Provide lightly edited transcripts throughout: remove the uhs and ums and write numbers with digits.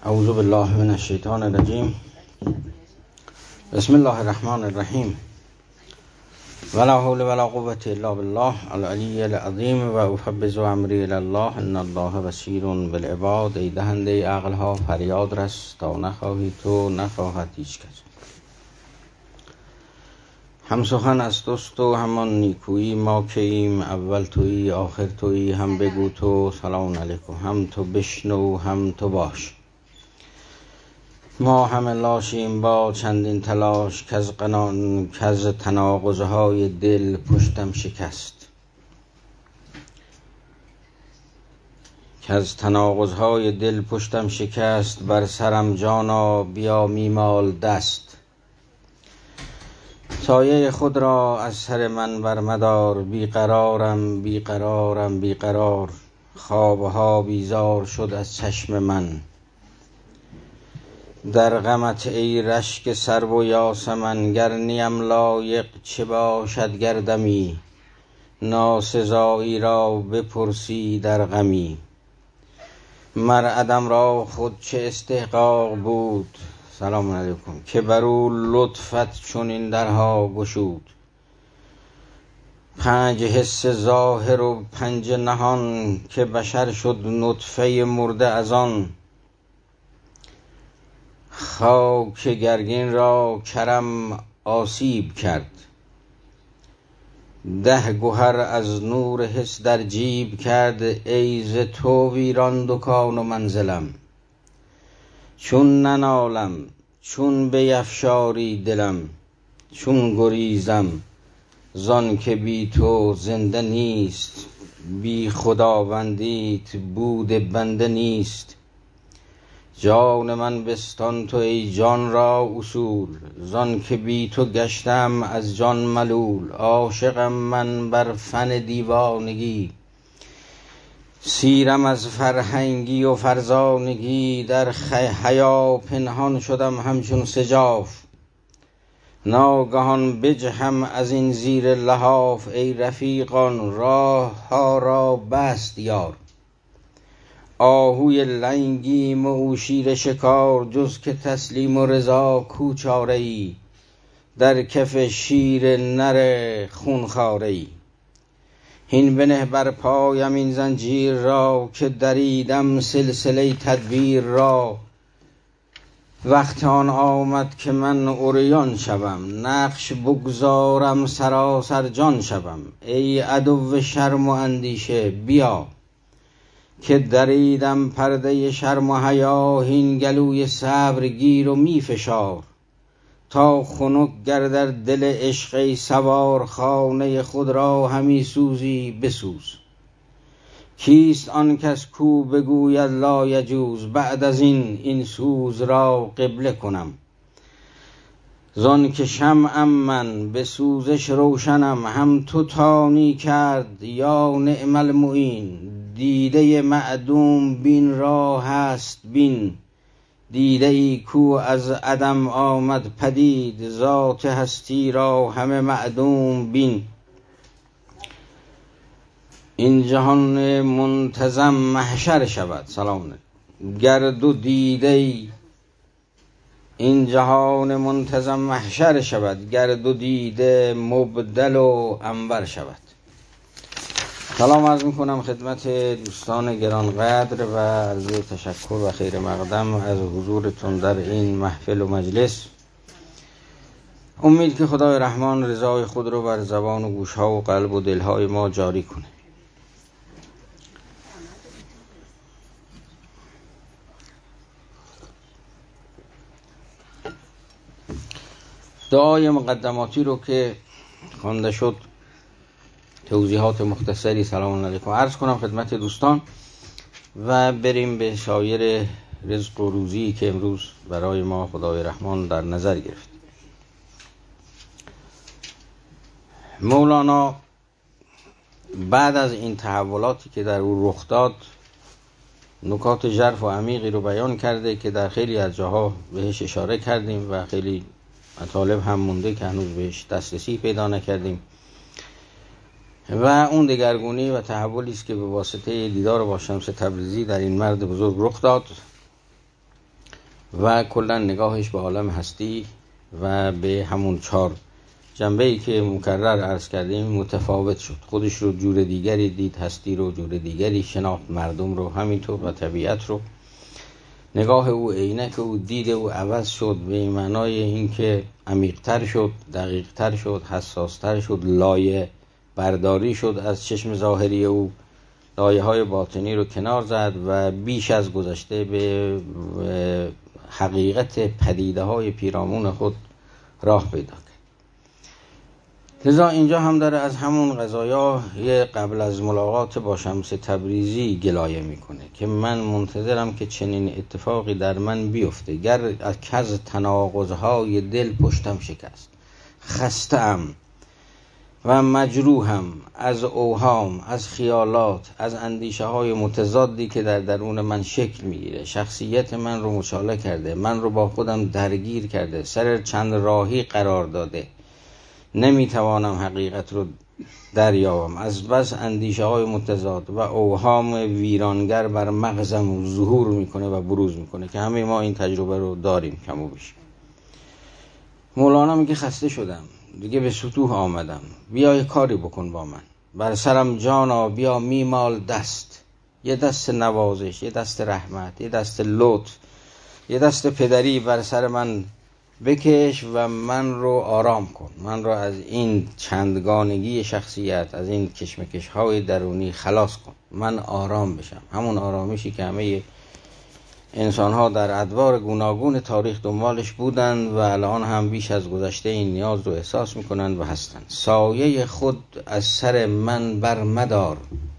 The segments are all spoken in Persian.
اعوذ بالله من الشیطان الرجیم. بسم الله الرحمن الرحیم. ولا حول ولا قوة الا بالله العلی العظیم. و افوض امری الی الله ان الله بصیر بالعباد. ای دهنده عقل ها فریاد رس تا نخواهی تو نخواهد هیچ کس. هم سخن از توست و همان نیکویی ما که ایم، اول تویی آخر تویی، هم بگو تو سلام علیکم، هم تو بشنو هم تو باش. ما همه لاشیم با چندین تلاش، کز تناقضهای دل پشتم شکست. کز تناقضهای دل پشتم شکست، بر سرم جانا بیا میمال دست. سایه خود را از سر من برمدار، بیقرارم بیقرارم بیقرار. خوابها بیزار شد از چشم من، در غمت ای رشک سرو و یاسمن. گر نیم لایق چه باشد گردمی، ناسزایی را بپرسی در غمی. مر عدم را خود چه استحقاق بود، سلام علیکم، که برو لطفت چنین درها گشود. 5 حس ظاهر و 5 نهان، که بشر شد نطفه مرده از آن. خاک گرگین را کرم آسیب کرد، 10 گوهر از نور حس در جیب کرد. ای ز تو ویران دکان و منزلم، چون ننالم چون بیفشاری دلم. چون گریزم زان که بی تو زنده نیست، بی خداوندیت بود بنده نیست. جان من بستان تو ای جان را اصول، زان که بی تو گشتم از جان ملول. عاشقم من بر فن دیوانگی، سیرم از فرهنگی و فرزانگی. در حیا پنهان شدم همچون سجاف، ناگهان بجهم از این زیر لحاف. ای رفیقان راه ها را بست یار، آهوی لنگیم و شیر شکار. جز که تسلیم و رضا کو چاره ای، در کف شیر نر خونخواره ای. هین بنه بر پایم این زنجیر را، که دریدم سلسله تدبیر را. وقت آن آمد که من عریان شوم، نقش بگذارم سراسر جان شوم. ای عدو شرم و اندیشه بیا، که دریدم پرده شرم و حیا. هین گلوی صبر گیر و می فشار، تا خنک گردد دل عشق ای سوار. خانه خود را همی سوزی بسوز، کیست آن کس کو بگوید لا یجوز. بعد از این سوز را قبله کنم، زان که شمعم من به سوزش روشنم. هم تو توانی کرد یا نعم المعین، دیده معدوم بین را هست بین. دیده ای کو از عدم آمد پدید، ذات هستی را همه معدوم بین. این جهان منتظم محشر شود، سلام گرد و دیده. این جهان منتظم محشر شود، گرد و دیده مبدل و عنبر شود. سلام عرض میکنم خدمت دوستان گرانقدر و عرض تشکر و خیر مقدم از حضورتون در این محفل و مجلس. امید که خدای رحمان رضای خود رو بر زبان و گوشها و قلب و دلهای ما جاری کنه. دعای مقدماتی رو که خوانده شد، توضیحات مختصری سلام علیکم عرض کنم خدمت دوستان و بریم به سایر رزق و روزی که امروز برای ما خدای رحمان در نظر گرفت. مولانا بعد از این تحولاتی که در او رخ داد، نکات ژرف و عمیقی رو بیان کرده که در خیلی از جاها بهش اشاره کردیم و خیلی مطالب هم مونده که هنوز بهش دسترسی پیدا نکردیم. و اون دگرگونی و تحولی است که به واسطه دیدار با شمس تبریزی در این مرد بزرگ رخ داد و کلا نگاهش به عالم هستی و به همون 4 جنبه‌ای که مکرر عرض کردیم متفاوت شد. خودش رو جور دیگری دید، هستی رو جور دیگری شناخت، مردم رو همینطور و طبیعت رو. نگاه او، عینک او، دید او عوض شد به این معنای اینکه عمیق‌تر شد، دقیق‌تر شد، حساس‌تر شد، لایه برداری شد از چشم ظاهری او، لایه‌های باطنی رو کنار زد و بیش از گذشته به حقیقت پدیده‌های پیرامون خود راه پیدا کرد. لذا اینجا هم داره از همون قضایا قبل از ملاقات با شمس تبریزی گلایه میکنه که من منتظرم که چنین اتفاقی در من بیفته، گر از تناقض‌های دل پشتم شکست، خسته‌ام و مجروحم از اوهام، از خیالات، از اندیشه های متضادی که در درون من شکل میگیره، شخصیت من رو مچاله کرده، من رو با خودم درگیر کرده، سر چند راهی قرار داده، نمیتوانم حقیقت رو دریابم، از بس اندیشه های متضاد و اوهام ویرانگر بر مغزم ظهور میکنه و بروز میکنه که همه ما این تجربه رو داریم کم و بیش. مولانا میگه خسته شدم، دیگه به سطوح آمدم، بیا یه کاری بکن با من، بر سرم جانا بیا میمال دست، یه دست نوازش، یه دست رحمت، یه دست لطف، یه دست پدری بر سر من بکش و من رو آرام کن، من رو از این چندگانگی شخصیت، از این کشمکش های درونی خلاص کن، من آرام بشم، همون آرامشی که همه انسان ها در ادوار گوناگون تاریخ دنبالش بودن و الان هم بیش از گذشته این نیاز رو احساس میکنن و هستن. سایه خود از سر من بر مدار.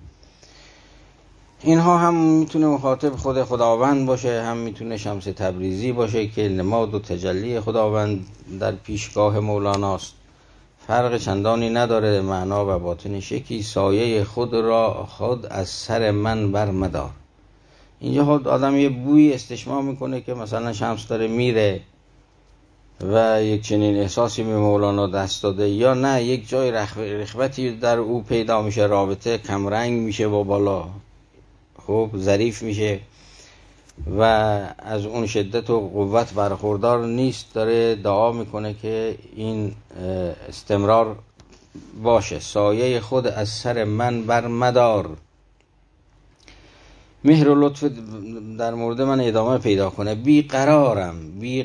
اینها هم میتونه مخاطب خود خداوند باشه، هم میتونه شمس تبریزی باشه که نماد و تجلی خداوند در پیشگاه مولاناست. فرق چندانی نداره، معنا و باطنش یکی. سایه خود را خود از سر من بر مدار. اینجا خود آدم یه بوی استشمام میکنه که مثلا شمس داره میره و یک چنین احساسی به مولانا دست داده، یا نه یک جای رغبتی در او پیدا میشه، رابطه کمرنگ میشه با بالا، خب ظریف میشه و از اون شدت و قوت برخوردار نیست، داره دعا میکنه که این استمرار باشه. سایه خود از سر من بر مدار، مهر و لطف در مورد من ادامه پیدا کنه. بیقرارم.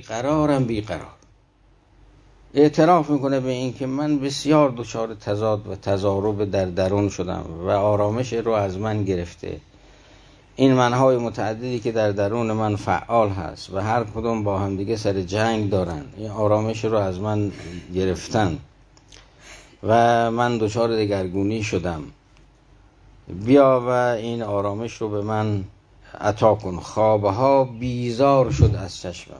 اعتراف میکنه به این که من بسیار دچار تضاد و تضارب در درون شدم و آرامش رو از من گرفته. این منهای متعددی که در درون من فعال هست و هر کدوم با هم دیگه سر جنگ دارن، این آرامش رو از من گرفتن و من دچار دگرگونی شدم. بیا و این آرامش رو به من عطا کن. خوابها بیزار شد از چشم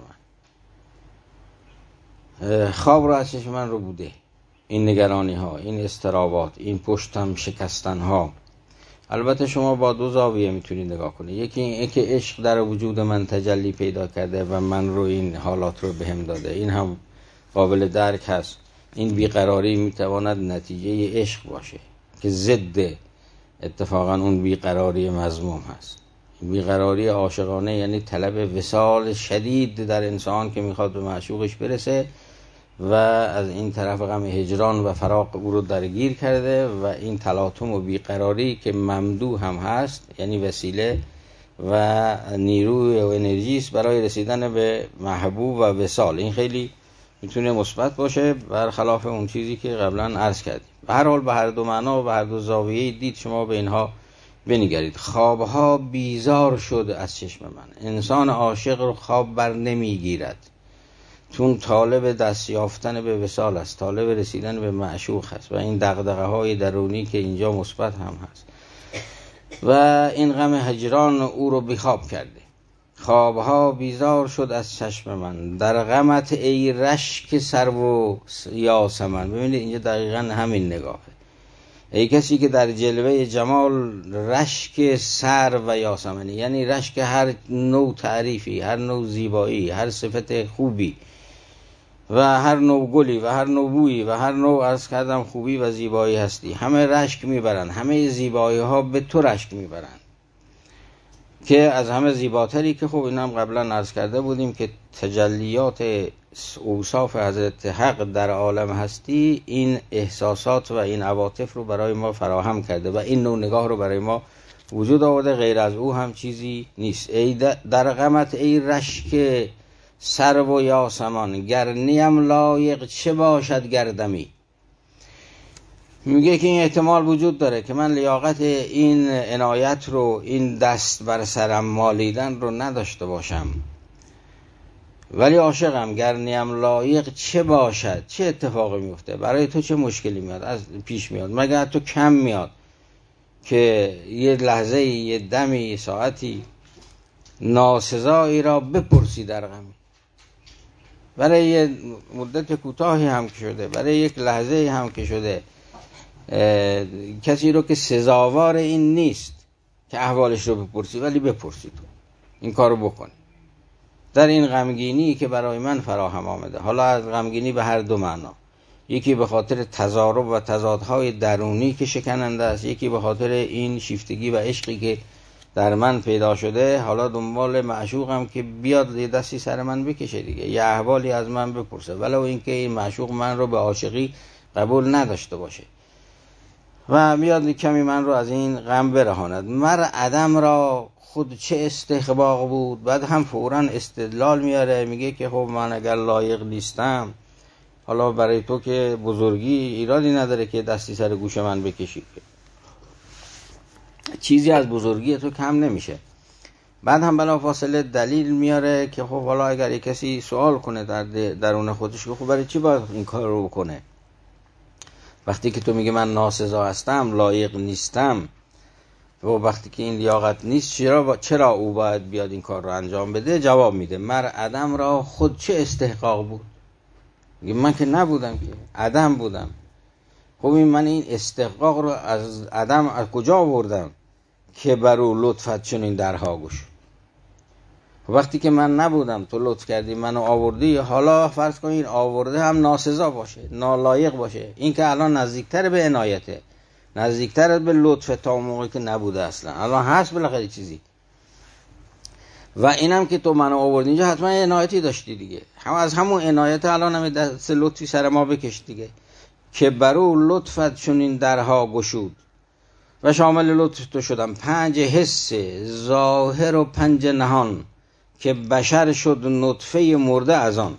من. خواب رو از چشم من رو بوده، این نگرانی ها، این استرابات، این پشتم شکستن ها. البته شما با 2 زاویه میتونید نگاه کنید. یکی این که عشق در وجود من تجلی پیدا کرده و من رو این حالات رو بهم داده، این هم قابل درک هست. این بیقراری میتواند نتیجه عشق باشه که ضد اتفاقا اون بیقراری مذموم هست. بیقراری عاشقانه یعنی طلب وصال شدید در انسان که میخواد به معشوقش برسه و از این طرف غم هجران و فراق او رو درگیر کرده و این تلاطم و بیقراری که ممدوح هم هست، یعنی وسیله و نیروی و انرژیست برای رسیدن به محبوب و وصال. این خیلی میتونه مثبت باشه برخلاف اون چیزی که قبلا عرض کردیم. به هر حال به هر دو معنا و به هر دو زاویه دید شما به اینها بنگرید. خوابها بیزار شد از چشم من. انسان عاشق رو خواب بر نمیگیرد، چون طالب دست یافتن به وصال است، طالب رسیدن به معشوق است و این دغدغه های درونی که اینجا مثبت هم هست و این غم هجران او رو بیخواب کرده. خوابها بیزار شد از چشم من، در غمت ای رشک سرو و یاسمن. ببینید اینجا دقیقا همین نگاهه. ای کسی که در جلوه جمال رشک سرو و یاسمنی، یعنی رشک هر نوع تعریفی، هر نوع زیبایی، هر صفت خوبی و هر نوع گلی و هر نوع بویی و هر نوع عرض کردم خوبی و زیبایی هستی، همه رشک میبرن، همه زیبایی ها به تو رشک میبرن. که از همه زیباتری، که خب این هم قبلا عرض کرده بودیم که تجلیات اوصاف حضرت حق در عالم هستی این احساسات و این عواطف رو برای ما فراهم کرده و این نوع نگاه رو برای ما وجود آورده. غیر از او هم چیزی نیست. ای در غمت ای رشک سرو و یاسمان، گر نیم لایق چه باشد گردمی. میگه که این احتمال وجود داره که من لیاقت این عنایت رو، این دست بر سرم مالیدن رو نداشته باشم، ولی عاشقم. گر نیم لایق چه باشد، چه اتفاقی میفته برای تو، چه مشکلی میاد از پیش میاد، مگر تو کم میاد که یه لحظه، یه دمی، یه ساعتی ناسزایی را بپرسی در غمی. برای یه مدت کوتاهی هم که شده، برای یک لحظه هم که شده، کسی رو که سزاوار این نیست که احوالش رو بپرسی، ولی بپرسی تو، این کارو بکنی در این غمگینی که برای من فراهم آمده. حالا از غمگینی به هر دو معنا، یکی به خاطر تضارب و تضادهای درونی که شکننده است، یکی به خاطر این شیفتگی و عشقی که در من پیدا شده. حالا دنبال معشوقم که بیاد یه دستی سر من بکشه دیگه، یه احوالی از من بپرسه، ولو اینکه این معشوق من رو به عاشقی قبول نداشته باشه و میاد کمی من رو از این غم برهاند. مر عدم را خود چه استحقاق بود. بعد هم فوراً استدلال میاره، میگه که خب من اگر لایق نیستم، حالا برای تو که بزرگی ایرادی نداره که دستی سر گوش من بکشی، چیزی از بزرگی تو کم نمیشه. بعد هم بلافاصله دلیل میاره که خب حالا اگر یک کسی سوال کنه در درون خودش که خب برای چی باید این کار رو بکنه، وقتی که تو میگه من ناسزا هستم، لایق نیستم، و وقتی که این لیاقت نیست، چرا او باید بیاد این کار رو انجام بده؟ جواب میده مر عدم را خود چه استحقاق بود. میگه من که نبودم، که عدم بودم. خب من این استحقاق رو از عدم از کجا آوردم که برو لطفت چنین درها گشود؟ وقتی که من نبودم، تو لطف کردی منو آوردی، حالا فرض کن این آورده هم ناسزا باشه، نالایق باشه، این که الان نزدیکتر به عنایته، نزدیکتر به لطف تا اون موقعی که نبوده اصلا، الان هست بالاخره چیزی. و اینم که تو منو آوردی اینجا حتما عنایتی داشتی دیگه، هم از همون عنایت الان هم دست لطفی سر ما بکش دیگه، که برو لطفت چنین درها گشود و شامل لطف تو شدم. 5 حس ظاهر و 5 نهان، که بشر شد نطفه مرده از آن.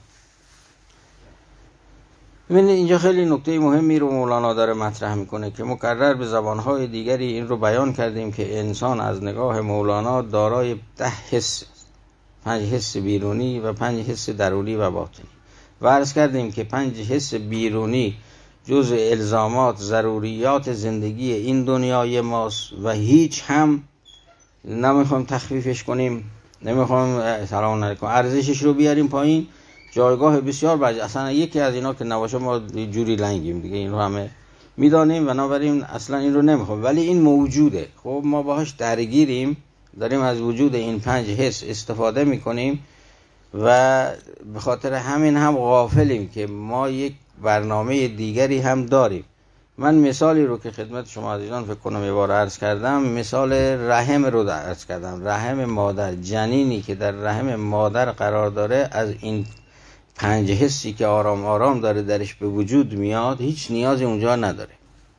ببینید اینجا خیلی نکته مهمی رو مولانا داره مطرح میکنه که مکرر به زبانهای دیگری این رو بیان کردیم که انسان از نگاه مولانا دارای 10 حس، 5 حس بیرونی و 5 حس درونی و باطنی. و عرض کردیم که 5 حس بیرونی جزء الزامات، ضروریات زندگی این دنیای ماست و هیچ هم نمیخوایم تخفیفش کنیم، نمیخوایم سلام علیکم ارزشش رو بیاریم پایین. جایگاه بسیار بجا، اصلا یکی از اینا که نباشه ما جوری لنگیم دیگه، این رو همه میدانیم و بنابراین اصلا این رو نمیخوایم، ولی این موجوده. خب ما باهاش درگیریم، داریم از وجود این 5 حس استفاده میکنیم و به خاطر همین هم غافلیم که ما یک برنامه دیگری هم داریم. من مثالی رو که خدمت شما عزیزان فکر کنم یه بار عرض کردم، مثال رحم رو عرض کردم. رحم مادر، جنینی که در رحم مادر قرار داره، از این 5 حسی که آرام آرام داره درش به وجود میاد هیچ نیازی اونجا نداره.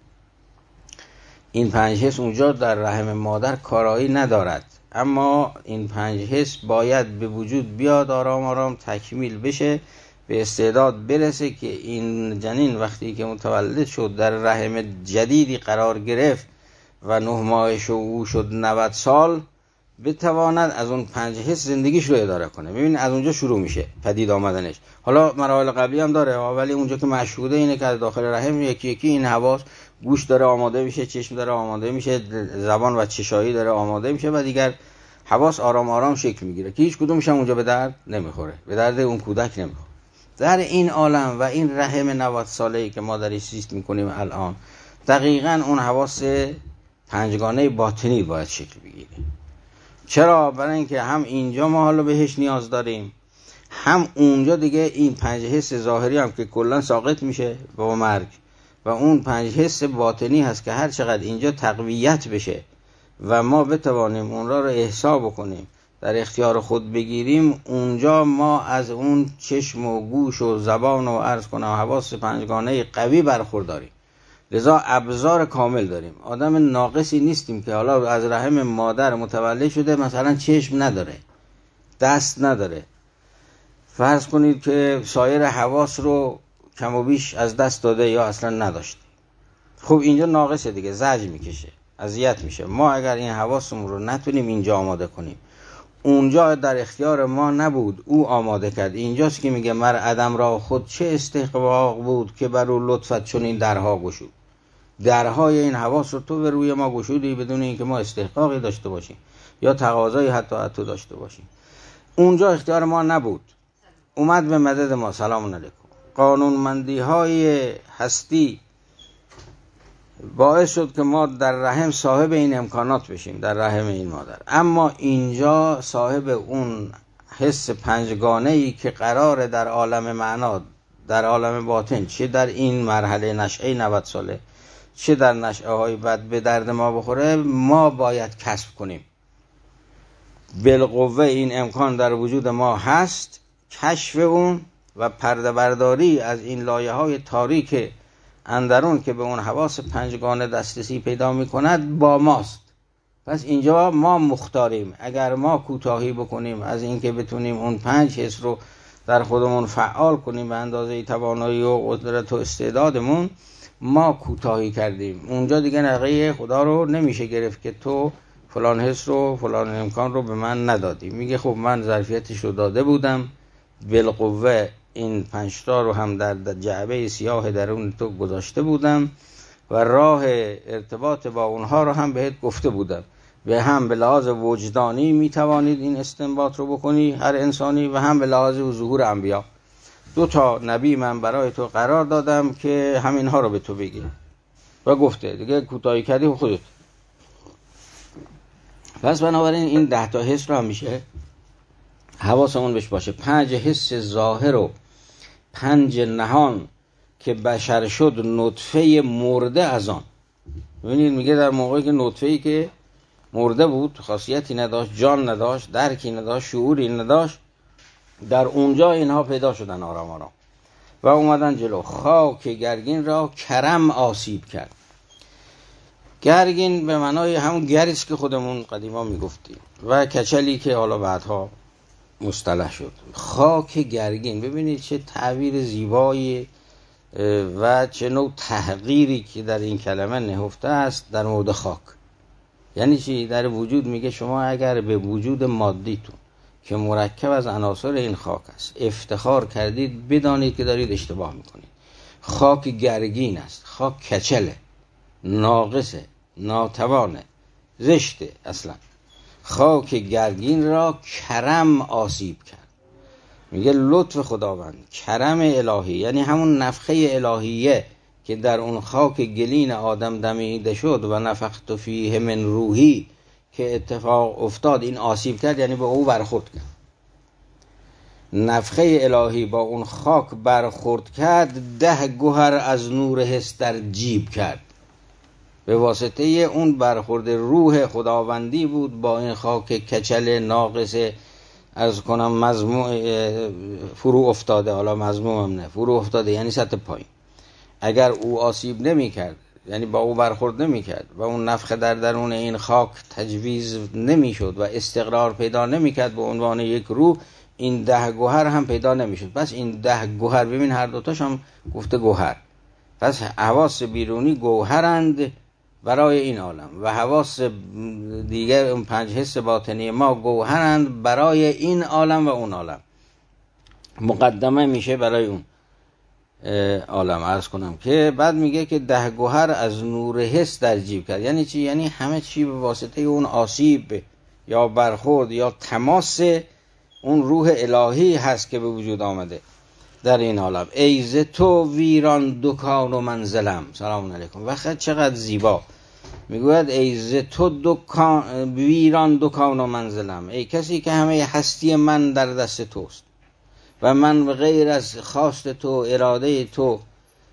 این 5 حس اونجا در رحم مادر کارایی ندارد، اما این 5 حس باید به وجود بیاد، آرام آرام تکمیل بشه، به استعداد برسه که این جنین وقتی که متولد شد در رحم جدیدی قرار گرفت و 9 ماهش او شد 90 سال، بتواند از اون 5 حس زندگیش رو اداره کنه. ببین از اونجا شروع میشه پدید آمدنش. حالا مراحل قبلی هم داره، ولی اونجا که مشهوده اینه که از داخل رحم یکی یکی این حواس، گوش داره آماده میشه، چشم داره آماده میشه، زبان و چشایی داره آماده میشه و دیگر حواس آرام آرام شکل میگیره که هیچ کدومش هم اونجا به درد نمیخوره، به درد اون کودک نمیخوره. در این عالم و این رحم 90 ساله‌ای که ما درش زیست میکنیم الان، دقیقاً اون حواس 5 گانه باطنی باید شکل بگیره. چرا؟ برای اینکه هم اینجا ما حالا بهش نیاز داریم، هم اونجا دیگه این 5 حس ظاهری هم که کلا ساقط میشه با مرگ، و اون 5 حس باطنی هست که هر چقدر اینجا تقویت بشه و ما بتوانیم اون را احصا بکنیم، در اختیار خود بگیریم، اونجا ما از اون چشم و گوش و زبان و عرض کنم حواس پنجگانه قوی برخورداریم. لذا ابزار کامل داریم. آدم ناقصی نیستیم که حالا از رحم مادر متولد شده مثلا چشم نداره، دست نداره. فرض کنید که سایر حواس رو کم و بیش از دست داده یا اصلا نداشته. خب اینجا ناقصه دیگه، زجر میکشه، اذیت میشه. ما اگر این حواسمون رو نتونیم اینجا آماده کنیم، اونجا در اختیار ما نبود، او آماده کرد. اینجاست که میگه مر عدم را خود چه استحقاق بود که بر او لطفت چون این درها گشود. درهای این حواس رو تو به روی ما گشودی بدون اینکه ما استحقاقی داشته باشیم یا تقاضایی حتی داشته باشیم. اونجا اختیار ما نبود، اومد به مدد ما. سلام علیکم. قانونمندی های هستی باعث شد که ما در رحم صاحب این امکانات بشیم، در رحم این مادر. اما اینجا صاحب اون حس پنجگانه‌ای که قراره در عالم معنا، در عالم باطن، چه در این مرحله نشأه 90 ساله چه در نشأه های بعد به درد ما بخوره، ما باید کسب کنیم. بالقوه این امکان در وجود ما هست. کشف اون و پرده برداری از این لایه های تاریک اندرون که به اون حواس پنجگانه دسترسی پیدا می کند با ماست. پس اینجا ما مختاریم. اگر ما کوتاهی بکنیم از اینکه بتونیم اون 5 حس رو در خودمون فعال کنیم به اندازه توانایی و قدرت و استعدادمون، ما کوتاهی کردیم. اونجا دیگه نقیه خدا رو نمیشه گرفت که تو فلان حس رو فلان امکان رو به من ندادی. میگه خب من ظرفیتش رو داده بودم، بالقوه این 5 تا رو هم در جعبه سیاه درون تو گذاشته بودم و راه ارتباط با اونها رو هم بهت گفته بودم. به هم به لحاظ وجدانی میتوانید این استنباط رو بکنی هر انسانی، و هم به لحاظ ظهور انبیا. 2 نبی من برای تو قرار دادم که همینها رو به تو بگی و گفته دیگه کوتاهی کردی خودت. پس بنابراین این 10 تا حس رو همیشه حواسمون بهش باشه. 5 حس ظاهر و 5 نهان که بشر شد نطفه مرده از آن. ببینید میگه در موقعی که نطفه‌ای که مرده بود، خاصیتی نداشت، جان نداشت، درکی نداشت، شعوری نداشت، در اونجا اینها پیدا شدن آرام آرام و اومدن جلو. خاک گرگین را کرم آسیب کرد. گرگین به معنای همون گریست که خودمون قدیما میگفتیم و کچلی که حالا بعدها مصطلح شد. خاک گرگین، ببینید چه تعبیر زیبایی و چه نوع تحقیری که در این کلمه نهفته است در مورد خاک. یعنی چی؟ در وجود میگه شما اگر به وجود مادیتون که مرکب از عناصر این خاک است افتخار کردید، بدانید که دارید اشتباه میکنید. خاک گرگین است، خاک کچله، ناقصه، ناتوانه، زشته. اصلا خاک گرگین را کرم آسیب کرد. میگه لطف خداوند، کرم الهی، یعنی همون نفخه الهیه که در اون خاک گلین آدم دمیده شد و نفخت فیه من روحی که اتفاق افتاد، این آسیب کرد، یعنی به او برخورد کرد. نفخه الهی با اون خاک برخورد کرد، 10 گوهر از نور حس در جیب کرد. به واسطه اون برخورد روح خداوندی بود با این خاک کچل ناقصه، از کنم مذموم فرو افتاده. حالا مذموم هم نه، فرو افتاده یعنی سطح پایین. اگر او آسیب نمی کرد، یعنی با او برخورد نمی کرد و اون نفخه در درون این خاک تجویز نمی شد و استقرار پیدا نمی کرد به عنوان یک روح، این 10 گوهر هم پیدا نمی شد. پس این 10 گوهر، ببین هر دوتاش هم گفته گوهر، پس حواس بیرونی گوهرند برای این عالم و حواس دیگه اون 5 حس باطنی ما گوهرند برای این عالم و اون عالم، مقدمه میشه برای اون عالم. عرض کنم که بعد میگه که 10 گوهر از نور حس در جیب کرد. یعنی چی؟ یعنی همه چی به واسطه اون آسیب یا برخورد یا تماس اون روح الهی هست که به وجود آمده در این عالم. ای ز تو ویران دکان و منزلم. سلام علیکم. و چقدر زیبا میگوید ای ز تو ویران دکان و منزلم، ای کسی که همه هستی من در دست توست و من غیر از خواست تو، اراده تو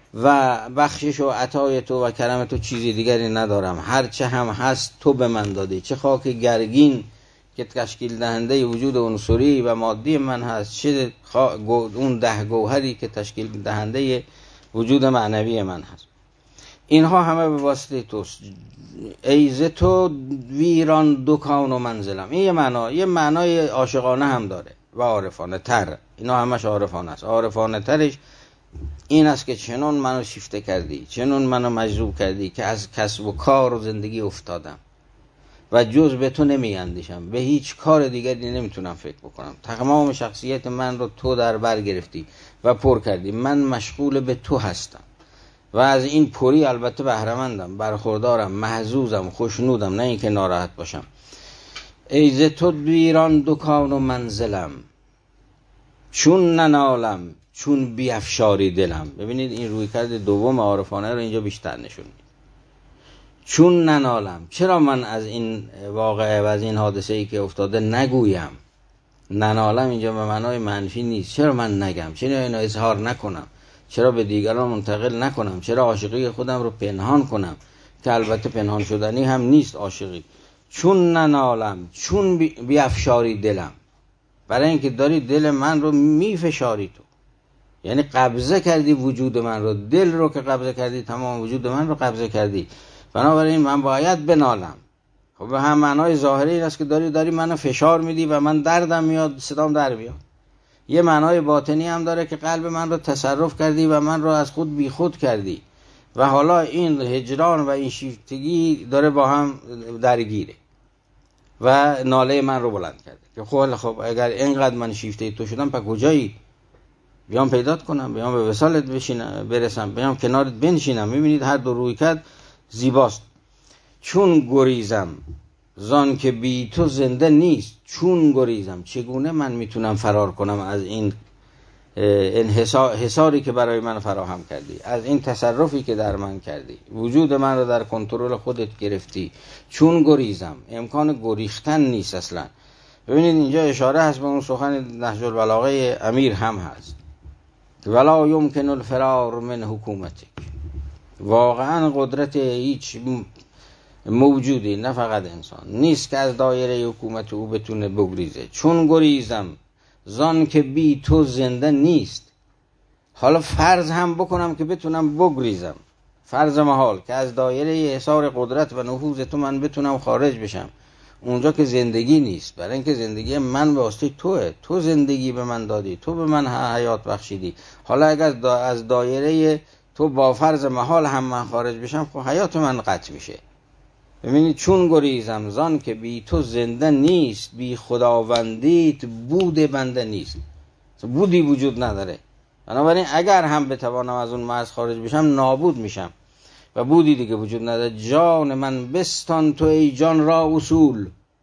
و بخشش و عطای تو و کرم تو چیزی دیگری ندارم. هر چه هم هست تو به من دادی. چه خاک گرگین که تشکیل دهنده وجود عنصری و مادی من هست، چه اون 10 گوهری که تشکیل دهنده وجود معنوی من هست. اینها همه به واسطه توست. ایز تو ویران دکان و منزلم. این یه معنای عاشقانه هم داره و عارفانه تر. اینا همش عارفانه است. عارفانه ترش این است که چنون منو شیفته کردی، چنون منو مجذوب کردی که از کسب و کار و زندگی افتادم و جز به تو نمی اندیشم، به هیچ کار دیگری نمیتونم فکر بکنم. تمام شخصیت من رو تو در بر گرفتی و پر کردی. من مشغول به تو هستم و از این پری البته بهره‌مندم، برخوردارم، محظوظم، خوشنودم، نه اینکه ناراحت باشم. ایز تو ویران دکان و منزلم، چون ننالم چون بیفشاری دلم. ببینید این رویکرد دوم عارفانه رو اینجا بیشتر نشون میده. چون ننالم، چرا من از این واقعه و از این حادثه ای که افتاده نگویم؟ ننالم اینجا به معنای منفی نیست. چرا من نگم؟ چرا اینو اظهار نکنم؟ چرا به دیگران منتقل نکنم؟ چرا عاشقی خودم رو پنهان کنم که البته پنهان شدنی هم نیست عاشقی؟ چون ننالم چون بیفشاری دلم، برای اینکه داری دل من رو میفشاری تو، یعنی قبضه کردی وجود من رو. دل رو که قبضه کردی تمام وجود من رو قبضه کردی، بنابراین من باید بنالم. خب به هم معنای ظاهری این است که داری منو فشار میدی و من دردم میاد، صدام در بیاد. یه معنای باطنی هم داره که قلب من رو تصرف کردی و من رو از خود بی خود کردی و حالا این هجران و این شیفتگی داره با هم درگیره و ناله من رو بلند کرده که خب اگر اینقدر من شیفته تو شدم پس کجایی؟ بیام پیدات کنم، بیام به وصالت برسم، بیام کنارت بنشینم. میبینید هر دو رویکرد زیباست. چون گریزم زان که بی تو زنده نیست. چون گریزم، چگونه من میتونم فرار کنم از این انحصاری که برای من فراهم کردی، از این تصرفی که در من کردی، وجود من رو در کنترل خودت گرفتی. چون گریزم، امکان گریختن نیست اصلا. ببینید اینجا اشاره هست به اون سخن نهج البلاغه امیر هم هست، ولا یمکن الفرار من حکومتک. واقعا قدرت هیچ موجودی، نه فقط انسان، نیست که از دایره حکومت او بتونه بگریزه. چون گریزم زان که بی تو زنده نیست. حالا فرض هم بکنم که بتونم بگریزم، فرض محال که از دایره حصار قدرت و نفوذ تو من بتونم خارج بشم، اونجا که زندگی نیست. برای اینکه زندگی من به واسطه توئه، تو زندگی به من دادی، تو به من حیات بخشیدی. حالا اگر از دایره تو با فرض محال هم من خارج بشم، خب حیات من قطع میشه. ببینید چون گریزم زان که بی تو زنده نیست، بی خداوندیت بود بنده نیست. بودی وجود نداره، بنابراین اگر هم بتوانم از اون مرز خارج بشم نابود میشم و بودی دیگه وجود نداره. جان من بستان تو ای جان را اصول.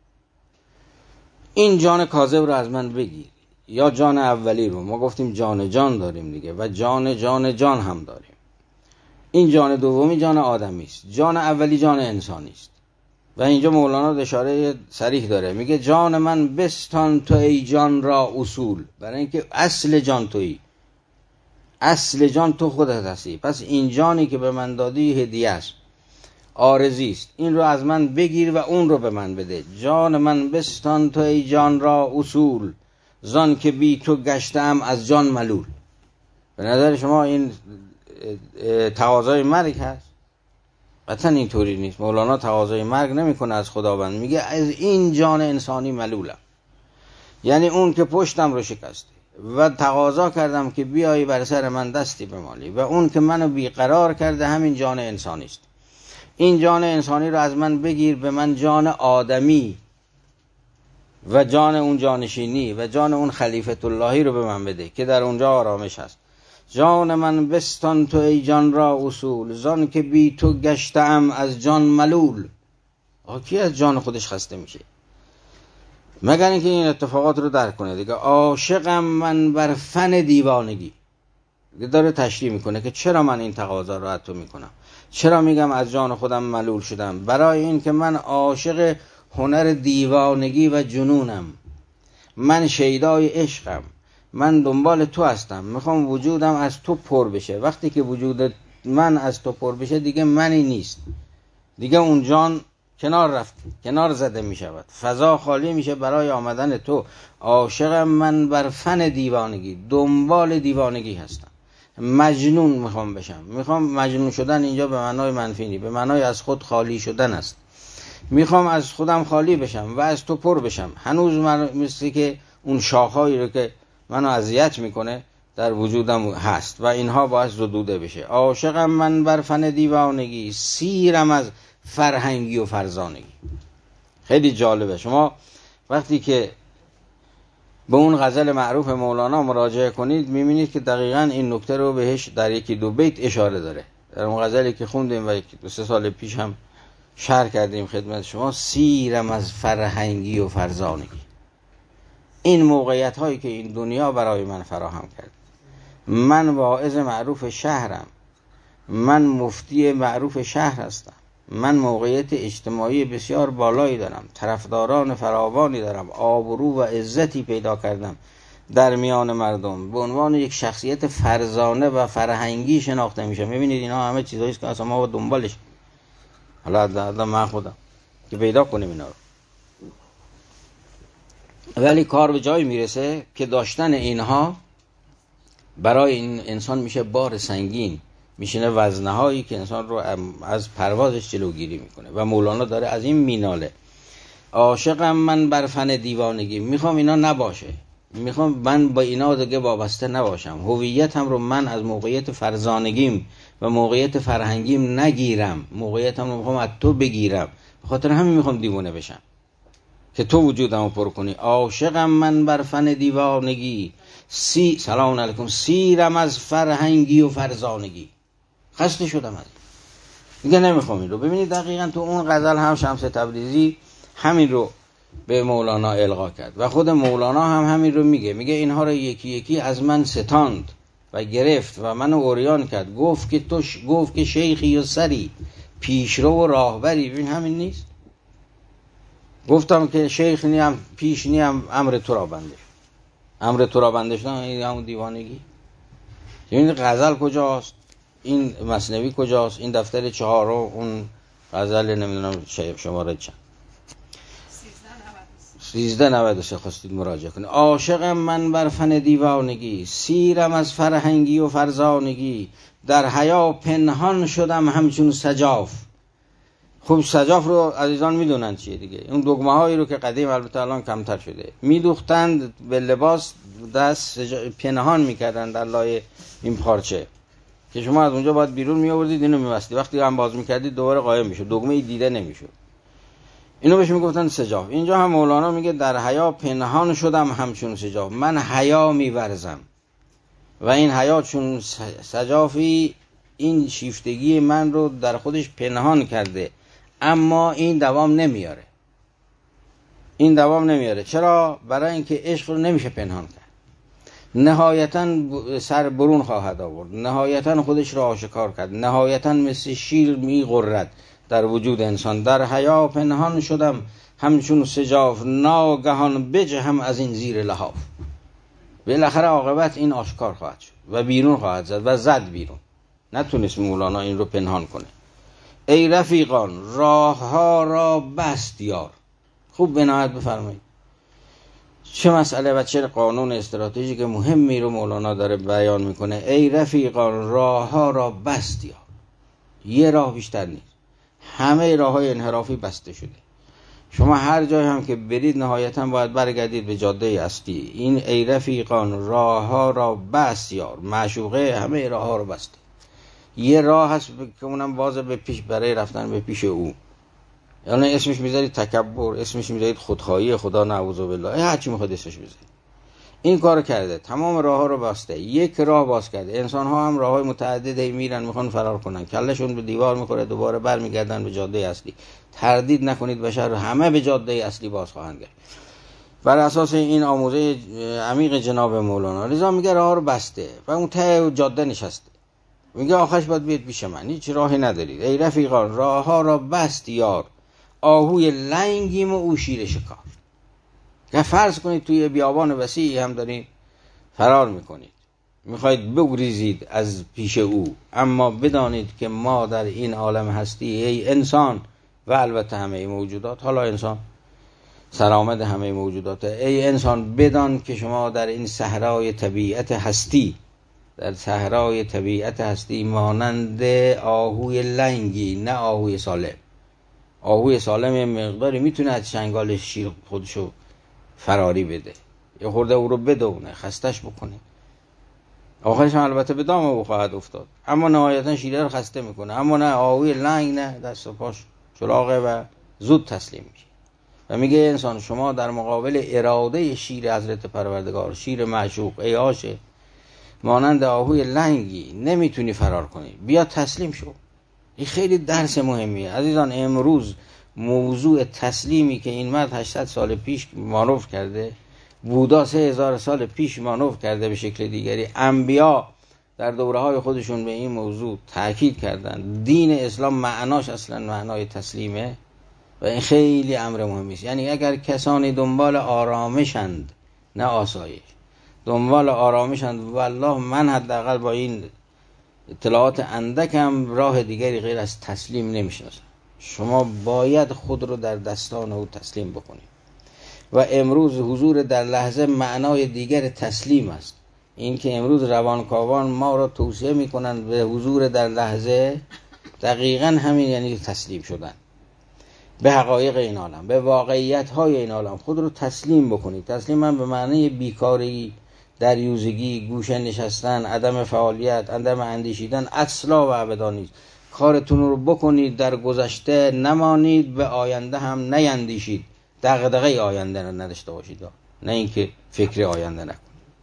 این جان کاذب رو از من بگیر، یا جان اولی رو. ما گفتیم جان جان داریم دیگه و جان جان جان هم داریم. این جان دومی جان آدمی است، جان اولی جان انسانی است. و اینجا مولانا اشاره صریح داره، میگه جان من بستان تو ای جان را اصول، برای اینکه اصل جان تویی، اصل جان تو خودت هستی. پس این جانی که به من دادی هدیه است، عارضی است، این رو از من بگیر و اون رو به من بده. جان من بستان تو ای جان را اصول، زان که بی تو گشتم از جان ملول. به نظر شما این تقاضای مرگ هست؟ قطعا اینطوری نیست. مولانا تقاضای مرگ نمیکنه از خداوند، میگه از این جان انسانی ملولم، یعنی اون که پشتم رو شکسته و تقاضا کردم که بیایی بر سر من دستی بمالی و اون که منو بیقرار کرده همین جان انسانی است. این جان انسانی رو از من بگیر، به من جان آدمی و جان اون جانشینی و جان اون خلیفت اللهی رو به من بده که در اونجا آرامش هست. جان من بستان تو ای جان را اصول، زان که بی تو گشتم از جان ملول. کی از جان خودش خسته میشه مگر اینکه این اتفاقات رو درک کنه دیگه. عاشقم من بر فن دیوانگی. داره تشریح میکنه که چرا من این تقاضا رو از تو میکنم، چرا میگم از جان خودم ملول شدم. برای این که من عاشق هنر دیوانگی و جنونم، من شیدای عشقم، من دنبال تو هستم، میخوام وجودم از تو پر بشه. وقتی که وجود من از تو پر بشه دیگه منی نیست، دیگه اون جان کنار رفت، کنار زده میشود، فضا خالی میشه برای آمدن تو. عاشقم من بر فن دیوانگی، دنبال دیوانگی هستم، مجنون میخوام بشم. میخوام مجنون شدن اینجا به معنای منفی نیست، به معنای از خود خالی شدن است. میخوام از خودم خالی بشم و از تو پر بشم. هنوز من مثل که اون شاخهایی رو که منو اذیت میکنه در وجودم هست و اینها باید زدوده بشه. عاشقم من بر فن دیوانگی، سیرم از فرهنگی و فرزانگی. خیلی جالبه. شما وقتی که به اون غزل معروف مولانا مراجعه کنید میبینید که دقیقاً این نکته رو بهش در یکی دو بیت اشاره داره. در اون غزلی که خوندیم و 2-3 سال پیش هم شرح کردیم خدمت شما، سیرم از فرهنگی و فرزانگی. این موقعیت هایی که این دنیا برای من فراهم کرد، من واعظ معروف شهرم، من مفتی معروف شهر هستم، من موقعیت اجتماعی بسیار بالایی دارم، طرفداران فراوانی دارم، آبرو و عزتی پیدا کردم در میان مردم، به عنوان یک شخصیت فرزانه و فرهنگی شناخته میشم. میبینید اینا همه چیزایی است که اصلا ما با دنبالش، حالا من خودم که پیدا کنیم اینا رو. ولی کار به جایی میرسه که داشتن اینها برای این انسان میشه بار سنگین، میشینه وزنه هایی که انسان رو از پروازش جلوگیری میکنه. و مولانا داره از این میناله: عاشقم من بر فن دیوانگی. میخوام اینا نباشه، میخوام من با اینا دیگه وابسته نباشم، هویتم رو من از موقعیت فرزانگیم و موقعیت فرهنگیم نگیرم، موقعیتم رو میخوام از تو بگیرم. به خاطر همین میخوام دیوانه بشم که تو وجودمو پر کنی. عاشقم من بر فن دیوانگی، سلام علیکم، سیرم از فرهنگی و فرزانگی. خسته شدم از دیگه، نمیخوام این رو. ببینید دقیقاً تو اون غزل هم شمس تبریزی همین رو به مولانا القا کرد و خود مولانا هم همین رو میگه اینها رو یکی یکی از من ستاند و گرفت و منو عریان کرد. گفت که شیخی و سری، پیشرو و راهبری. ببین همین نیست؟ گفتم که شیخ نیم، پیش نیم، امر تو را بنده. امر تو را بنده شدن این همون دیوانگی. این غزل کجاست؟ این مثنوی کجاست؟ این دفتر 4 اون غزل نمیدونم شماره چند 1393 خواستید مراجعه کنید. عاشقم من بر فن دیوانگی، سیرم از فرهنگی و فرزانگی، در حیا پنهان شدم همچون سجاف. خب سجاف رو عزیزان میدونن چیه دیگه، اون دگمه هایی رو که قدیم البته الان کمتر شده میدوختند به لباس، دست پنهان میکردن در لای این پارچه که شما از اونجا باید بیرون میآوردید اینو میبستید، وقتی هم باز میکردید دوباره قایم میشد، دگمه دیده نمیشد. اینو بهش میگفتن سجاف. اینجا هم مولانا میگه در حیا پنهان شدم همچون سجاف. من حیا میورزم و این حیا چون سجافی این شیفتگی من رو در خودش پنهان کرده، اما این دوام نمیاره. این دوام نمیاره. چرا؟ برای اینکه عشق رو نمیشه پنهان کرد، نهایتاً سر برون خواهد آورد، نهایتاً خودش رو آشکار کرد، نهایتاً مثل شیر میغرد در وجود انسان. در حیا پنهان شدم همچون سجاف، ناگهان بجهم از این زیر لحاف. بالاخره عاقبت این آشکار خواهد شد و بیرون خواهد زد و زد بیرون. نتونست مولانا این رو پنهان کنه. ای رفیقان راه ها را بست یار. خوب بنایت بفرمایید چه مسئله و چه قانون استراتژیک مهمی رو مولانا داره بیان میکنه. ای رفیقان راه ها را بست یار. یه راه بیشتر نیست، همه راه های انحرافی بسته شده. شما هر جای هم که برید نهایتا باید برگردید به جاده اصلی. این ای رفیقان راه ها را بست یار، معشوقه همه راه ها رو بسته. یه راه هست که اونم باز به پیش برای رفتن به پیش او. یعنی اسمش میذارید تکبر، اسمش میذارید خودخواهی، خدا نعوذ بالله، هر چی میخواد اسمش بذارید. این کارو کرده، تمام راه ها رو بسته، یک راه باز کرده. انسان ها هم راه های متعددی میرن، میخوان فرار کنن، کلشون به دیوار میخوره، دوباره برمیگردن به جاده اصلی. تردید نکنید بشر همه به جاده اصلی باز خواهند گشت. بر اساس این آموزه عمیق جناب مولانا رضا میگه راه ها رو بسته و اون ته جاده نشسته. میگه آخرش باید بیاد پیش من، هیچ راهی ندارید. ای رفیقان راه ها را بست یار، آهوی لنگیم و او شیر شکار. که فرض کنید توی بیابان وسیعی هم دارید فرار میکنید، میخواید بگریزید از پیش او، اما بدانید که ما در این عالم هستی ای انسان و البته همه موجودات، حالا انسان سرآمد همه موجودات، ای انسان بدان که شما در این صحرای طبیعت هستی، در صحرای طبیعت هستی مانند آهوی لنگی، نه آهوی سالم. آهوی سالم مقداری میتونه از چنگال شیر خودشو فراری بده، یه خورده او رو بدونه، خستش بکنه، آخرش هم البته به دام او خواهد افتاد، اما نهایتا شیره رو خسته میکنه. اما نه، آهوی لنگ نه، دست و پاش چلاقه و زود تسلیم میشه. و میگه انسان شما در مقابل اراده شیر حضرت پروردگار، شیر معشوق، ای عاشق، مانند آهوی لنگی نمیتونی فرار کنی، بیا تسلیم شو. این خیلی درس مهمیه عزیزان. امروز موضوع تسلیمی که این مرد 800 سال پیش مانور کرده، بودا 3000 سال پیش مانور کرده به شکل دیگری، انبیا در دوره‌های خودشون به این موضوع تاکید کردن. دین اسلام معناش اصلا معنای تسلیمه و این خیلی امر مهمی است. یعنی اگر کسانی دنبال آرامشند نه آسایش، دنبال آرامشند، والله من حداقل با این اطلاعات اندکم راه دیگری غیر از تسلیم نمیشناسم. شما باید خود رو در دستان او تسلیم بکنید. و امروز حضور در لحظه معنای دیگر تسلیم است. این که امروز روانکاوان ما را توصیه میکنند به حضور در لحظه، دقیقا همین یعنی تسلیم شدن به حقایق این عالم، به واقعیت های این عالم. خود رو تسلیم بکنید. تسلیم من به معنی بیکاری، دریوزگی، گوشه نشستن، عدم فعالیت، عدم اندیشیدن اصلا و ابدا نیست. کارتون رو بکنید، در گذشته نمانید، به آینده هم نیندیشید، دغدغه آینده رو نداشته باشید، نه اینکه فکر آینده نکنید.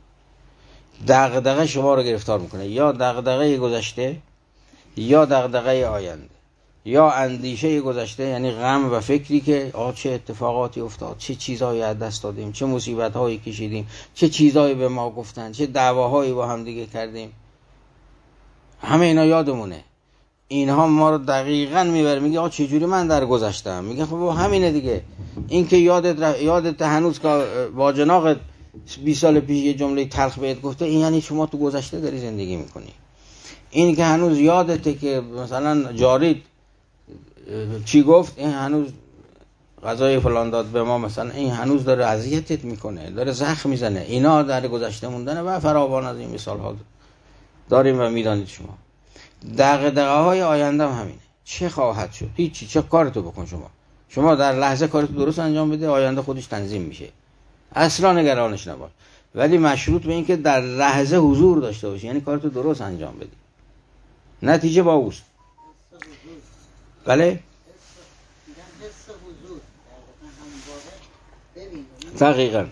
دغدغه شما رو گرفتار میکنه، یا دغدغه گذشته یا دغدغه آینده، یا اندیشه گذشته یعنی غم و فکری که چه اتفاقاتی افتاد، چه چیزایی از دست دادیم، چه مصیبت‌هایی کشیدیم، چه چیزایی به ما گفتن، چه دعواهایی با هم دیگه کردیم. همه اینا یادمونه. اینها ما رو دقیقاً میبره. میگه چه جوری من در گذشتم. میگه خب همینه دیگه. این که یادت هنوز که با جناقت 20 سال پیش یه جمله تلخ بهت گفته، این یعنی شما تو گذشته داری زندگی میکنی. این که هنوز یادته که مثلا جارید چی گفت، این هنوز غذای فلان داد به ما، مثلا این هنوز داره اذیتت میکنه، داره زخم میزنه. اینا در گذشته موندنه و فراوان از این مثال ها داریم و میدانید شما. دغدغه های آینده هم همینه. چه خواهد شد؟ هیچی. چه کارتو بکن شما در لحظه کارتو درست انجام بده، آینده خودش تنظیم میشه، اصلا نگرانش نباش. ولی مشروط به این که در لحظه حضور داشته باشی، یعنی کارتو درست انجام بدی، نتیجه با اوست. بله دقیقاً.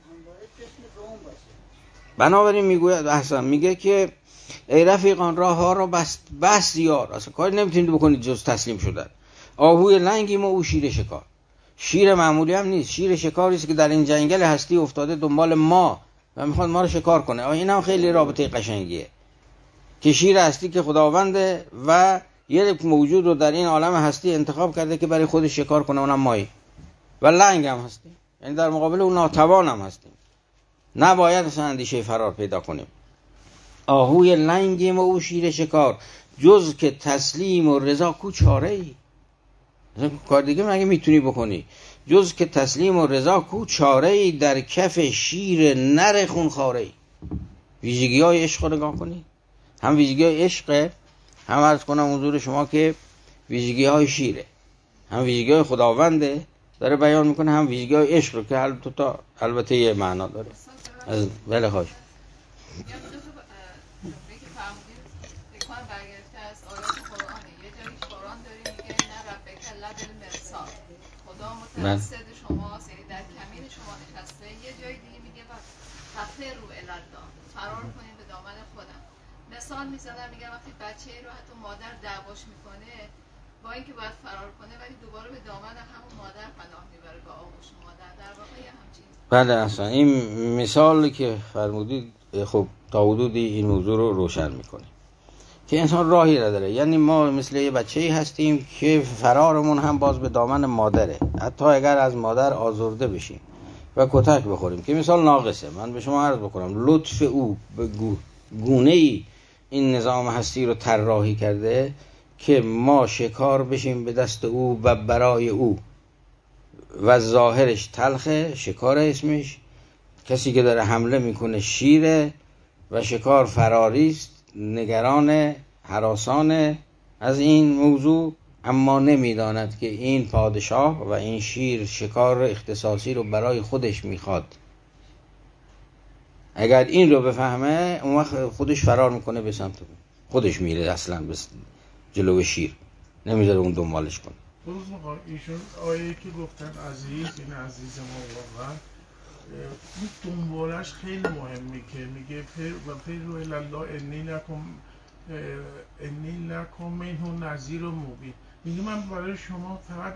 بنابراین میگوید احسن، میگه که ای رفیقان راه ها را بس یار، اصلا کاری نمیتونید بکنید جز تسلیم شدن. آهوی لنگیم و او شیر شکار. شیر معمولی هم نیست، شیر شکاری است که در این جنگل هستی افتاده دنبال ما و میخواد ما رو شکار کنه. این هم خیلی رابطه قشنگیه که شیر هستی که خداونده و یک موجود رو در این عالم هستی انتخاب کرده که برای خودش شکار کنه، اونم مایی و لنگ هم هستیم، یعنی در مقابل اون ناتوان هم هستیم، نباید اصلا اندیشه فرار پیدا کنیم. آهوی لنگیم و او شیر شکار، جز که تسلیم و رضا کو چاره ای. کار دیگه مگه میتونی بکنی؟ جز که تسلیم و رضا کو چاره ای، در کف شیر نر خونخواره ای. ویژگی های عشق رو نگاه کنی، هم ویژگی های عشقه، هم عرض کنم حضور شما که ویژگی های شیره، هم ویژگی های خداونده داره بیان میکنه، هم ویژگی های عشق رو که البته یه معنا داره. از بله خواهش متوسط شماست، یعنی در کمین شما نشسته. یه جای دیگه میگه تفر رو الالله، فرار کنید به دامن خودم. مثال میزنم، میگم وقتی بچه رو حتی مادر دعواش میکنه، با اینکه باید فرار کنه ولی دوباره به دامن همون مادر پناه میبره، به آغوش مادر. در واقع یه همچین. بله اصلا این مثالی که فرمودید خب تا حدودی این موضوع رو روشن میکنه که انسان راهی نداره. یعنی ما مثل یه بچه‌ای هستیم که فرارمون هم باز به دامن مادره، حتی اگر از مادر آزرده بشیم و کتک بخوریم، که مثال ناقصه. من به شما عرض بکنم لطف او به گونه‌ای این نظام هستی رو طراحی کرده که ما شکار بشیم به دست او و برای او، و ظاهرش تلخه، شکار اسمش، کسی که داره حمله میکنه شیره و شکار فراریست، نگران، هراسان از این موضوع، اما نمیداند که این پادشاه و این شیر شکار اختصاصی رو برای خودش میخواد. اگر این رو بفهمه اون وقت خودش فرار میکنه به سمت خودش، میره اصلا به جلو شیر، نمیذاره اون دنبالش کنه. درست میخوام. ایشون آیه که گفتن عزیز، این عزیز ما واقعا این دنبالش خیلی مهمه که میگه و پیرو الله انی لکم منه نذیر و مبین. میگه من برای شما فقط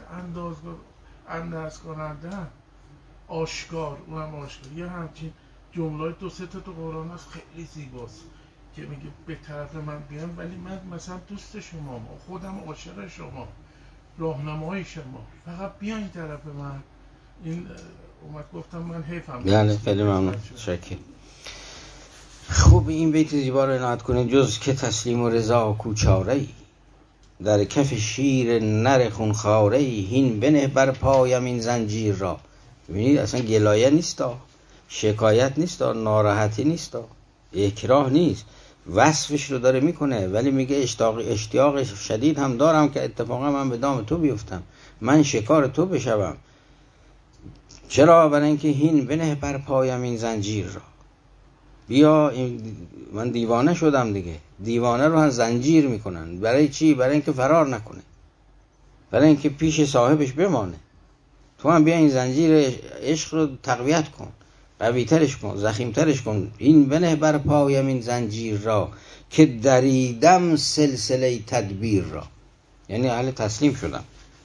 انداز کننده، آشکار، اونم آشکار. یه همچین جمله دو سه تا تو قرآن هست خیلی زیباست که میگه به طرف من بیان، ولی من مثلا دوست شما، خودم عاشق شما، راهنمای شما، فقط بیاین طرف من. این اومد گفتم من حیفم. بله خیلی ممنون، شکر. خوب این بیت زیبا رو عنایت کنید. جز که تسلیم و رضا کوچاره‌ای، در کف شیر نر خونخواره‌ای، هین بنه بر پایم این زنجیر را. ببینید اصلا گلایه نیست، شکایت نیست، ناراحتی نیست، اکراه نیست، وصفش رو داره میکنه، ولی میگه اشتیاق شدید هم دارم که اتفاقا من به دام تو بیفتم، من شکار تو بشوم. چرا؟ برای اینکه هین بنه بر پایم این زنجیر را. بیا من دیوانه شدم دیگه. دیوانه رو هم زنجیر میکنن. برای چی؟ برای اینکه فرار نکنه، برای اینکه پیش صاحبش بمانه. تو هم بیا این زنجیر عشق رو تقویت کن، قوی‌ترش کن، ضخیم‌ترش کن. این بنه بر پایم این زنجیر را، که دریدم سلسله تدبیر را. یعنی اهل تسلیم شدم.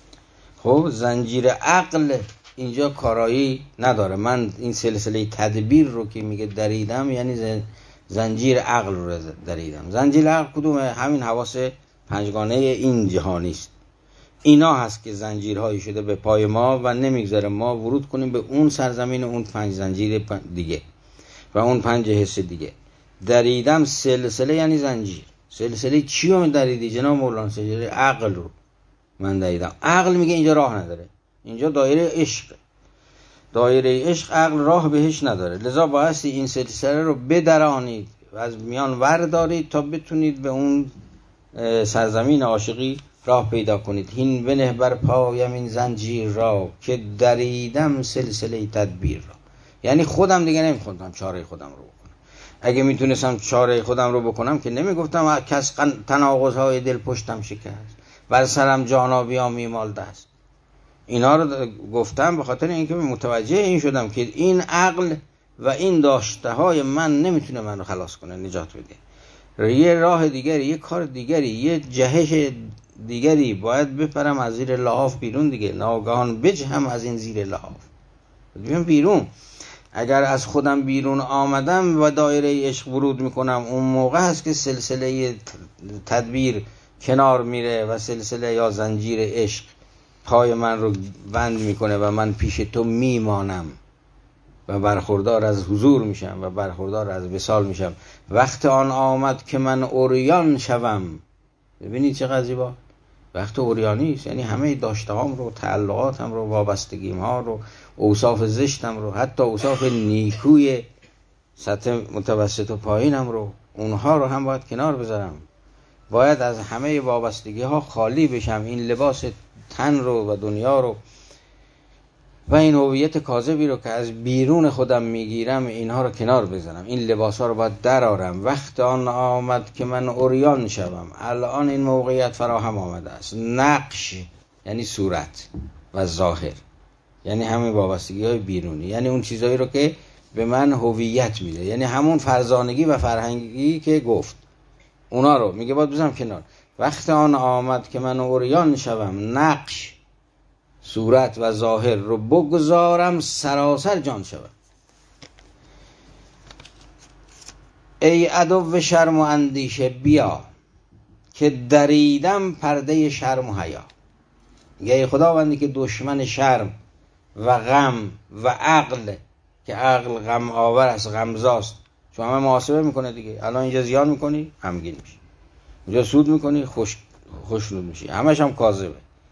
خب زنجیر عقل اینجا کارایی نداره. من این سلسله تدبیر رو که میگه دریدم، یعنی زنجیر عقل رو دریدم. زنجیر عقل کدومه؟ همین حواس پنجگانه این جهانی است. اینا هست که زنجیرهایی شده به پای ما و نمیگذاره ما ورود کنیم به اون سرزمین، اون 5 زنجیر دیگه و اون 5 حس دیگه. دریدم سلسله یعنی زنجیر. سلسله چی رو دریدی جناب مولانا؟ سلسله عقل رو من دریدم. عقل میگه اینجا راه نداره، اینجا دایره عشق، دایره عشق عقل راه بهش نداره. لذا بایستی این سلسله رو بدرانید و از میان وردارید تا بتونید به اون سرزمین عاشقی راه پیدا کنید. هین بنه بر پایم این زنجیر را، که دریدم سلسله تدبیر را. یعنی خودم دیگه نمیخوندم چاره خودم رو بکنم. اگه میتونستم چاره خودم رو بکنم که نمیگفتم کس تناقض‌های دل پشتم شکست، بر سرم جانابیام میمالده است. اینا رو گفتم به خاطر اینکه متوجه این شدم که این عقل و این داشته های من نمیتونه من رو خلاص کنه، نجات بده. یه راه دیگری، یه کار دیگری، یه جهش دیگری، باید بپرم از زیر لحاف بیرون دیگه. ناگهان بجهم از این زیر لحاف بیرون. اگر از خودم بیرون آمدم و دایره عشق ورود میکنم، اون موقع هست که سلسله تدبیر کنار میره و سلسله یا زنجیر عشق پای من رو بند میکنه و من پیش تو میمانم و برخوردار از حضور میشم و برخوردار از وصال میشم. وقت آن آمد که من عریان شوم. ببینید چقدر زیبا. وقت عریانی است، یعنی همه داشتهام رو، تعلقاتم رو، وابستگیم ها رو، اوصاف زشتم رو، حتی اوصاف نیکوی سطح متوسط و پایینم رو، اونها رو هم باید کنار بذارم. باید از همه وابستگی ها خالی بشم. این لباس تن رو و دنیا رو و این هویت کاذبی رو که از بیرون خودم میگیرم، اینها رو کنار بذارم. این لباس ها رو باید درآرم. وقت آن آمد که من عریان شوم. الان این موقعیت فراهم آمده است. نقش یعنی صورت و ظاهر، یعنی همین وابستگی های بیرونی، یعنی اون چیزایی رو که به من هویت میده، یعنی همون فرزانگی و فرهنگی که گفت، اونا رو میگه باید بذارم کنار. وقت آن آمد که من عریان شوم، نقش، صورت و ظاهر رو بگذارم، سراسر جان شوم. ای عدو شرم و اندیشه بیا، که دریدم پرده شرم و حیا. ای خداوندی که دشمن شرم و غم و عقل که عقل غم آور است، غمزاست. چون همه محاسبه میکنه دیگه. الان اینجا زیان میکنی غمگین میشی، اونجا سود میکنی خوشنود میشی، همش هم کاذبه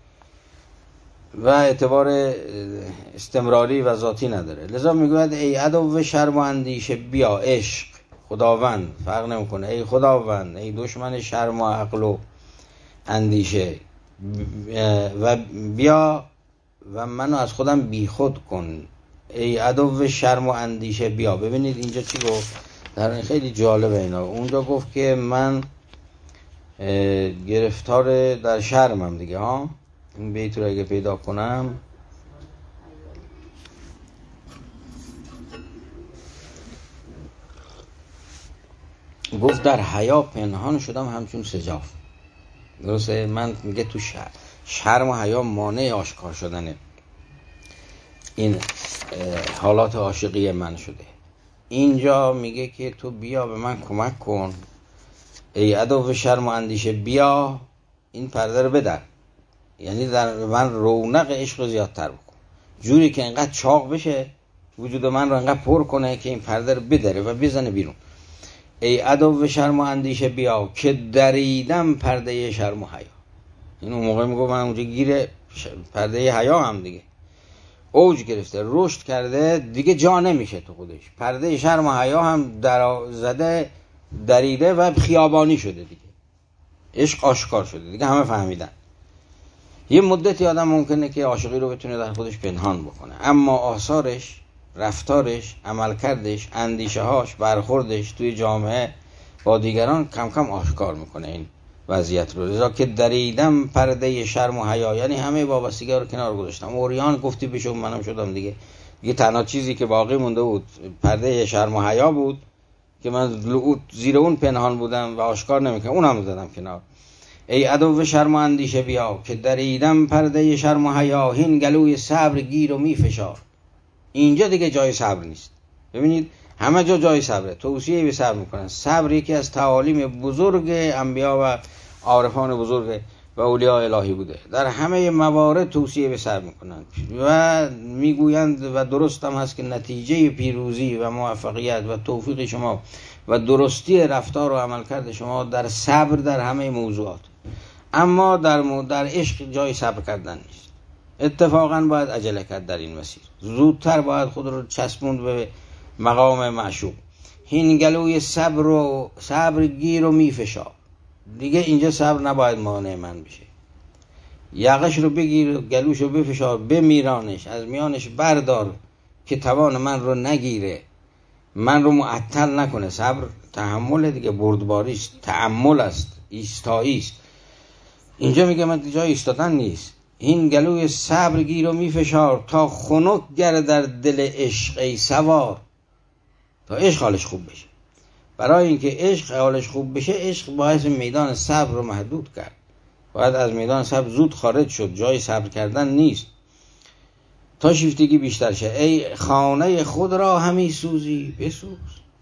و اعتبار استمراری و ذاتی نداره. لذا میگوید ای عدو شرم و اندیشه بیا، عشق خداوند فرق نمیکنه، ای خداوند، ای دشمن شرم و عقل و اندیشه، و بیا و منو از خودم بی خود کن. ای عدو شرم و اندیشه بیا. ببینید اینجا چی گفت، در خیلی جالبه اینا. اونجا گفت که من گرفتار در شرمم دیگه ها. این بیت رو اگه پیدا کنم، گفت در حیا پنهان شدم همچون سجاف. درسته؟ من میگه تو شرم و حیا مانع آشکار شدنه این حالات عاشقی من شده. اینجا میگه که تو بیا به من کمک کن، ای عدو شرم و اندیشه بیا، این پرده رو بدر، یعنی در من رونق عشق رو زیادتر بکن، جوری که انقدر چاق بشه وجود من رو انقدر پر کنه که این پرده رو بدره و بزنه بیرون. ای عدو شرم و اندیشه بیا که دریدم پرده شرم و حیا. این اون موقع میگه من اونجا گیر پرده حیا هم دیگه اوج گرفته، رشد کرده دیگه، جا نمیشه تو خودش. پرده شرم و حیا هم در زده، دریده و خیابانی شده دیگه. عشق آشکار شده دیگه، همه فهمیدن. یه مدتی آدم ممکنه که عاشقی رو بتونه در خودش پنهان بکنه، اما آثارش، رفتارش، عملکردش، اندیشه هاش، برخوردش توی جامعه با دیگران کم کم آشکار میکنه این وضعیت رو. لذا که دریدم پرده شرم و حیا، یعنی همه وابستگی رو کنار گذاشتم. اوریان گفتی بشو، منم شدم دیگه. تنها چیزی که باقی مونده بود پرده شرم و حیا بود که من زیر اون پنهان بودم و آشکار نمیکنم، اونم دادم کنار. ای عدو شرم و اندیشه بیا که دریدم پرده شرم و حیا، هین گلوی صبر گیر و میفشار. اینجا دیگه جای صبر نیست. ببینید همه جا جای صبره، توصیه به صبر میکنن. صبر یکی از تعالیم بزرگ انبیا و عارفان بزرگ و اولیاء الهی بوده. در همه موارد توصیه به صبر میکنن و میگویند و درست هم هست که نتیجه پیروزی و موفقیت و توفیق شما و درستی رفتار و عملکرد شما در صبر در همه موضوعات. اما در عشق جای صبر کردن نیست. اتفاقا باید عجله کرد در این مسیر، زودتر باید خود رو چسبوند به مقام معشوق. هین گلوی صبر گیر و میفشار. دیگه اینجا صبر نباید مانع من بشه. یقش رو بگیر، گلوش رو بفشار، بمیرانش، از میانش بردار که توان من رو نگیره، من رو معطل نکنه. صبر تحمل دیگه، بردباریست، تأمل است، ایستایی است. اینجا میگه من جای ایستادن نیست. این گلوی صبر گیر و میفشار تا خنک گرد در دل عشق ای سوار. تا عشق حالش خوب بشه. برای اینکه عشق حالش خوب بشه، عشق باید میدان صبر رو محدود کرد. باید از میدان صبر زود خارج شد، جای صبر کردن نیست. تا شیفتگی بیشتر شه. ای خانه خود را همی سوزی بسوز.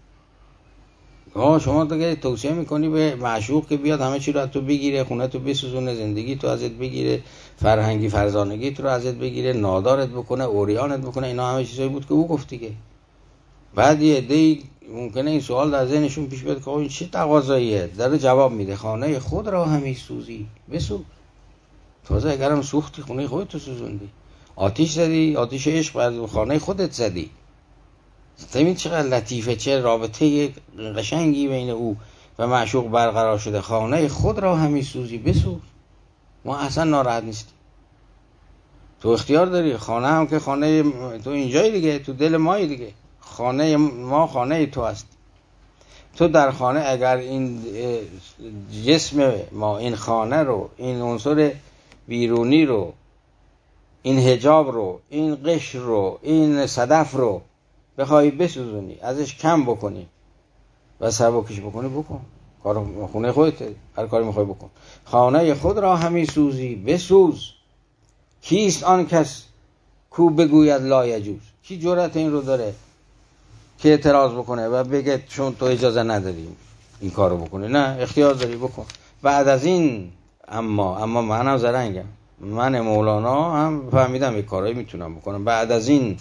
شما تو توصیه میکنی به معشوق که بیاد همه چی رو از تو بگیره، خونه تو بسوزونه، زندگی تو ازت بگیره، فرهنگی فرزانگی تو رو ازت بگیره، نادارت بکنه، اوریانت بکنه. اینا همه چیزایی بود که او گفت دیگه. بعد یه عده‌ای ممکنه این سوال در ذهنشون پیش بیاد که این چه تقاضاییه؟ داره جواب میده خانه خود را همی سوزی بسوز. تازه اگرم سوختی خونه خودت تو سوزوندی، آتیش زدی، آتیش عشق بر خانه خودت زدی. ببین چقدر لطیفه، چه رابطه قشنگی بین او و معشوق برقرار شده. خانه خود را همی سوزی بسوز. ما اصلا ناراحت نیستیم، تو اختیار داری. خانه هم که خانه تو اینجای دیگه، تو دل مایی دیگه. خانه ما خانه تو است. تو در خانه اگر این جسم ما، این خانه رو، این عنصر بیرونی رو، این حجاب رو، این قشر رو، این صدف رو بخوای بسوزونی، ازش کم بکنی و سبکش بکنی، بکن. خونه خودت، هر کاری میخوای بکن. خانه خود را همی سوزی بسوز. کیست آن کس کو بگوید لا یجوز؟ کی جرأت این رو داره که اعتراض بکنه و بگه چون تو اجازه نداری این کارو بکنی؟ نه، اختیار داری، بکن. بعد از این اما منم زرنگم، من مولانا هم فهمیدم یک کارایی میتونم بکنم. بعد از این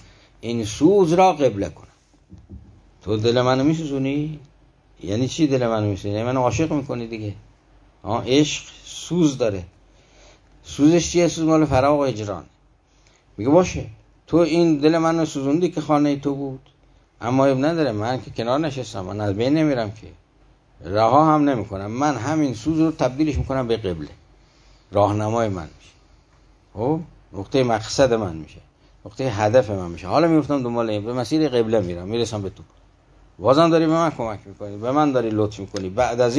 این سوز را قبله کنم. تو دل منو میسوزونی؟ یعنی چی دل منو میسوزونی؟ یعنی منو عاشق میکنی دیگه. عشق سوز داره. سوزش چیه؟ سوز مال فراق و هجران. میگه باشه تو این دل منو سوزوندی که خانه تو بود، اما اب نداره، من که کنار نشستم، من از بین نمیرم که، رها هم نمیکنم، من همین سوز رو تبدیلش میکنم به قبله، راهنمای من میشه، خب نقطه مقصد من میشه، نقطه هدف من میشه. حالا میفتم دنبال این، به مسیر قبله میرم، میرسم به تو. بازم داری به من کمک میکنی، به من داری لطف میکنی. بعد از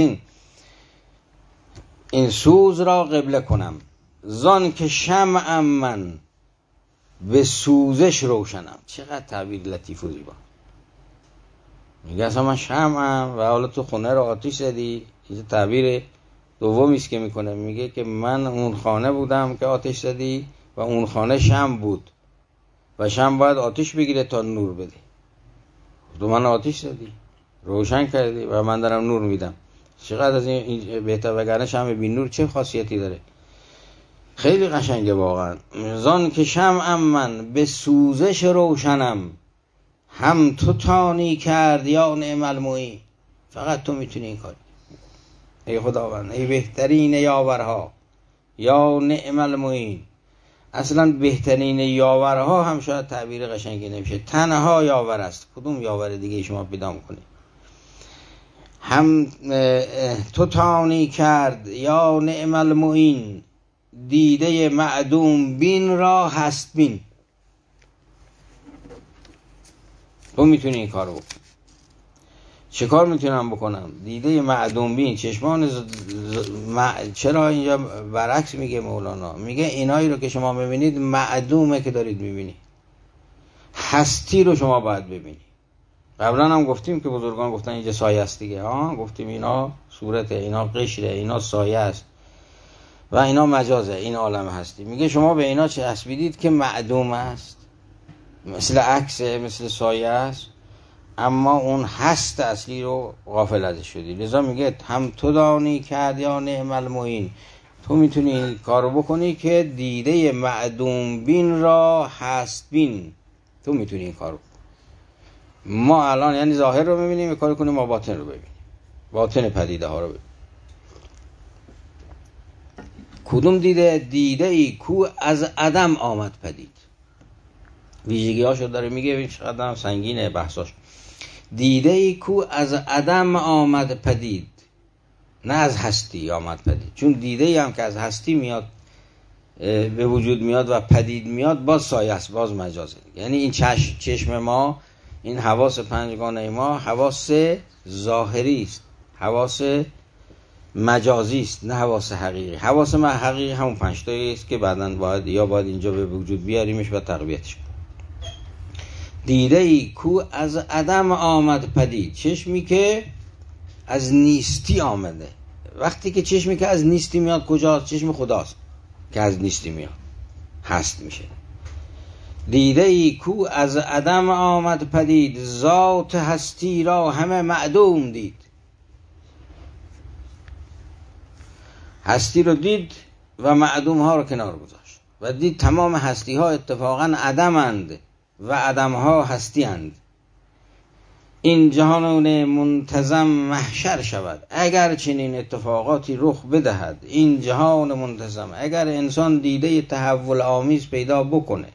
این سوز را قبله کنم، زان که شمعم من به سوزش روشنم. چقدر تعبیر لطیف و زیبا. میگه اصلا من شمعم و حالا تو خونه رو آتیش زدی. این تعبیر دومی است که میکنه، میگه که من اون خانه بودم که آتیش زدی و اون خانه شمع بود و شمع باید آتیش بگیره تا نور بده. تو من آتیش زدی، روشن کردی و من دارم نور میدم. چقدر از این بهتر، وگرنه شمع بی نور چه خاصیتی داره؟ خیلی قشنگه واقعا. زان که شمعم من به سوزش روشنم، هم تو تانی کرد یا نعم المعین. فقط تو میتونی این کاری. ای خداوند، ای بهترین یاورها، یا نعم المعین. اصلا بهترین یاورها هم شاید تعبیر قشنگی نمیشه، تنها یاور است. کدوم یاور دیگه شما پیدا میکنی؟ هم تو تانی کرد یا نعم المعین، دیده معدوم بین را هست بین. تو میتونی این کار بکنی. چه کار میتونم بکنم؟ دیده معدوم بین، چشمان چرا اینجا برعکس میگه مولانا؟ میگه اینایی رو که شما ببینید معدومه که دارید میبینید، هستی رو شما باید ببینید. قبلا هم گفتیم که بزرگان گفتن اینجا سایه است دیگه. گفتیم اینا صورته، اینا قشره، اینا سایه است و اینا مجازه، این عالم هستی. میگه شما به اینا چه اسبیدید که معدوم است، مثل عکسه، مثل سایه است، اما اون هست اصلی رو غافل ازش شدی. لذا میگه هم تو دانی کرد یا نعم المعین. تو میتونی این کارو بکنی که دیده معدوم بین را هست بین. تو میتونی این کارو. ما الان یعنی ظاهر رو ببینیم، این کارو کنیم، ما باطن رو ببینیم، باطن پدیده ها رو ببینیم. کدوم دیده؟ دیده ای کو از عدم آمد پدید. ویژگی هاشو داره میگه، ببین چقدر سنگینه بحثاش. دیده ای کو از عدم آمد پدید، نه از هستی آمد پدید. چون دیده ای هم که از هستی میاد به وجود میاد و پدید میاد، باز سایه است، باز مجازه. یعنی این چشم ما، این حواس پنجگانه ما حواس ظاهری است، حواس مجازی است، نه حواس حقیقی. حواس حقیقی همون 5 تایی است که بعداً باید اینجا به وجود بیاریمش و تقویتش. دیده ای کو از عدم آمد پدید، چشمی که از نیستی آمده. وقتی که چشمی که از نیستی میاد کجاست؟ چشم خداست که از نیستی میاد، هست میشه. دیده ای کو از عدم آمد پدید، ذات هستی را همه معدوم دید. هستی رو دید و معدوم ها رو کنار گذاشت و دید تمام هستی ها اتفاقا عدمند و عدم ها هستی اند. این جهان منتظم محشر شود اگر چنین اتفاقاتی رخ بدهد. این جهان منتظم، اگر انسان دیده تحول آمیز پیدا بکنه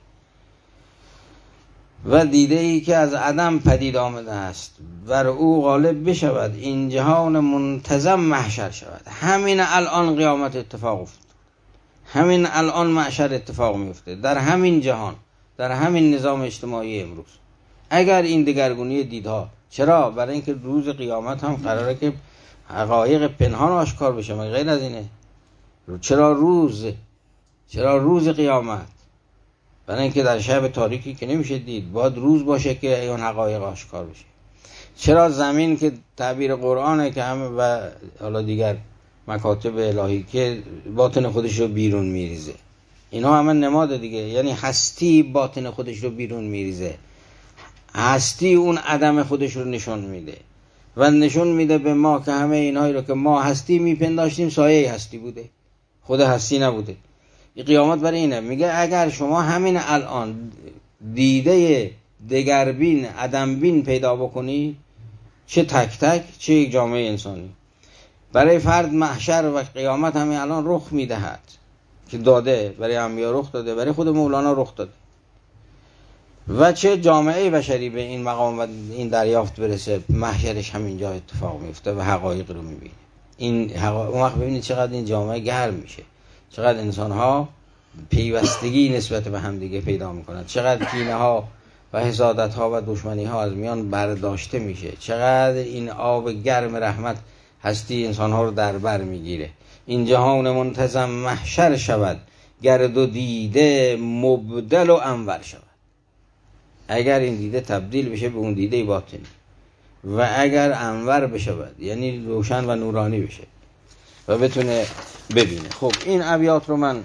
و دیده ای که از عدم پدید آمده است بر او غالب بشود، این جهان منتظم محشر شود. همین الان قیامت اتفاق افتاد، همین الان محشر اتفاق میفته در همین جهان، در همین نظام اجتماعی امروز. اگر این دگرگونی دیدها، چرا؟ برای اینکه روز قیامت هم قراره که حقایق پنهان آشکار بشه، مگه غیر از اینه؟ چرا روز قیامت؟ برای اینکه در شب تاریکی که نمیشه دید، باید روز باشه که اون حقایق آشکار بشه. چرا زمین که تعبیر قرآنه که همه و حالا دیگر مکاتب الهی که باطن خودش رو بیرون میریزه، اینا همه نماد دیگه. یعنی هستی باطن خودش رو بیرون میریزه، هستی اون عدم خودش رو نشون میده و نشون میده به ما که همه اینهایی رو که ما هستی میپنداشتیم سایه هستی بوده، خود هستی نبوده. این قیامت برای اینه. میگه اگر شما همین الان دیده دگربین عدمبین پیدا بکنید، چه تک تک چه یک جامعه انسانی. برای فرد محشر و قیامت همین الان رخ میدهد که داده، برای انبیا رخ داده، برای خود مولانا رخ داده. و چه جامعه بشری به این مقام و این دریافت برسه، محشرش همینجا اتفاق میفته و حقایق رو میبینه. اون وقت ببینید چقدر این جامعه گرم میشه، چقدر انسان ها پیوستگی نسبت به هم دیگه پیدا میکنند، چقدر کینه ها و حسادت ها و دشمنی ها از میان برداشته میشه، چقدر این آب گرم رحمت هستی انسان ها رو در بر میگیره. این جهان منتظم محشر شود، گرد و دیده مبدل و انور شود. اگر این دیده تبدیل بشه به اون دیده باطنی و اگر انور بشود، یعنی روشن و نورانی بشه و بتونه ببینه. خب این ابیات رو من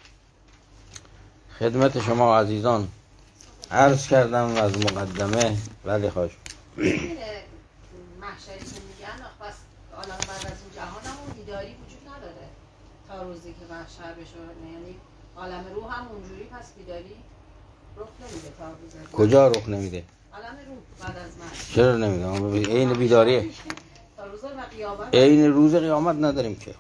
خدمت شما عزیزان عرض کردم از مقدمه. ولی خواهش محشری که میگن بس عالم بعد از این جهان هم اون بیداری وجود نداره تا روزی که محشر بشه، یعنی عالم روح هم اونجوری پس بیداری رخ نمیده تا روزی. کجا رخ نمیده؟ عالم روح بعد از محشر چرا نمیده؟ عین بیداریه. تا روز قیامت عین روز قیامت نداریم که.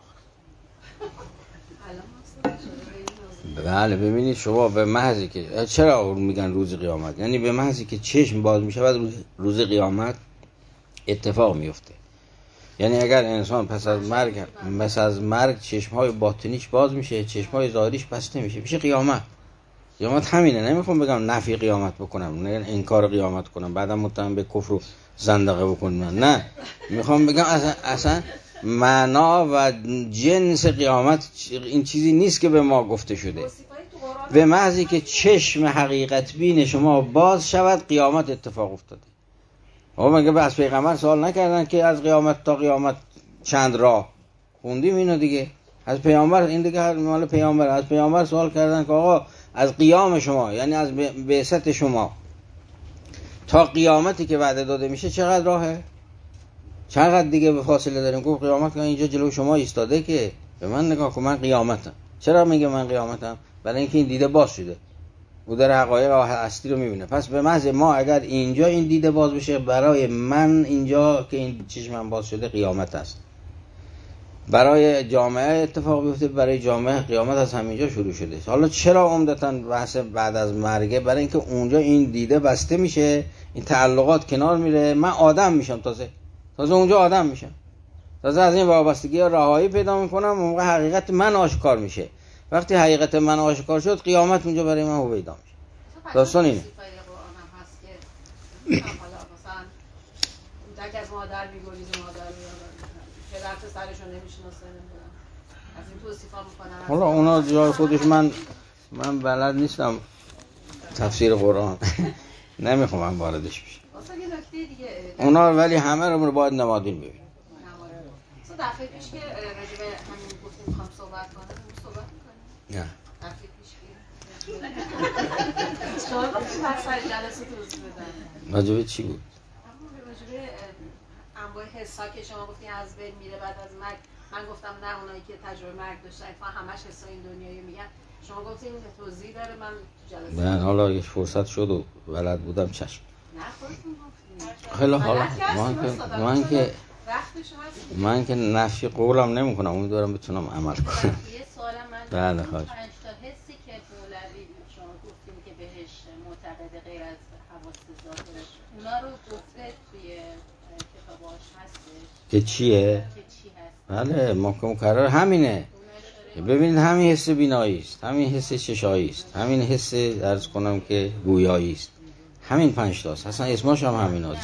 بله ببینید شما به محضی که چرا میگن روز قیامت، یعنی به محضی که چشم باز میشه بعد روز قیامت اتفاق میفته. یعنی اگر انسان پس از مرگ چشمهای باطنیش باز میشه، چشمهای ظاهریش بسته میشه قیامت. قیامت همینه. نمیخوام بگم نفی قیامت بکنم، نه انکار قیامت کنم بعدم متهم به کفر و زندقه بکنم، نه میخوام بگم اصلا معنا و جنس قیامت این چیزی نیست که به ما گفته شده. به محضی که چشم حقیقت بین شما باز شود قیامت اتفاق افتاده. مگه از پیغمبر سوال نکردن که از قیامت تا قیامت چند راه؟ خوندیم اینو دیگه. از پیامبر، این دیگه مال پیامبر، از پیامبر سوال کردن که آقا از قیام شما، یعنی از بعثت شما تا قیامتی که وعده داده میشه چقدر راهه؟ چقدر دیگه به فاصله داریم؟ گفت قیامت که اینجا جلو شما ایستاده، که به من نگاه کن من قیامتم. چرا میگه من قیامتم؟ برای اینکه این دیده باز شده، او در حقایق اصلی رو میبینه. پس به محض ما اگر اینجا این دیده باز بشه، برای من اینجا که این چشمم باز شده قیامت است. برای جامعه اتفاق بیفته، برای جامعه قیامت از همینجا شروع شده. حالا چرا عمدتاً بحث بعد از مرگه؟ برای اینکه اونجا این دیده بسته میشه، این تعلقات کنار میره، من آدم میشم، تازه اونجا آدم میشم، تازه از این وابستگی ها رهایی پیدا میکنم، موقع حقیقت من آشکار میشه. وقتی حقیقت من آشکار شد قیامت اونجا برای من هویدا میشه. داستان اینه. از مادر میگریز مادر پدر پسرشو نمیشناسه، از این توصیفا میکنن. حالا اونا جای خودش، من بلد نیستم تفسیر قرآن نمیخوام من واردش بشم. واسه یه نکته دیگه اونا ولی همه رو باید نمادین ببین. تو دفعه پیش که راجع به همین گفتیم میخوام صحبت کنیم، نه دفعه پیش که شما گفتیم هر سر جلسه توضیح بدن راجع به چی بود؟ راجع به انواع حسا که شما گفتین از بین میره بعد از مرگ. من گفتم نه، اونایی که تجربه مرگ داشتن اتفاقا همش حسای این دنیایی میگن. شما گفتین توضیح داره. من تو جلسه حالا یه فرصت شد و بلد بودم چشم. نه خودتون گفتین. خیلی حالا من که نفی قولم نمی کنم، امیدوارم بتونم عمل کنم. یه سوالم من بله خواهش. 5 تا حسی که مولوی شما گفتیم که بهش معتقد غیر از حواس ظاهرش، اونا رو گفته توی کتاباش هستش که چیه؟ که چی هست؟ بله محکم مکرر همینه. ببینید همین حس بینایی است، همین حس چشایی است، همین حس عرض کنم که گویایی است، همین 5 تاست. اصلا اسمش هم همینا.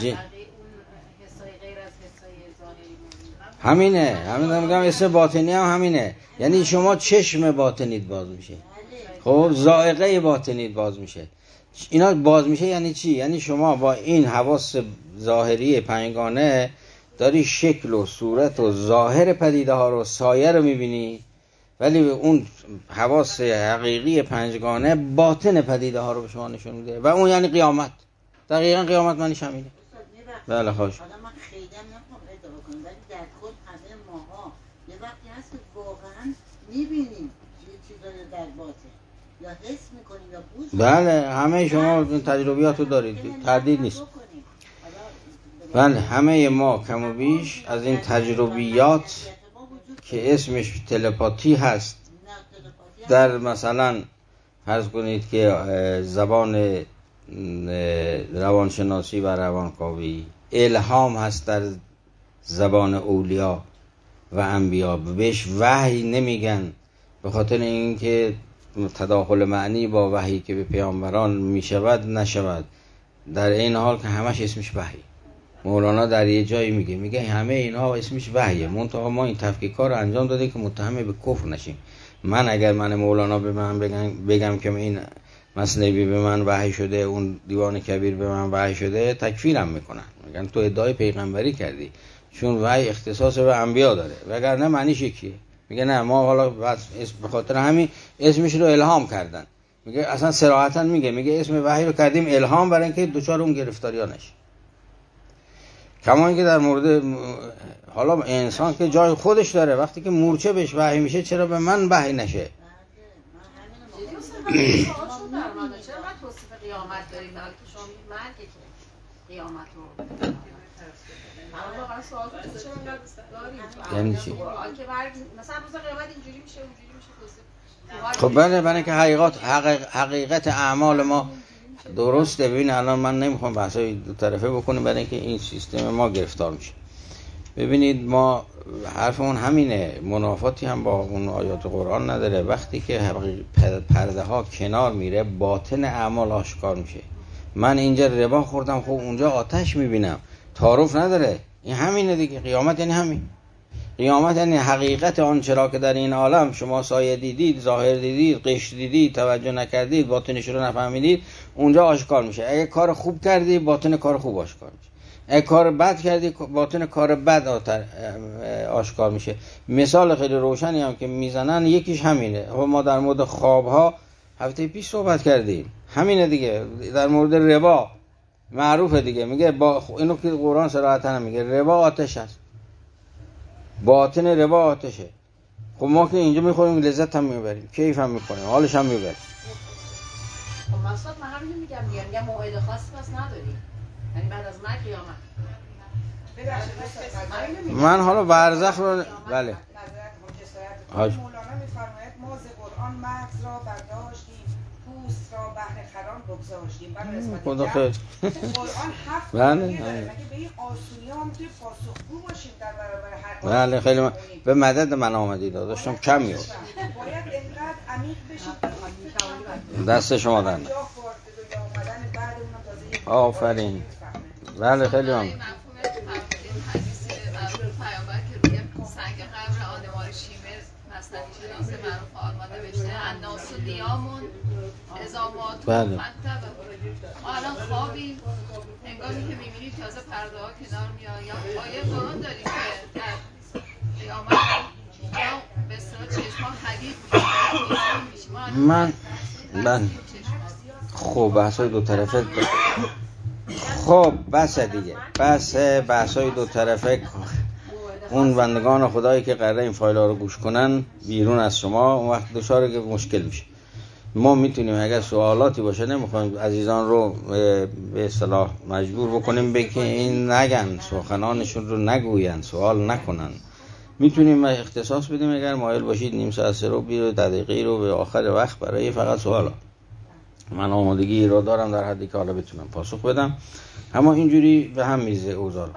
همینه میگم اسم باطنی هم همینه. یعنی شما چشم باطنیت باز میشه، خب ذائقه باطنیت باز میشه. اینا باز میشه یعنی چی؟ یعنی شما با این حواس ظاهری 5گانه داری شکل و صورت و ظاهر پدیده ها رو، سایه رو میبینی، ولی اون حواس حقیقی 5گانه باطن پدیده ها رو به شما نشون میده و اون یعنی قیامت. دقیقاً قیامت معنیش همینه. بله خواهش. حالا من خیلی نمیخوام ادعا کنم، ولی در خود همه ماها یه وقتی هست که واقعا میبینیم یه چیزایی در باطن. یا حس میکنیم یا بوش بله همه شما تجربیات رو دارید، تردید نیست. بله همه ما کم و بیش از این تجربیات که اسمش تلپاتی هست، در مثلا فرض کنید که زبان روانشناسی و روانکاوی، الهام هست در زبان اولیا و انبیا، بهش وحی نمیگن به خاطر اینکه تداخل معنی با وحی که به پیامبران میشود نشود، در این حال که همش اسمش وحی. مولانا در یه جایی میگه همه اینها اسمش وحیه، منتها ما این تفکیک‌ها رو انجام داده که متهم به کفر نشیم. اگر من مولانا به من بگم که این مثنوی به من وحی شده، اون دیوان کبیر به من وحی شده، تکفیرم میکنن، میگن تو ادعای پیغمبری کردی، چون وحی اختصاص به انبیا داره، وگرنه معنیش یکیه. میگه نه ما حالا به خاطر همین اسمش رو الهام کردن. میگه اصلا صراحتا میگه اسم وحی رو کردیم الهام برای اینکه دوچار اون گرفتاری‌ها نشه. کما اینکه در مورد حالا انسان که جای خودش داره، وقتی که مورچه بهش وحی میشه چرا به من وحی نشه؟ چرا باید توصیف قیامت داریم که شما میگید مرگه که قیامت رو واقعا سوال کنید چرا انقدر داریم؟ یعنی چی؟ که مثلا روز قیامت اینجوری میشه اونجوری میشه توصیف. خب بله که حقیقت اعمال ما درسته. ببین الان من نمیخوام بحثای دو طرفه بکنیم برای اینکه این سیستم ما گرفتار میشه. ببینید ما حرفمون همینه، منافاتی هم با اون آیات قرآن نداره. وقتی که پرده ها کنار میره باطن اعمال آشکار میشه. من اینجا ربا خوردم، خب اونجا آتش میبینم، تعارف نداره. این همینه دیگه. قیامت یعنی همین. قیامت یعنی حقیقت آن چرا که در این عالم شما سایه دیدید، ظاهر دیدید، قشر دیدید، توجه نکردید، باطنش رو نفهمیدید، اونجا آشکار میشه. اگه کار خوب کردی باطن کار خوب آشکار میشه، اگه کار بد کردی باطن کار بد آشکار میشه. مثال خیلی روشنی هم که میزنن یکیش همینه. ما در مورد خوابها هفته پیش صحبت کردیم، همینه دیگه. در مورد ربا معروفه دیگه، میگه اینو که قرآن صراحتا میگه ربا آتش است، باطن ربا آتشه. خب ما که اینجا میخوریم لذت هم میبریم، کیف هم میکنیم، حالش هم میبریم. خب مقصد من همینو میگم موعد خاصی پس نداریم، یعنی بعد از مرگ قیامت. من حالا برزخ رو بله مولانا میفرماید ما ز قرآن مغز را برداشتیم، پوست را بهر خران بگذاشتیم. خدا خیر. قرآن هفت بله مگه به این آسونی ها میتونیم پاسخگو باشیم در برابر هر بله خیلی به مدد من آمدید، داشتم کم میاد. باید اینقدر عمیق بشید دست شما در آفرین. بله خیلی هم سنگ قبر آدمار شیمر مصنوی شناس معروف آلمان نوشته الناس نیامون ازامات منطبه. ما الان خوابیم، هنگامی که میبینید تازه پرده ها کنار میاد. یا آیه قرآن داریم که در قیامت یا به اصطلاح چشما حدید میشه. من خب بحثای دو طرفه خب بس دیگه، بس بحثای دو طرفه. اون بندگان خدایی که قراره این فایل ها رو گوش کنن بیرون از شما، اون وقت دچار که مشکل میشه. ما میتونیم اگر سوالاتی باشه، نمیخوایم عزیزان رو به اصطلاح مجبور بکنیم به که این نگن، سخنانشون رو نگوین، سوال نکنن. میتونیم اختصاص بدیم اگر مایل باشید نیم ساعت 3 رو 10 دقیقه رو به آخر وقت برای فقط سوالا. من آمادگی رو دارم در حدی که حالا بتونم پاسخ بدم، اما اینجوری به هم میزه اوضاع.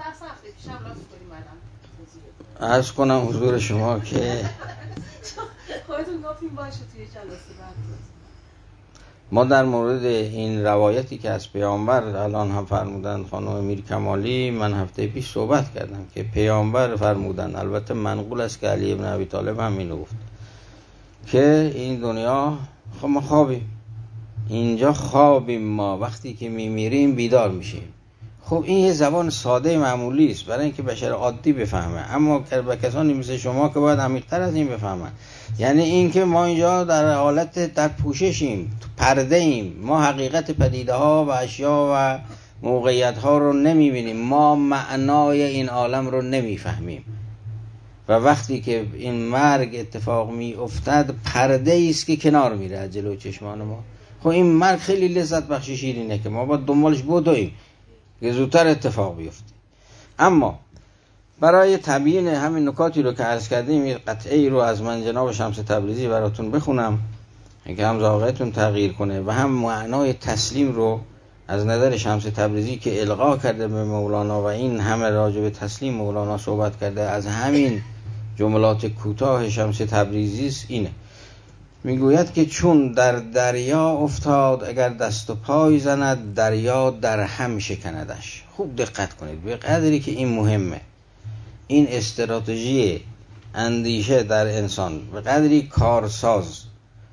عرض کنم حضور شما که خودتون گفتیم باشه توی جلسه بعد ما در مورد این روایتی که از پیامبر الان هم فرمودن خانم میر کمالی، من هفته پیش صحبت کردم که پیامبر فرمودن، البته منقول است که علی ابن ابی طالب هم اینو گفت، که این دنیا خب ما خوابیم، اینجا خوابیم، ما وقتی که میمیریم بیدار میشیم. خب این یه زبان ساده معمولی است برای اینکه بشر عادی بفهمه، اما به کسانی مثل شما که باید عمیق‌تر از این بفهمن. یعنی این که ما اینجا در حالت در پوششیم، تو پرده ایم، ما حقیقت پدیده ها و اشیا و موقعیت ها رو نمیبینیم، ما معنای این عالم رو نمیفهمیم. و وقتی که این مرگ اتفاق می افتد پرده است که کنار میره از جلو چشمان ما. خب این مرگ خیلی لذت بخش شیرینه که ما باید دنبالش بدویم که زودتر اتفاق بیفته. اما برای تبیین همین نکاتی رو که عرض کردیم این قطعه رو از من جناب شمس تبریزی براتون بخونم که هم ذائقه‌تون تغییر کنه و هم معنای تسلیم رو از نظر شمس تبریزی که القا کرده به مولانا و این همه راجع به تسلیم مولانا صحبت کرده. از همین جملات کوتاه شمس تبریزی است. اینه میگوید که چون در دریا افتاد اگر دست و پای زند دریا در هم شکندش. خوب دقت کنید به قدری که این مهمه. این استراتژی اندیشه در انسان به قدری کارساز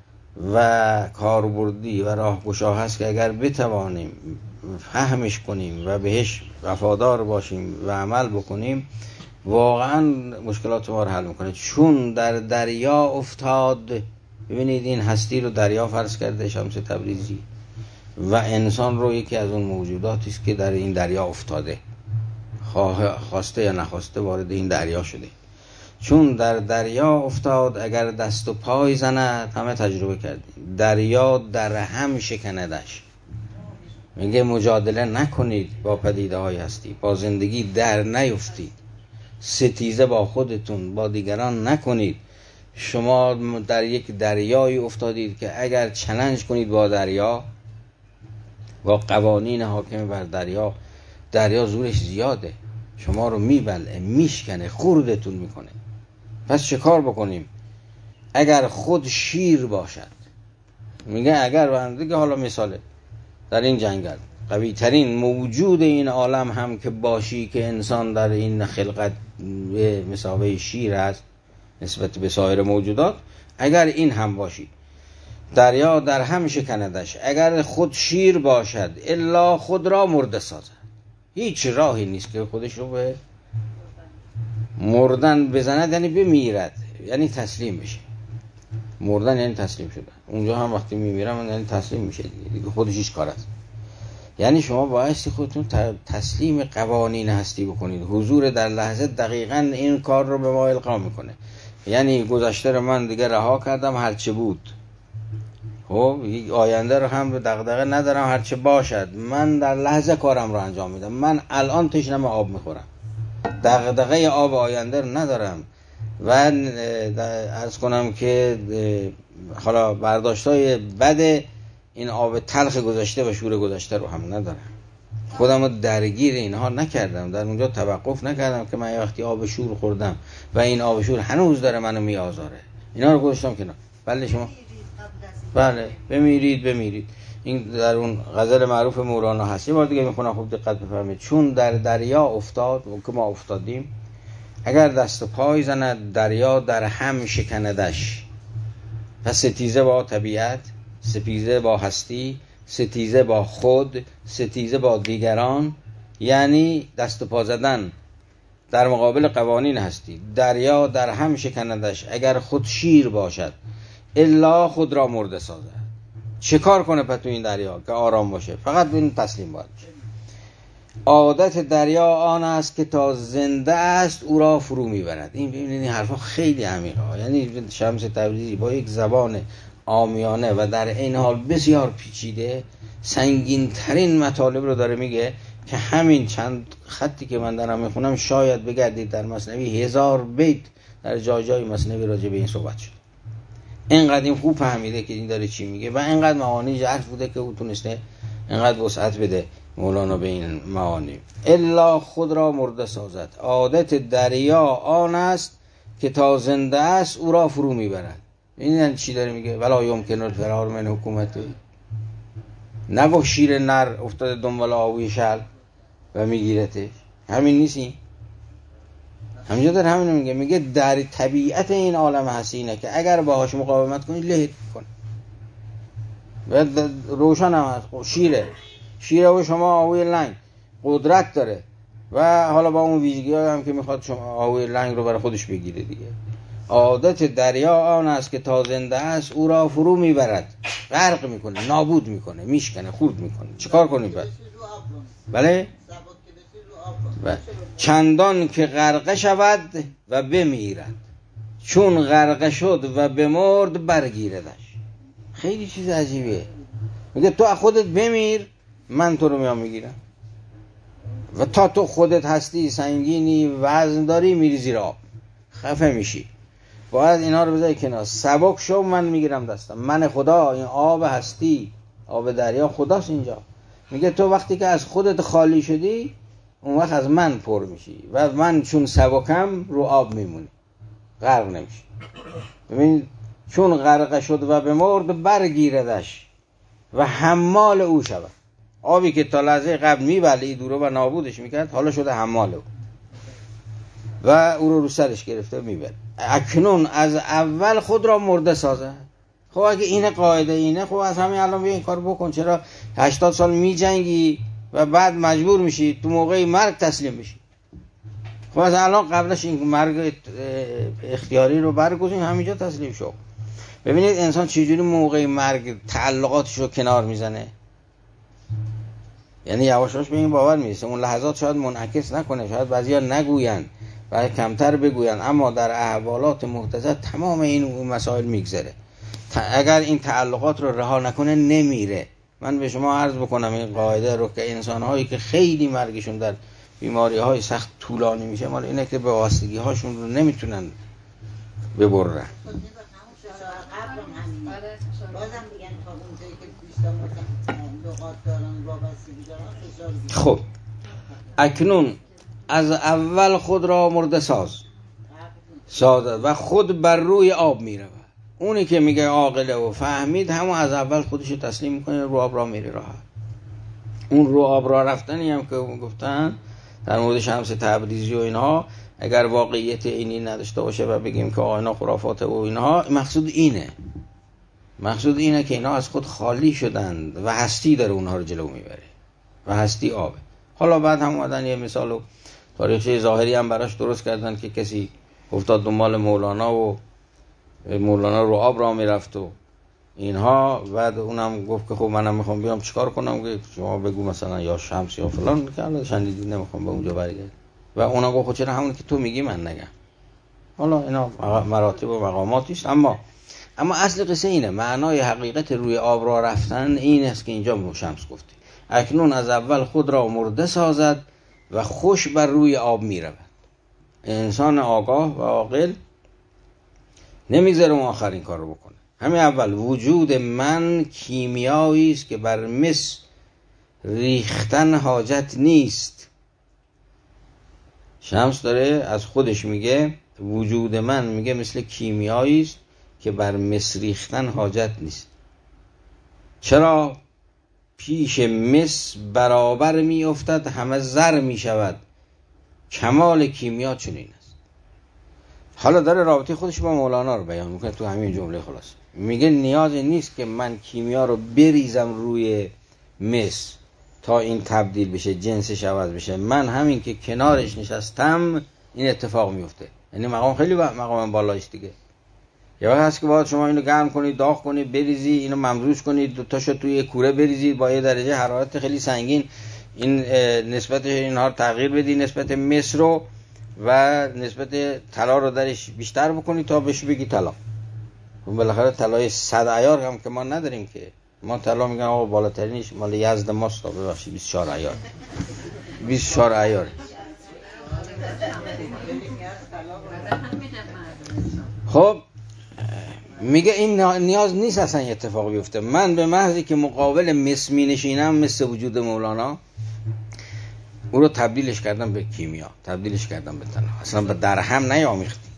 و کاربردی و راهگشا هست که اگر بتوانیم فهمش کنیم و بهش وفادار باشیم و عمل بکنیم واقعا مشکلات ما رو حل میکنه. چون در دریا افتاد، ببینید این هستی رو دریا فرض کرده شمس تبریزی و انسان رو یکی از اون موجوداتی است که در این دریا افتاده، خواسته یا نخواسته وارد این دریا شده. چون در دریا افتاد اگر دست و پای زند، همه تجربه کردیم، دریا در هم شکندش. میگه مجادله نکنید با پدیده های هستی، با زندگی در نیفتید، ستیزه با خودتون با دیگران نکنید. شما در یک دریایی افتادید که اگر چالش کنید با دریا، با قوانین حاکم بر دریا، دریا زورش زیاده، شما رو میبلعه، میشکنه، خوردتون میکنه. پس چه کار بکنیم؟ اگر خود شیر باشد، میگه اگر دیگه حالا مثاله در این جنگل قوی ترین موجود این عالم هم که باشی که انسان در این خلقت به مثابه شیر است نسبت به سایر موجودات، اگر این هم باشی دریا در هم شکندش. اگر خود شیر باشد الا خود را مرده سازد. هیچ راهی نیست که خودش رو به مردن بزند، یعنی بمیرد، یعنی تسلیم بشه. مردن یعنی تسلیم شدن. اونجا هم وقتی میمیرم یعنی تسلیم میشه دیگه خودش هیچ کار است. یعنی شما بایستی خودتون تسلیم قوانین هستی بکنید. حضور در لحظه دقیقاً این کار رو به ما القا میکنه. یعنی گذشته رو من دیگه رها کردم هرچه بود، خب آینده رو هم به دغدغه ندارم هرچه باشد، من در لحظه کارم رو انجام میدم. من الان تشنم آب میخورم، دغدغه آب آینده رو ندارم و عرض کنم که حالا برداشتای بد این آب تلخ گذشته و شور گذشته رو هم ندارم. خودم رو درگیر اینها نکردم، در اونجا توقف نکردم که من وقتی آب شور خوردم و این آب شور هنوز داره منو میآزاره، اینا رو گذاشتم کنار. بله شما بله بمیرید. این در اون غزل معروف مولانا هست، یه بار دیگه میخونم خوب دقت بفرمایید. چون در دریا افتاد که ما افتادیم، اگر دست و پای زند دریا در هم شکندش. پس ستیزه با طبیعت، ستیزه با هستی، ستیزه با خود، ستیزه با دیگران، یعنی دست و پا زدن در مقابل قوانین هستی. دریا در هم شکندش اگر خود شیر باشد الا خود را مرده سازد. چه کار کنه پس تو این دریا که آرام باشه؟ فقط این تسلیم باید بشه. عادت دریا آن است که تا زنده است او را فرو میبرد. این ببینید این حرفا خیلی عمیقه، یعنی شمس تبریزی با یک زبان عامیانه و در این حال بسیار پیچیده سنگین ترین مطالب رو داره میگه که همین چند خطی که من دارم میخونم شاید بگردید در مثنوی 1000 بیت در جای مثنوی راجع به این صحبت شد. اینقدر این خوب فهمیده که این داره چی میگه و اینقدر معانی ژرف بوده که او تونسته اینقدر وسعت بده مولانا به این معانی. الا خود را مرده سازد. عادت دریا آن است که تا زنده است او را فرو میبرد. این چی داره میگه؟ ولا یمکن الفرار من حکومته. نگو شیر نر افتاده دنبال آهوی شل و میگیرتش، همین نیستی؟ همینجا داره همین میگه، میگه در طبیعت این عالم حسینه که اگر باهاش مقاومت کنی لهت کنه. و روشن هم هست شیره و شما آهوی لنگ قدرت داره و حالا با اون ویژگی هم که میخواد شما آهوی لنگ رو برای خودش بگیره دیگه. عادت دریا آن است که تا زنده است او را فرو میبرد، غرق میکنه، نابود میکنه، میشکنه، خورد میکنه. چیکار کنیم پس؟ بله و چندان که غرقه شود و بمیرد، چون غرقه شد و بمرد برگیردش. خیلی چیز عجیبیه. میگه تو خودت بمیر، من تو رو میام میگیرم. و تا تو خودت هستی سنگینی وزن داری میری زیر آب خفه میشی، باید اینا رو بذاری کنار، سبک شو، من میگیرم دستم، من خدا، این آب هستی، آب دریا خداست اینجا. میگه تو وقتی که از خودت خالی شدی اون وقت از من پر میشی و من چون سبکم رو آب میمونی، غرق نمیشی. ببین چون غرق شد و بمرد برگیردش و حمال او شود. آبی که تا لحظه قبل میبلید او رو و نابودش میکرد حالا شده حمال او و او رو سرش گرفته میبره. اکنون از اول خود را مرده سازه. خب اگه این قاعده اینه، خب از همین الان بیا این کار بکن. چرا 80 سال میجنگی و بعد مجبور میشی تو موقع مرگ تسلیم بشی؟ خب از الان قبلش این مرگ اختیاری رو برگزین، همینجا تسلیم شو. ببینید انسان چجوری موقع مرگ تعلقاتش رو کنار میزنه، یعنی یواشاش به این باور میرسه. اون لحظات شاید منعکس نکنه، شاید بعضیا نگوین و کمتر بگوین، اما در احوالات محتضر تمام این مسائل میگذره. اگر این تعلقات رو رها نکنه نمیره. من به شما عرض بکنم این قاعده رو که انسان‌هایی که خیلی مرگشون در بیماری‌های سخت طولانی میشه، مال اینه که به واسطگی‌هاشون رو نمیتونن ببرن. بازم میگن تا اونجایی که بیشتر لغات دارن وابستگی دارن فشار. خب اکنون از اول خود را مرده سازد و خود بر روی آب میرود. اونی که میگه عاقله و فهمید همون از اول خودشو تسلیم میکنه، رو آب را میره راحت. اون رو آب را رفتنی هم که گفتن در مورد شمس تبریزی و اینها، اگر واقعیت اینی نداشته باشه و بگیم که اینا خرافاته و اینها، مقصود اینه که اینا از خود خالی شدند و هستی داره اونها رو جلو میبره و هستی آبه. حالا بعد هم اومدن یه مثال و تاریخچه ظاهری هم براش درست کردن که کسی افتاد دنبال مولانا و مولانا رو آب را میرفت و اینها، بعد اونم گفت که خب منم میخوام بیام چیکار کنم، که شما بگو مثلا یا شمس یا فلان، که الان شنیدید نمیخوام به اونجا برگردم. و اونا گفت خب چرا همون که تو میگی من نگم. حالا اینا مراتب و مقاماتی است، اما اصل قصه اینه، معنای حقیقت روی آب را رفتن این است که اینجا شمس گفته اکنون از اول خود را مرده سازد و خوش بر روی آب میرود. انسان آگاه و عاقل نمیذاره اون آخرین کار رو بکنه. همین اول وجود من کیمیایی است که بر مس ریختن حاجت نیست. شمس داره از خودش میگه وجود من، میگه مثل کیمیایی است که بر مس ریختن حاجت نیست. چرا؟ پیش مس برابر می افتد همه زر می شود، کمال کیمیا چنین است. حالا داره رابطه خودش با مولانا رو بیان میکنه تو همین جمله. خلاص میگه نیازی نیست که من کیمیا رو بریزم روی مس تا این تبدیل بشه، جنسش عوض بشه. من همین که کنارش نشستم این اتفاق میفته. یعنی مقام خیلی مقام بالاییست دیگه. یا هست که باید شما اینو گرم کنید، داغ کنید، بریزی، اینو ممزوج کنید، دو تاشو توی کوره بریزید با یه درجه حرارت خیلی سنگین، این نسبت اینها رو تغییر بدی، نسبت مس رو و نسبت طلا رو درش بیشتر بکنید تا بهش بگی طلا. اون بالاخره طلای 100 عیار هم که ما نداریم که. ما طلا میگن آقا بالاترینش مال یزد ماست، ببخشید 24 عیار. 24 عیار. خب میگه این نیاز نیست اصلا اتفاق بیفته. من به محضی که مقابل مس می نشینم، مثل وجود مولانا، او رو تبدیلش کردم به کیمیا، تبدیلش کردم به طلا. اصلا به در هم نیامیختیم.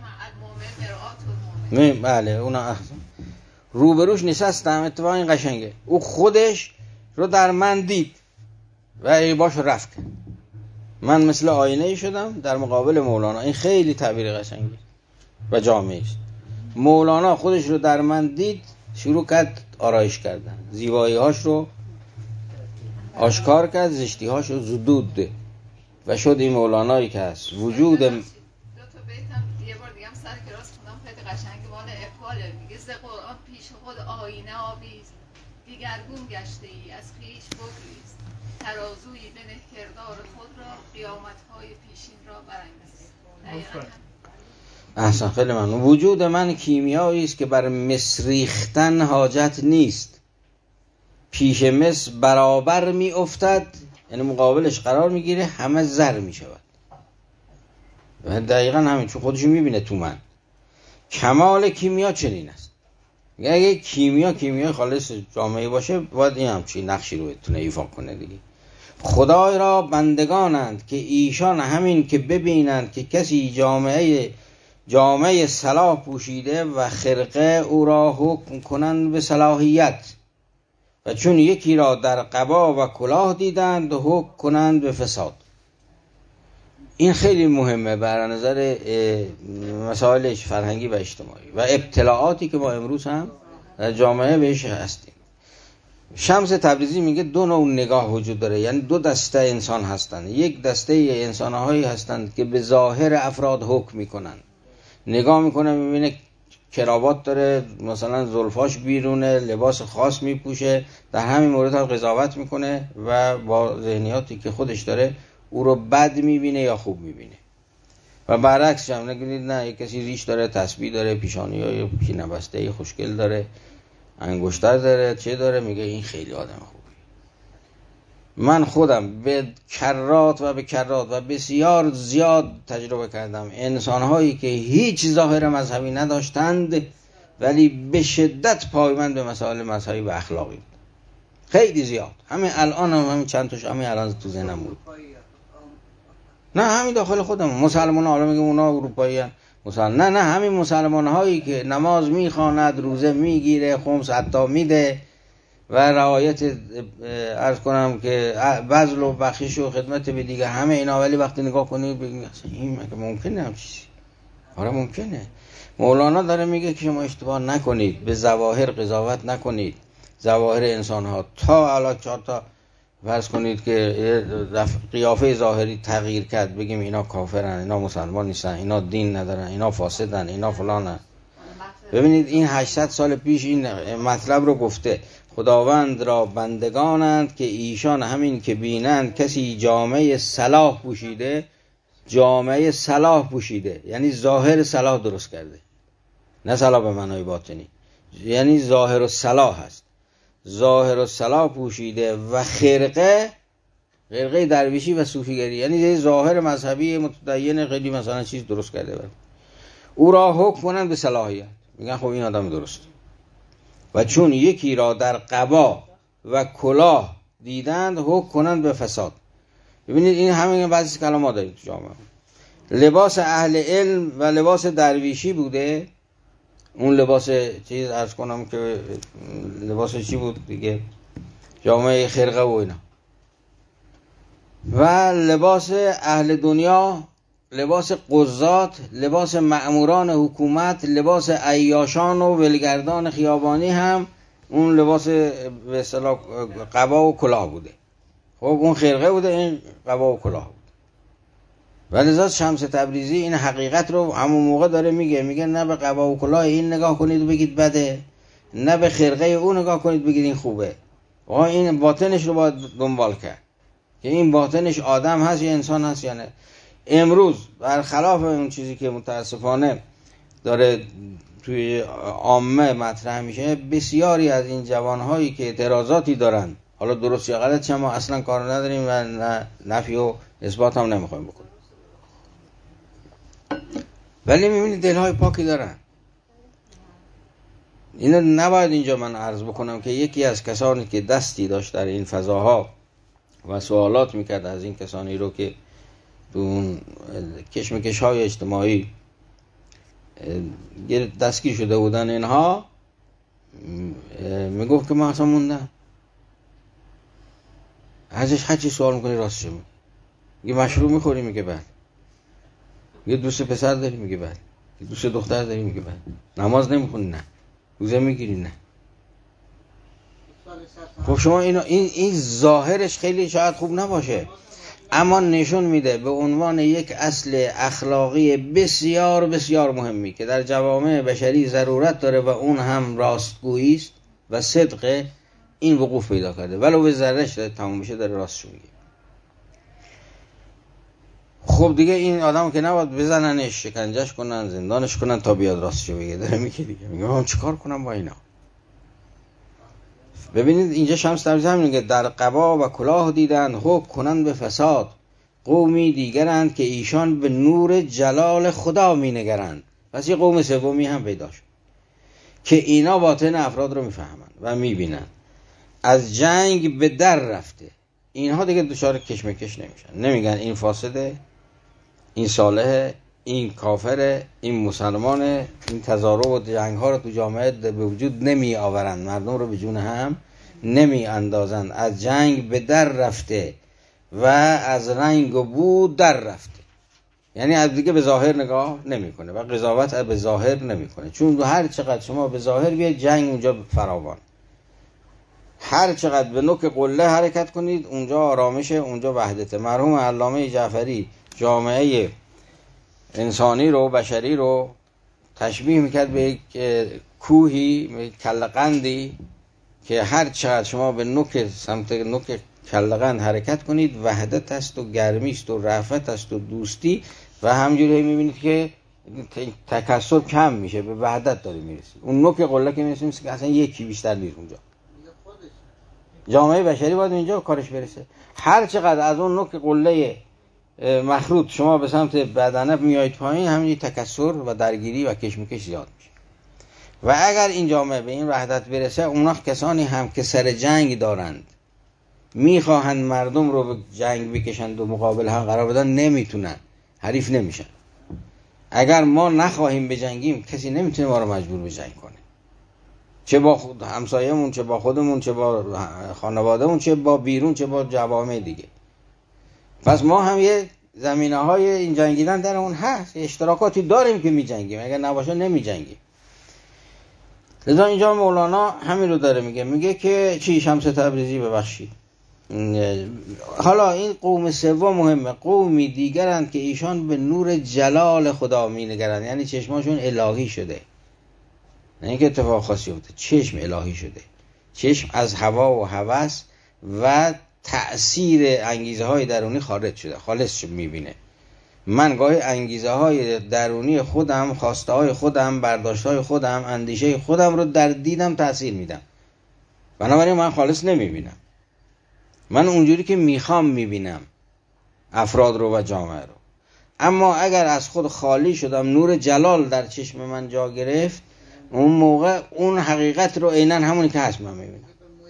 بله اونا روبروش نشستم. اتفاقا این قشنگه، او خودش رو در من دید و ایباش رفت. من مثل آینه شدم در مقابل مولانا. این خیلی تعبیر قشنگی و جامعی است. مولانا خودش رو در من دید، شروع کرد آرایش کردن، زیبایی هاش رو آشکار کرد، زشتی هاش رو زدود ده و شد این مولانایی که هست. وجود دو تا بیتم یه بار دیگه هم سر کلاس خوندم، خیلی قشنگ، مال اقباله. میگه ز قرآن پیش خود آینه آویز، دیگرگون گشته ای از خویش بگریز، ترازویی بنه کردار خود را، قیامت‌های پیشین را برانگیز. احسن، خیلی ممنون. وجود من کیمیایی است که بر مس ریختن حاجت نیست، پیش مس برابر می افتد، یعنی مقابلش قرار میگیره، همه زر می شود. و دقیقا همین، چون خودشو میبینه تو من. کمال کیمیا چنین است. اگه کیمیا خالص جامعه باشه، باید این همچین نقشی رو بتونه ایفا کنه دیگه. خدای را بندگانند که ایشان همین که ببینند که کسی جامعه صلاح پوشیده و خرقه او را حکم کنند به صلاحیت، و چون یکی را در قبا و کلاه دیدند حکم کنند به فساد. این خیلی مهمه بر نظر مسائلش فرهنگی و اجتماعی و ابتلاعاتی که ما امروز هم در جامعه بهش هستیم. شمس تبریزی میگه دو نوع نگاه وجود داره، یعنی دو دسته انسان هستند. یک دسته انسانهایی هستند که به ظاهر افراد حکم میکنن، نگاه میکنه میبینه کراوات داره، مثلا زلفاش بیرونه، لباس خاص میپوشه، در همین مورد هم قضاوت میکنه و با ذهنیاتی که خودش داره او رو بد میبینه یا خوب میبینه. و برعکس هم نگید نه، یک کسی ریش داره، تسبیح داره، پیشانی های پینه بسته خوشگل داره، انگشتر داره، چه داره، میگه این خیلی آدم خوبی. من خودم به کرات و بسیار زیاد تجربه کردم انسانهایی که هیچ ظاهر مذهبی نداشتند ولی به شدت پایبند به مسائل مذهبی و اخلاقی بود. خیلی زیاد. همین الان هم چند تاش همین الان تو ذهنم بود. نه همین داخل خودم مسلمان ها، حالا میگم اونا اروپایی هستند، نه همین مسلمان هایی که نماز میخواند، روزه میگیره، خمس حتی میده و رعایت عرض کنم که بذل و بخشش و خدمت به دیگه، همه اینا، ولی وقتی نگاه کنید بگید این مگه ممکنه هم چیزی؟ آره ممکنه. مولانا داره میگه که شما اشتباه نکنید، به ظواهر قضاوت نکنید، ظواهر انسان ها تا الان 4 تا فرض کنید که قیافه ظاهری تغییر کرد، بگیم اینا کافرن، اینا مسلمان نیستن، اینا دین ندارن، اینا فاسدن، اینا فلانن. ببینید این 800 سال پیش این مطلب رو گفته. خداوند را بندگانند که ایشان همین که بینند کسی جامعه صلاح پوشیده، یعنی ظاهر صلاح درست کرده، نه صلاح به معنای باطنی، یعنی ظاهر و صلاح هست، ظاهر و صلاح پوشیده و خرقه درویشی و صوفیگری، یعنی ظاهر مذهبی متدین خیلی مثلا چیز درست کرده برد. او را حکم کنند به صلاحیت، میگن خب این آدم درست. و چون یکی را در قبا و کلاه دیدند حکم کنند به فساد. ببینید این همین بعضی کلام ما داریم تو جامعه. لباس اهل علم و لباس درویشی بوده. اون لباس چیز عرض کنم که لباس چی بود دیگه، جامعه خرقه و اینا. و لباس اهل دنیا، لباس قضات، لباس مأموران حکومت، لباس عیاشان و ولگردان خیابانی هم اون لباس به اصطلاح قبا و کلاه بوده. خب اون خرقه بوده، این قبا و کلاه بود. ولذا شمس تبریزی این حقیقت رو همون موقع داره میگه نه به قبا و کلاه این نگاه کنید بگید بده، نه به خرقه اون نگاه کنید بگید این خوبه. آقا این باطنش رو باید دنبال کرد که این باطنش آدم هست یا انسان هست یا نه. امروز برخلاف اون چیزی که متاسفانه داره توی عامه مطرح میشه، بسیاری از این جوانهایی که اعتراضاتی دارن، حالا درست یا غلط چه ما اصلا کار نداریم و نفی و اثبات هم نمیخوایم بکنیم، ولی میبینید دلهای پاکی دارن. اینو نباید اینجا من عرض بکنم که یکی از کسانی که دستی داشت در این فضاها و سوالات میکرد از این کسانی رو که تو اون کشمکش های اجتماعی دستگیر شده بودن، اینها میگفت که ما اصلا موندن. ازش هرچی سوال میکنی راستش میگه. میگه مشروب میخوری؟ میگه بله. میگه دوست پسر داری؟ میگه بله. دوست دختر داری؟ میگه بله. نماز نمیخونی؟ نه. روزه میگیری؟ نه. خب شما این ظاهرش خیلی شاید خوب نباشه، اما نشون میده به عنوان یک اصل اخلاقی بسیار بسیار مهمی که در جوامع بشری ضرورت داره و اون هم راستگویی است و صدق این وقوف پیدا کرده، ولو به ذرهش داره تموم بشه داره راستشو میگه. خب دیگه این آدمو که نباید بزننش، شکنجهش کنن، زندانش کنن تا بیاد راستشو بگه. داره میگه دیگه، میگه من چیکار کنم با اینا؟ ببینید اینجا شمس تبریزی هم میگه در قبا و کلاه دیدند حکم کنند به فساد، قومی دیگرند که ایشان به نور جلال خدا مینگرند. پس یه قوم سومی هم پیدا شد که اینا باطن افراد رو میفهمند و میبینند. از جنگ به در رفته، اینها دیگه دچار کشمکش نمیشن، نمیگن این فاسده، این صالحه، این کافره، این مسلمانه. این تضارب و جنگ ها رو تو جامعه به وجود نمی آورند، مردم رو به جون هم نمی اندازند. از جنگ به در رفته و از رنگ و بو در رفته، یعنی از دیگه به ظاهر نگاه نمیکنه و قضاوت به ظاهر نمیکنه، چون هر چقدر شما به ظاهر بیاید جنگ اونجا فراوان، هر چقدر به نوک قله حرکت کنید اونجا آرامشه، اونجا وحدته. مرحوم علامه جعفری جامعه انسانی رو، بشری رو تشبیه میکرد به یک کوهی، به یک کله‌قندی که هر چقدر شما به نوک سمت نوک کله‌قند حرکت کنید وحدت است و گرمی است و رأفت است و دوستی، و همجوری میبینید که تکثر کم میشه، به وحدت داره میرسید. اون نوک قله که میرسید که اصلا یکی بیشتر نیست اونجا. جامعه بشری باید اینجا کارش برسه. هر چقدر از اون نوک قله مخروط شما به سمت بدنه میایید پایین، همین تکثر و درگیری و کشمکش زیاد میشه. و اگر این جامعه به این وحدت برسه، اونا کسانی هم که سر جنگ دارند میخواهند مردم رو به جنگ بکشند و مقابل هم قرار بدن، نمیتونن، حریف نمیشن. اگر ما نخواهیم بجنگیم کسی نمیتونه ما رو مجبور به جنگ کنه، چه با همسایه‌مون، چه با خودمون، چه با خانوادهمون، چه با بیرون، چه با جوامع دیگه. پس ما هم یه زمینه‌های این جنگیدن در اون هست، اشتراکاتی داریم که می‌جنگیم، اگر نباشه نمی‌جنگیم. لذا اینجا مولانا همین رو داره میگه که چی؟ شمس تبریزی ببخشید، حالا این قوم سوم مهمه، قومی دیگرند که ایشان به نور جلال خدا مینگرند، یعنی چشماشون الهی شده، نه اینکه اتفاق خاصی افتاده، چشم الهی شده، چشم از هوا و هوس و تأثیر انگیزه های درونی خارج شده، خالص میبینه. من گاهی انگیزه های درونی خودم، خواسته های خودم، برداشت های خودم، اندیشه خودم رو در دیدم تأثیر میدم، بنابراین من خالص نمیبینم، من اونجوری که میخوام میبینم افراد رو و جامعه رو. اما اگر از خود خالی شدم، نور جلال در چشم من جا گرفت، اون موقع اون حقیقت رو عیناً همونی که هست من میبینم،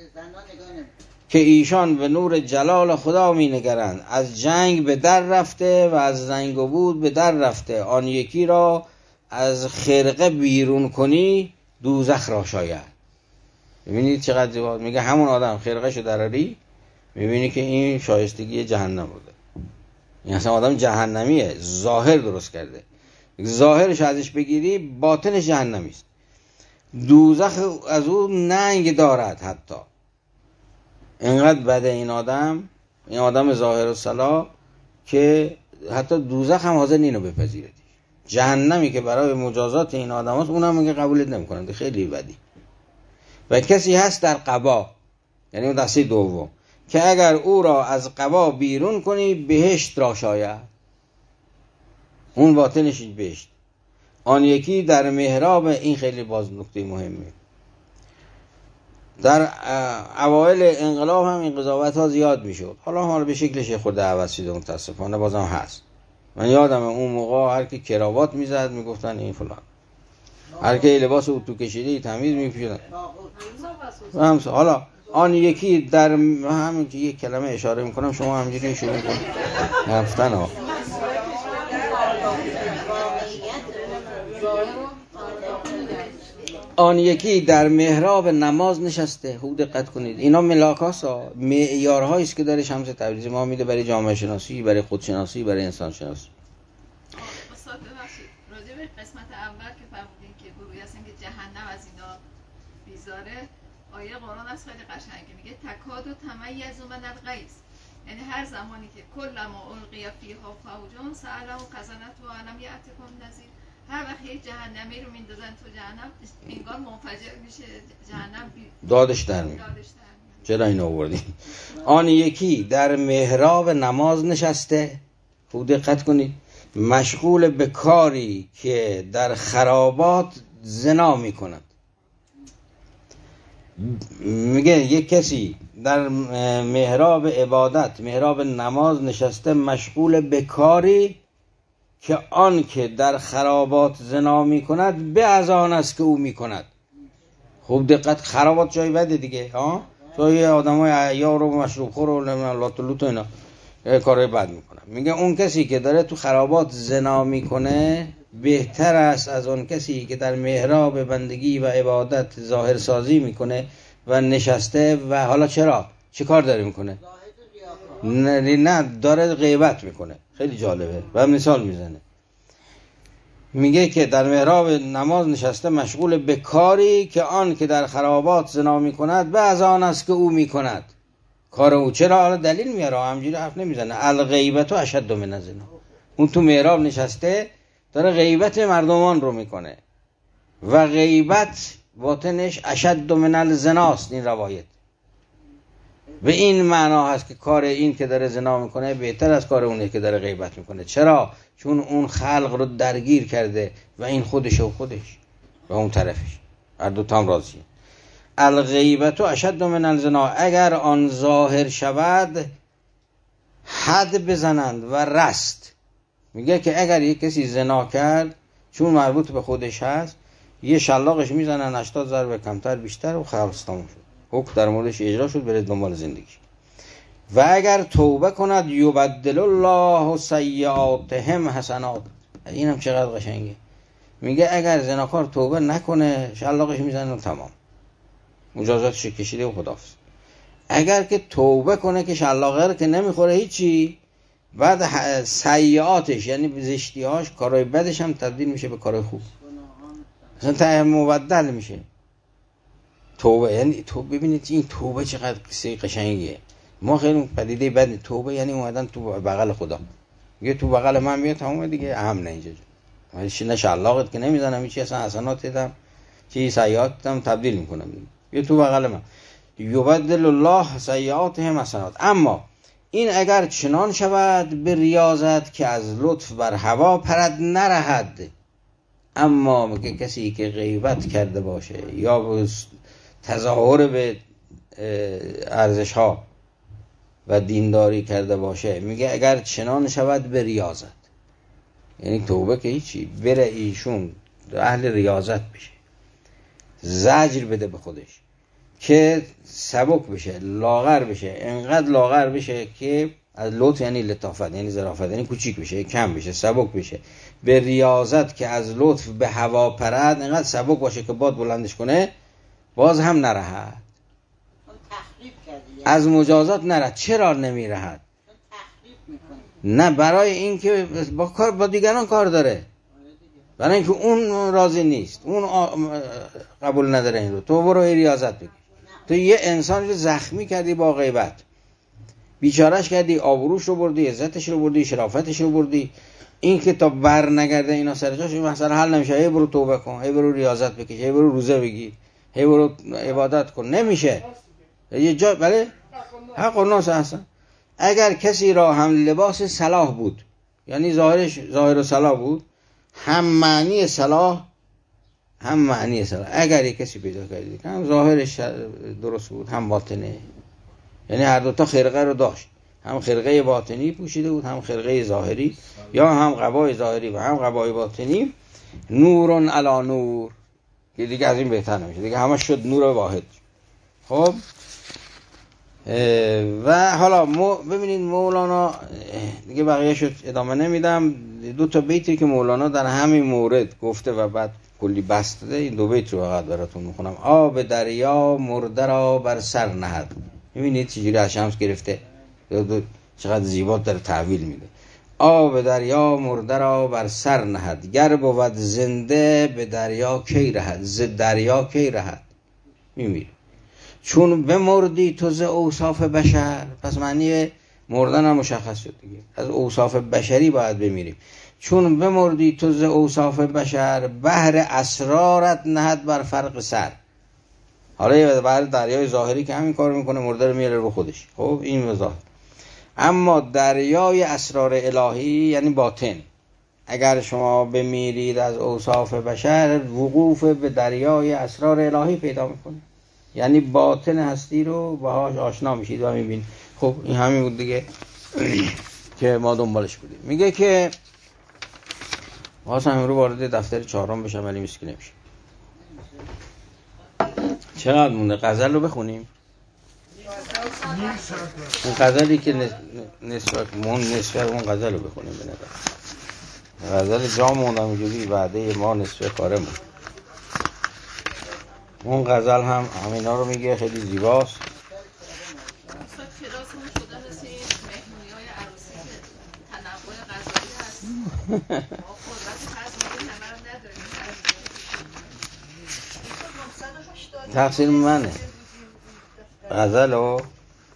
که ایشان به نور جلال خدا می نگرند. از جنگ به در رفته و از رنگ و بود به در رفته، آن یکی را از خرقه بیرون کنی دوزخ را شاید. ببینید چقدر زیبا میگه، همون آدم خرقه شو دراری میبینی که این شایستگی جهنم بوده، این اصلا آدم جهنمیه، ظاهر درست کرده، ظاهرش ازش بگیری باطنش جهنمی است. دوزخ از اون ننگ دارد، حتی اینقدر بده این آدم ظاهر و صلاح که حتی دوزخ هم حاضر اینو بپذیره. جهنمی که برای مجازات این آدم هست اونم میگه قبولت نمیکنند، خیلی بدی. و کسی هست در قبا، یعنی اون دسته دوم، که اگر او را از قبا بیرون کنی بهشت را شاید، اون باطنش بهشت. آن یکی در محراب، این خیلی باز نکته مهمه، در اوایل انقلاب هم این قضاوت ها زیاد میشد، حالا به شکلش خورده عوض شده متاسفانه، بازم هست. من یادم اون موقع هر کی کراوات میزد میگفتن این فلان، هر کی لباس اتو کشیده تمیز میپوشیدن. حالا آن یکی در همین که یک کلمه اشاره میکنم، شما همینجوری شروع کنید رفتن ها. آن یکی در محراب نماز نشسته. خوب دقت کنید، اینا ملاکاست، معیارهایی است که داره شمس تبریزی ما میده برای جامعه شناسی، برای خودشناسی، برای انسان شناسی. استاد ببخشید، راجع به قسمت اول که فرمودین که گروهی هستن که جهنم از اینا بیزاره، آیه قرآن از خیلی قشنگه، میگه تکاد و تمیز من الغیظ، یعنی هر زمانی که کلما القی فیها فوج سألهم خزنتها الم یأتکم نذیر، هر وقت یک جهنمی رو میندازن تو جهنم، انگار منفجر میشه جهنم، دادش در میاد. چرا این آوردی؟ آن یکی در محراب نماز نشسته، خوب دقت کنید، مشغول به کاری که در خرابات زنا می کند. میگه یک کسی در محراب عبادت، محراب نماز نشسته، مشغول به کاری که آن که در خرابات زنا می کند به از آن است که او می کند. خوب دقت، خرابات جای بده دیگه، ها، جای آدمای عیار و مشروب خور و لات و اینا کارهای بد میکنن. میگه اون کسی که داره تو خرابات زنا میکنه بهتر است از اون کسی که در محراب بندگی و عبادت ظاهر سازی میکنه و نشسته و حالا چه کار داره میکنه؟ نه داره غیبت میکنه. خیلی جالبه و مثال میزنه. میگه که در محراب نماز نشسته مشغول به کاری که آن که در خرابات زنا میکند به از آن است که او میکند. کار او چرا؟ حالا دلیل میاره، همجوری حرف نمیزنه. الغیبت اشد من الزنا. اون تو محراب نشسته داره غیبت مردمان رو میکنه و غیبت باطنش اشد من الزناست. این روایت به این معنا هست که کار این که داره زنا میکنه بهتر از کار اونه که داره غیبت میکنه. چرا؟ چون اون خلق رو درگیر کرده و این خودش و اون طرفش، هر دو تام راضیه. الغیبت اشد من الزنا. اگر آن ظاهر شود حد بزنند و رست. میگه که اگر یک کسی زنا کرد چون مربوط به خودش هست یه شلاقش میزنن 80 ضربه کمتر بیشتر و خلاص تموم شد، حکم در موردش اجرا شد، بره دنبال زندگی. و اگر توبه کند یبدل الله سیئاتهم حسنات. اینم چقدر قشنگه. میگه اگر زناکار توبه نکنه شلاقش میزنن و تمام، مجازاتش کشیده و خداحافظ. اگر که توبه کنه که شلاقه رو که نمیخوره هیچی، بعد سیئاتش یعنی زشتی‌هاش، کارهای بدش هم تبدیل میشه به کارهای خوب، اصلا ته مبدل میشه. توبه یعنی توبه. ببینید این توبه چقدر قصه قشنگیه. ما خیلی پدیده بد توبه یعنی اومدن تو بغل خدا. میگه تو بغل من میاد تموم دیگه، اهم نه اینجا. من شلاقت که نمیزنم، هیچ اصلا حسنات دیدم چی سیئات دیدم تبدیل میکنم دیگه. بیا تو بغل من. یبدل الله سیئاتهم حسنات. اما این اگر چنان شود به ریاضت که از لطف بر هوا پرد نرهد. اما میگه کسی که غیبت کرده باشه یا تظاهر به ارزش ها و دینداری کرده باشه، میگه اگر چنان شود به ریاضت، یعنی توبه که هیچی، بره ایشون اهل ریاضت بشه، زجر بده به خودش که سبک بشه، لاغر بشه، انقدر لاغر بشه که از لطف یعنی لطافت یعنی ظرافت یعنی کوچیک بشه، کم بشه، سبک بشه. به ریاضت که از لطف به هوا پرد، انقدر سبک باشه که باد بلندش کنه باز هم نرهد. از مجازات نرهد. چرا نمیرهد؟ نه برای این که با دیگران کار داره، برای اینکه اون راضی نیست، اون قبول نداره این رو. تو برو ریاضت بگیر. تو یه انسان رو زخمی کردی با غیبت، بیچارهش کردی، آبروش رو بردی، عزتش رو بردی، شرافتش رو بردی. این که تا بر نگرده اینا سر جاش این مسئله حل نمیشه. هی برو توبه کن، هی برو ریاضت بکش، هی برو روزه بگیر، هی برو عبادت کن، نمیشه. یه جا بله حق و ناس هستن. اگر کسی را هم لباس صلاح بود، یعنی ظاهرش ظاهر و صلاح بود، هم معنی صلاح هم معنی صلاح، اگر یک کسی پیدا کردید هم ظاهرش درست بود هم باطنه، یعنی هر دوتا خرقه رو داشت، هم خرقه باطنی پوشیده بود هم خرقه ظاهری، یا هم قبای ظاهری و هم قبای باطنی، نورون علی نور، که دیگه از این بهتر نمیشه دیگه، همه شد نور واحد. خب و حالا ببینید مولانا دیگه بقیه شد ادامه نمیدم. دو تا بیتی که مولانا در همین مورد گفته و بعد کلی بسط داده، این دو بیت رو فقط براتون میخونم. آب دریا مرده را بر سر نهد. ببینید چجوری از شمس گرفته، چقدر زیبا در تحویل میده. آب دریا مرده را بر سر نهد، گر بود زنده به دریا کی رهد. ز دریا کی رهد؟ میمیره. چون بمردی تو ز اوصاف بشر، پس معنی مردن هم مشخص شد دیگه، از اوصاف بشری باید بمیریم. چون بمردی تو ز اوصاف بشر، بحر اسرارت نهد بر فرق سر. حالا برای دریای ظاهری که همین کار میکنه، مرده رو میاره رو خودش. خب این ظاهر. اما دریای اسرار الهی یعنی باطن، اگر شما بمیرید از اوصاف بشر، وقوف به دریای اسرار الهی پیدا میکنید، یعنی باطن هستی رو باهاش آشنا میشید و میبینید. خب این همین بود دیگه که ما دنبالش بودیم. میگه که واسه امروز وارد دفتر 4 بشم ولی مسکی نمیشه. چقدر مونده؟ غزل رو بخونیم. اون غزلی که نصفه اون غزل رو بخونیم. به نظر غزل جا موندم اینجوری، بعده ما نصفه کاره موند. اون غزل هم همینا رو میگه، خیلی زیباست. تقصیر منه غزلو.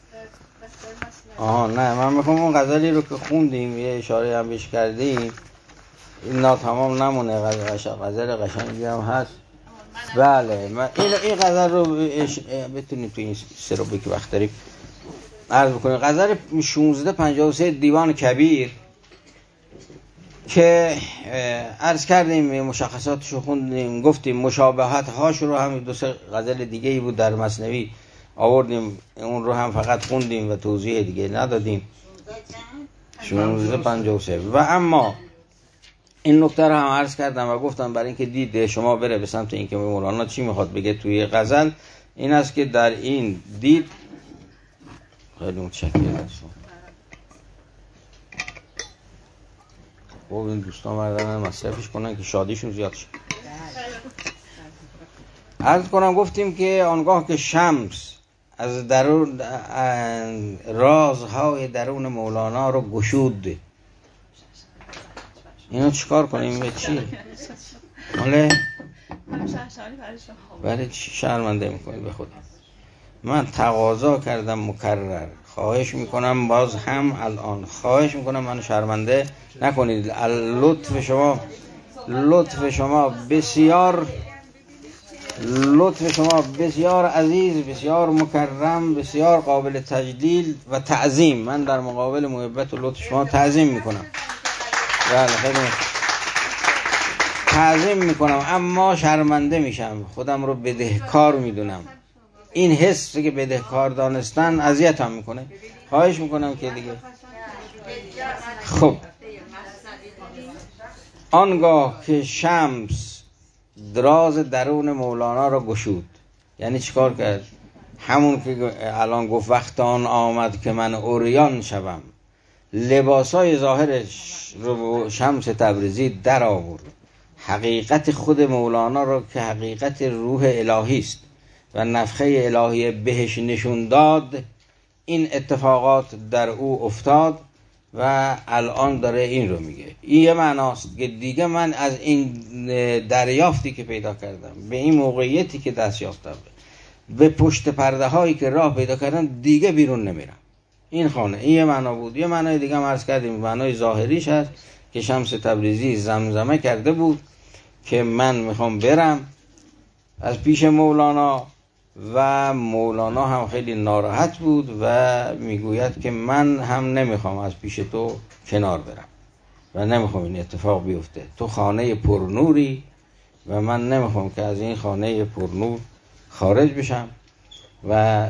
نه من میخوام اون غزلی رو که خوندیم یه اشاره هم بهش کردیم، این ناتمام نمونه. غزل قشنگی هم هست. بله من این غزل رو بتونیم تو این سروبی که وقت داریم عرض بکنیم. غزل 1653 دیوان کبیر که عرض کردیم، مشخصاتش رو خوندیم، گفتیم مشابهت هاش رو هم 2-3 غزل دیگه ای بود در مثنوی آوردیم، اون رو هم فقط خوندیم و توضیح دیگه ندادیم. 1653. و اما این نکته رو هم عرض کردم و گفتم برای اینکه دید شما بره به سمت اینکه مولانا چی میخواد بگه توی غزل، این است که در این دید خیلی متشکرم. خب این دوستان مردن مصرفش کنن که شادیشون زیاد شه. عرض کنم گفتیم که آنگاه که شمس از درون رازهای درون مولانا رو گشود، اینو چیکار کنیم؟ به چی؟ ماله؟ برای چی شرمنده میکنید به خودم؟ من تقاضا کردم مکرر، خواهش میکنم باز هم الان خواهش میکنم منو شرمنده نکنید. لطف شما بسیار عزیز، بسیار مکرم، بسیار قابل تجلیل و تعظیم. من در مقابل محبت و لطف شما تعظیم میکنم. بله خیلی تعظیم میکنم، اما شرمنده میشم، خودم رو بدهکار میدونم. این حس که بدهکار دانستن اذیتم میکنه. خواهش میکنم که دیگه. خب آنگاه که شمس دراز درون مولانا را گشود، یعنی چیکار کرد؟ همون که الان گفت وقت آن آمد که من عریان شوم، لباسای ظاهرش رو شمس تبریزی در آورد، حقیقت خود مولانا رو که حقیقت روح الهی است و نفخه الهی بهش نشون داد. این اتفاقات در او افتاد و الان داره این رو میگه. این یه معناست که دیگه من از این دریافتی که پیدا کردم، به این موقعیتی که دست یافتم، به پشت پرده هایی که راه پیدا کردم، دیگه بیرون نمیرم. این خانه، این یه معنا بود. یه معنای دیگه هم عرض کردیم، معنای ظاهریش هست که شمس تبریزی زمزمه کرده بود که من میخوام برم از پیش مولانا، و مولانا هم خیلی ناراحت بود و میگوید که من هم نمیخوام از پیش تو کنار برم و نمیخوام این اتفاق بیفته. تو خانه پرنوری و من نمیخوام که از این خانه پرنور خارج بشم و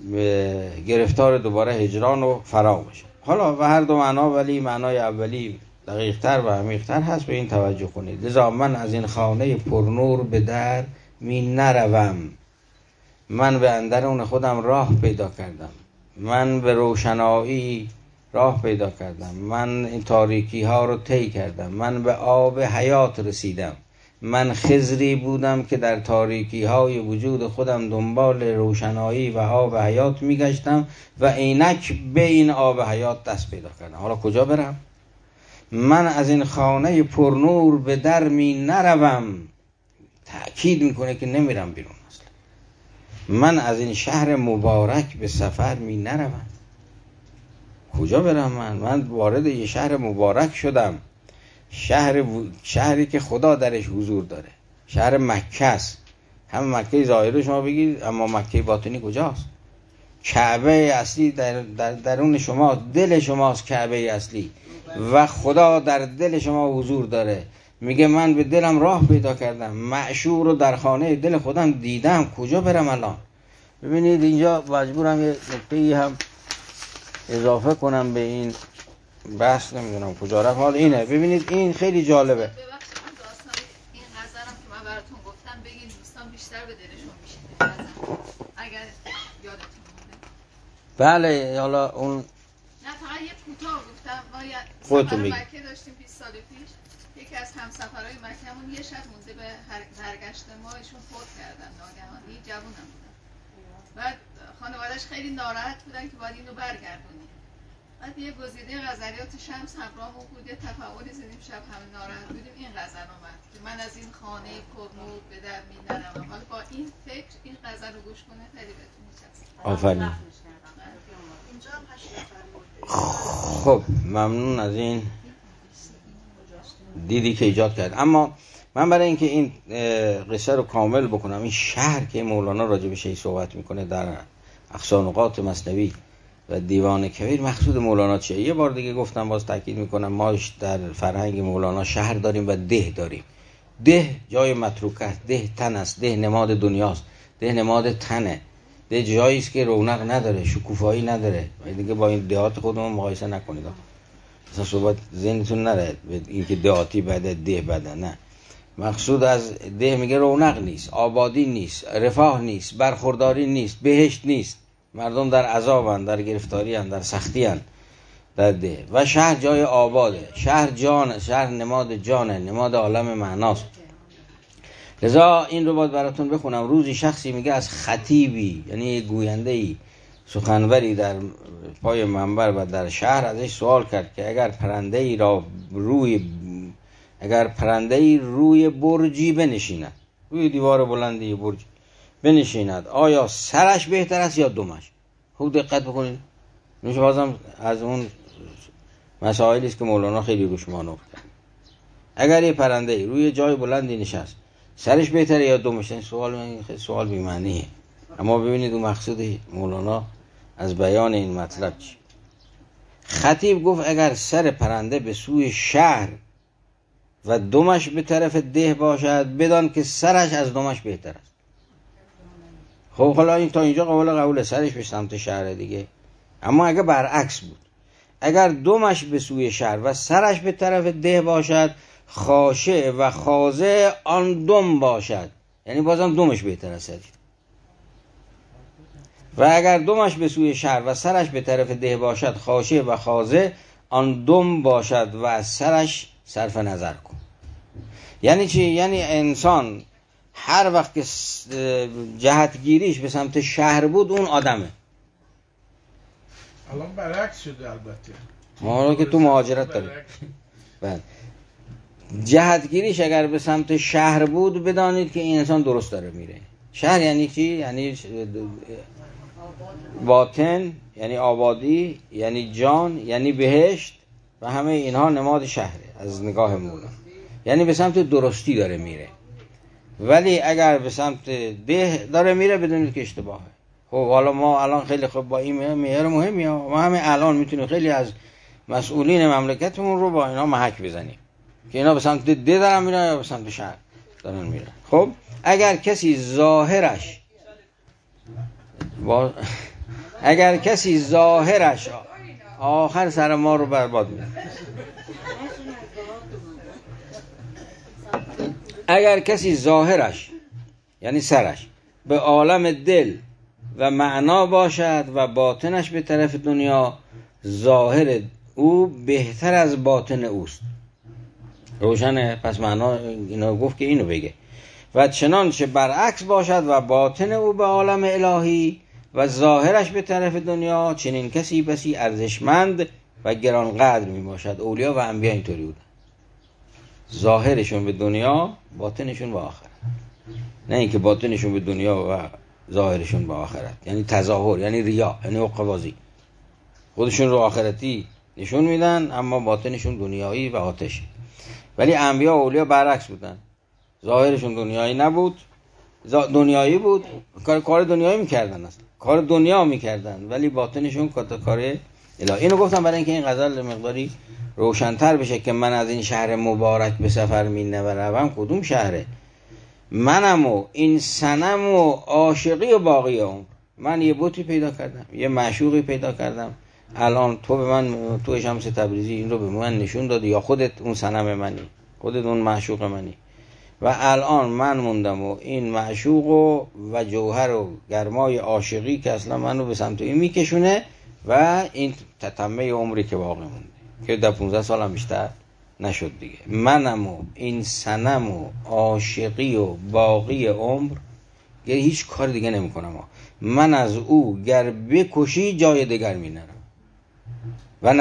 گرفتار دوباره هجران و فراق بشم. حالا و هر دو معنا، ولی معنای اولی دقیق‌تر و عمیق‌تر هست، به این توجه کنید. لذا من از این خانه پرنور به در می نروم. من به اندرون خودم راه پیدا کردم، من به روشنایی راه پیدا کردم، من این تاریکی ها رو طی کردم، من به آب حیات رسیدم. من خضری بودم که در تاریکی های وجود خودم دنبال روشنایی و آب حیات میگشتم و اینک به این آب حیات دست پیدا کردم. حالا کجا برم؟ من از این خانه پرنور به در می نروم. تأکید میکنه که نمیرم بیرون. من از این شهر مبارک به سفر می نروم. کجا برم؟ من وارد یه شهر مبارک شدم، شهری که خدا درش حضور داره، شهر مکه است. هم مکه ظاهری شما بگید، اما مکه باطنی کجاست؟ کعبه اصلی در درون شما، دل شماست کعبه اصلی و خدا در دل شما حضور داره. میگه من به دلم راه پیدا کردم، معشوق رو در خانه دل خودم دیدم، کجا برم الان؟ ببینید اینجا مجبورم یه نکته‌ای هم اضافه کنم به این بحث، نمیدونم کجا رفت. حال اینه، ببینید این خیلی جالبه. ببخشید من داستان این نظرم که من براتون گفتم بگین دوستان بیشتر به دلشون میشینه اگر یادتون مونده. بله حالا اون نه فقط یه کوتاه گفتم. ما خودتون سفر بگید. مکه داشتیم 20 سال پیش. یکی از همسفرهای مکه‌مون یه شب مونده به برگشت ما، ایشون فوت کردن ناگهانی، جوونم بودن. بعد خانواده‌اش خیلی ناراحت بودن که باید اینو برگردونیم. بعد یه گزیده غزلیات شمس همراهمون بود، یه تفاعلی زدیم، شب همه ناراحت بودیم، این غزل اومد که من از این خانه پرنور به در می‌نرم. حالا با این فکر این غزل رو گوش کنه خیلی بهتون می‌چسبه. آفرین. خب ممنون از این دیدی که ایجاد کرد. اما من برای اینکه این قصه رو کامل بکنم، این شهر که مولانا راجع بهش صحبت میکنه در اقصانقات مثنوی و دیوان کبیر، مقصود مولانا چیه؟ یه بار دیگه گفتم، باز تاکید میکنم، ما در فرهنگ مولانا شهر داریم و ده داریم. ده جای متروکه است، ده تن است، ده نماد دنیاست، ده نماد تنه، ده جایی است که رونق نداره، شکوفایی نداره. دیگه با این دهات خودمون مقایسه نکنید، اصلا صحبت ذهنتون نره این که دهاتی بده ده بده، نه. مقصود از ده میگه رونق نیست، آبادی نیست، رفاه نیست، برخورداری نیست، بهشت نیست، مردم در عذابن، در گرفتاری‌اند، در سختی‌اند در ده. و شهر جای آباده، شهر جان، شهر نماد جانه، نماد عالم معناست. لذا این رو باید براتون بخونم. روزی شخصی میگه از خطیبی، یعنی گوینده‌ای، سخنوری در پای منبر و در شهر ازش سوال کرد که اگر پرنده‌ای روی برجی بنشیند، روی دیوار بلندی برج بنشیند، آیا سرش بهتر است یا دمش؟ خوب دقت بکنید. میشه بازم از اون مسائلی است که مولانا خیلی روش مانور کرد. اگر یه پرنده‌ای روی جای بلندی نشست، سرش بهتره یا دمش؟ این سوال بی معنیه. اما ببینید اون مقصود مولانا از بیان این مطلب چی. خطیب گفت اگر سر پرنده به سوی شهر و دمش به طرف ده باشد، بدان که سرش از دمش بهتر است. خب حالا این تا اینجا قبول سرش به سمت شهر دیگه. اما اگر برعکس بود، اگر دمش به سوی شهر و سرش به طرف ده باشد، خاشع و خاضع آن دم باشد، یعنی بازم دمش بهتر است. و اگر دمش به سوی شهر و سرش به طرف ده باشد، خاشع و خاضع آن دم باشد و از سرش صرف نظر کن. یعنی چی؟ یعنی انسان هر وقت که جهتگیریش به سمت شهر بود، اون آدمه. الان برعکس شده البته. ما رو که تو مهاجرت داریم. بله. جهتگیریش اگر به سمت شهر بود، بدانید که این انسان درست داره میره. شهر یعنی چی؟ یعنی باطن، یعنی آبادی، یعنی جان، یعنی بهشت و همه اینها نماد شهره از نگاه مولانا. یعنی به سمت درستی داره میره. ولی اگر به سمت ده داره میره، بدونید که اشتباهه. خب حالا ما الان خیلی خوب با این معیار مهمی ها، ما همه الان میتونیم خیلی از مسئولین مملکتمون رو با اینا محک بزنیم که اینا به سمت ده دارن میرن یا به سمت شهر دارن میرن. خب اگر کسی ظاهرش آخر سر ما رو برباد میکنه، اگر کسی ظاهرش یعنی سرش به عالم دل و معنا باشد و باطنش به طرف دنیا، ظاهر او بهتر از باطن اوست. روشنه؟ پس معنا اینا گفت که اینو بگه. و چنانچه برعکس باشد و باطن او به عالم الهی و ظاهرش به طرف دنیا، چنین کسی بسی ارزشمند و گرانقدر می باشد. اولیا و انبیا اینطوری بودن، ظاهرشون به دنیا، باطنشون به آخرت. نه اینکه باطنشون به دنیا و ظاهرشون به آخرت، یعنی تظاهر، یعنی ریا، یعنی عقبازی. خودشون رو آخرتی نشون میدن اما باطنشون دنیایی و آتشی. ولی انبیا و اولیا برعکس بودن، ظاهرشون دنیایی نبود دنیایی بود، کار دنیایی میکردن، اصلا کار دنیا میکردن، ولی باطنشون کار الهی. اینو گفتم برای اینکه این غزل مقداری روشن‌تر بشه که من از این شهر مبارک به سفر می‌نوم. کدوم شهره؟ منم و این صنم و عاشقی و باقی عمر. من یه بتی پیدا کردم، یه معشوقی پیدا کردم. الان تو شمس تبریزی این رو به من نشون دادی، یا خودت اون صنم منی، خودت اون معشوق منی، و الان من موندم و این معشوق و جوهر و گرمای عاشقی که اصلا منو به سمت این میکشونه، و این تتمه عمری که باقی مونده که در 15 سالم بیشتر نشد دیگه. منم و این صنم و عاشقی و باقی عمر، یعنی هیچ کار دیگه نمی کنم. من از او گر بکشی جای دیگر می نرم. و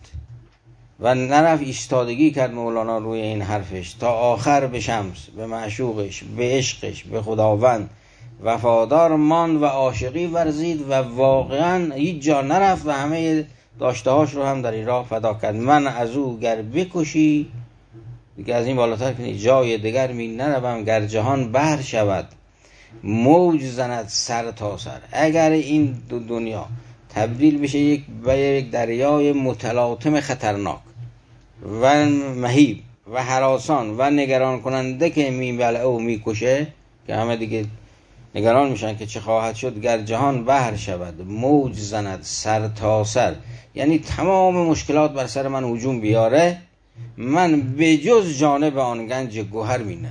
نرفت ایستادگی کرد مولانا روی این حرفش تا آخر به شمس، به معشوقش، به عشقش، به خداوند وفادار ماند و عاشقی ورزید و واقعا هیچ جا نرفت و همه داشتهاش رو هم در این راه فدا کرد. من از او گر بکشی، دیگه از این بالاتر کنی، جای دیگر می نروم، گر جهان بحر شود موج زند سر تا سر. اگر این دنیا تبدیل بشه یک دریای متلاطم خطرناک و مهیب و هراسان و نگران کننده که میبلعه و میکشه، که همه دیگه نگران میشن که چه خواهد شد، گر جهان بحر شود موج زند سر تا سر، یعنی تمام مشکلات بر سر من هجوم بیاره، من به جز جانب آن گنج گوهر مینرم.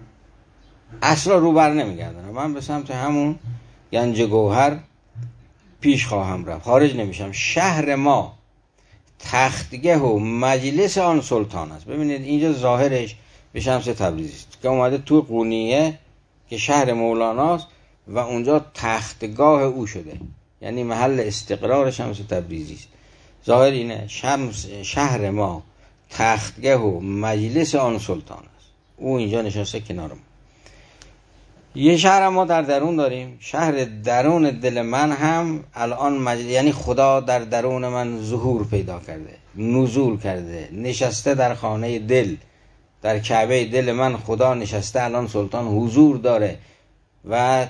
اصلا رو بر نمیگردم، من به سمت همون گنج گوهر پیش خواهم رفت، خارج نمیشم. شهر ما تختگه و مجلس آن سلطان است. ببینید اینجا ظاهرش به شمس تبریزی است که اومده تو قونیه که شهر مولاناست و اونجا تختگاه او شده، یعنی محل استقرار شمس تبریزی است. ظاهر اینه، شهر ما تختگه و مجلس آن سلطان است، او اینجا نشسته کنار ما. یه شهر ما در درون داریم، شهر درون دل من هم الان یعنی خدا در درون من ظهور پیدا کرده، نزول کرده، نشسته در خانه دل، در کعبه دل من خدا نشسته. الان سلطان حضور داره و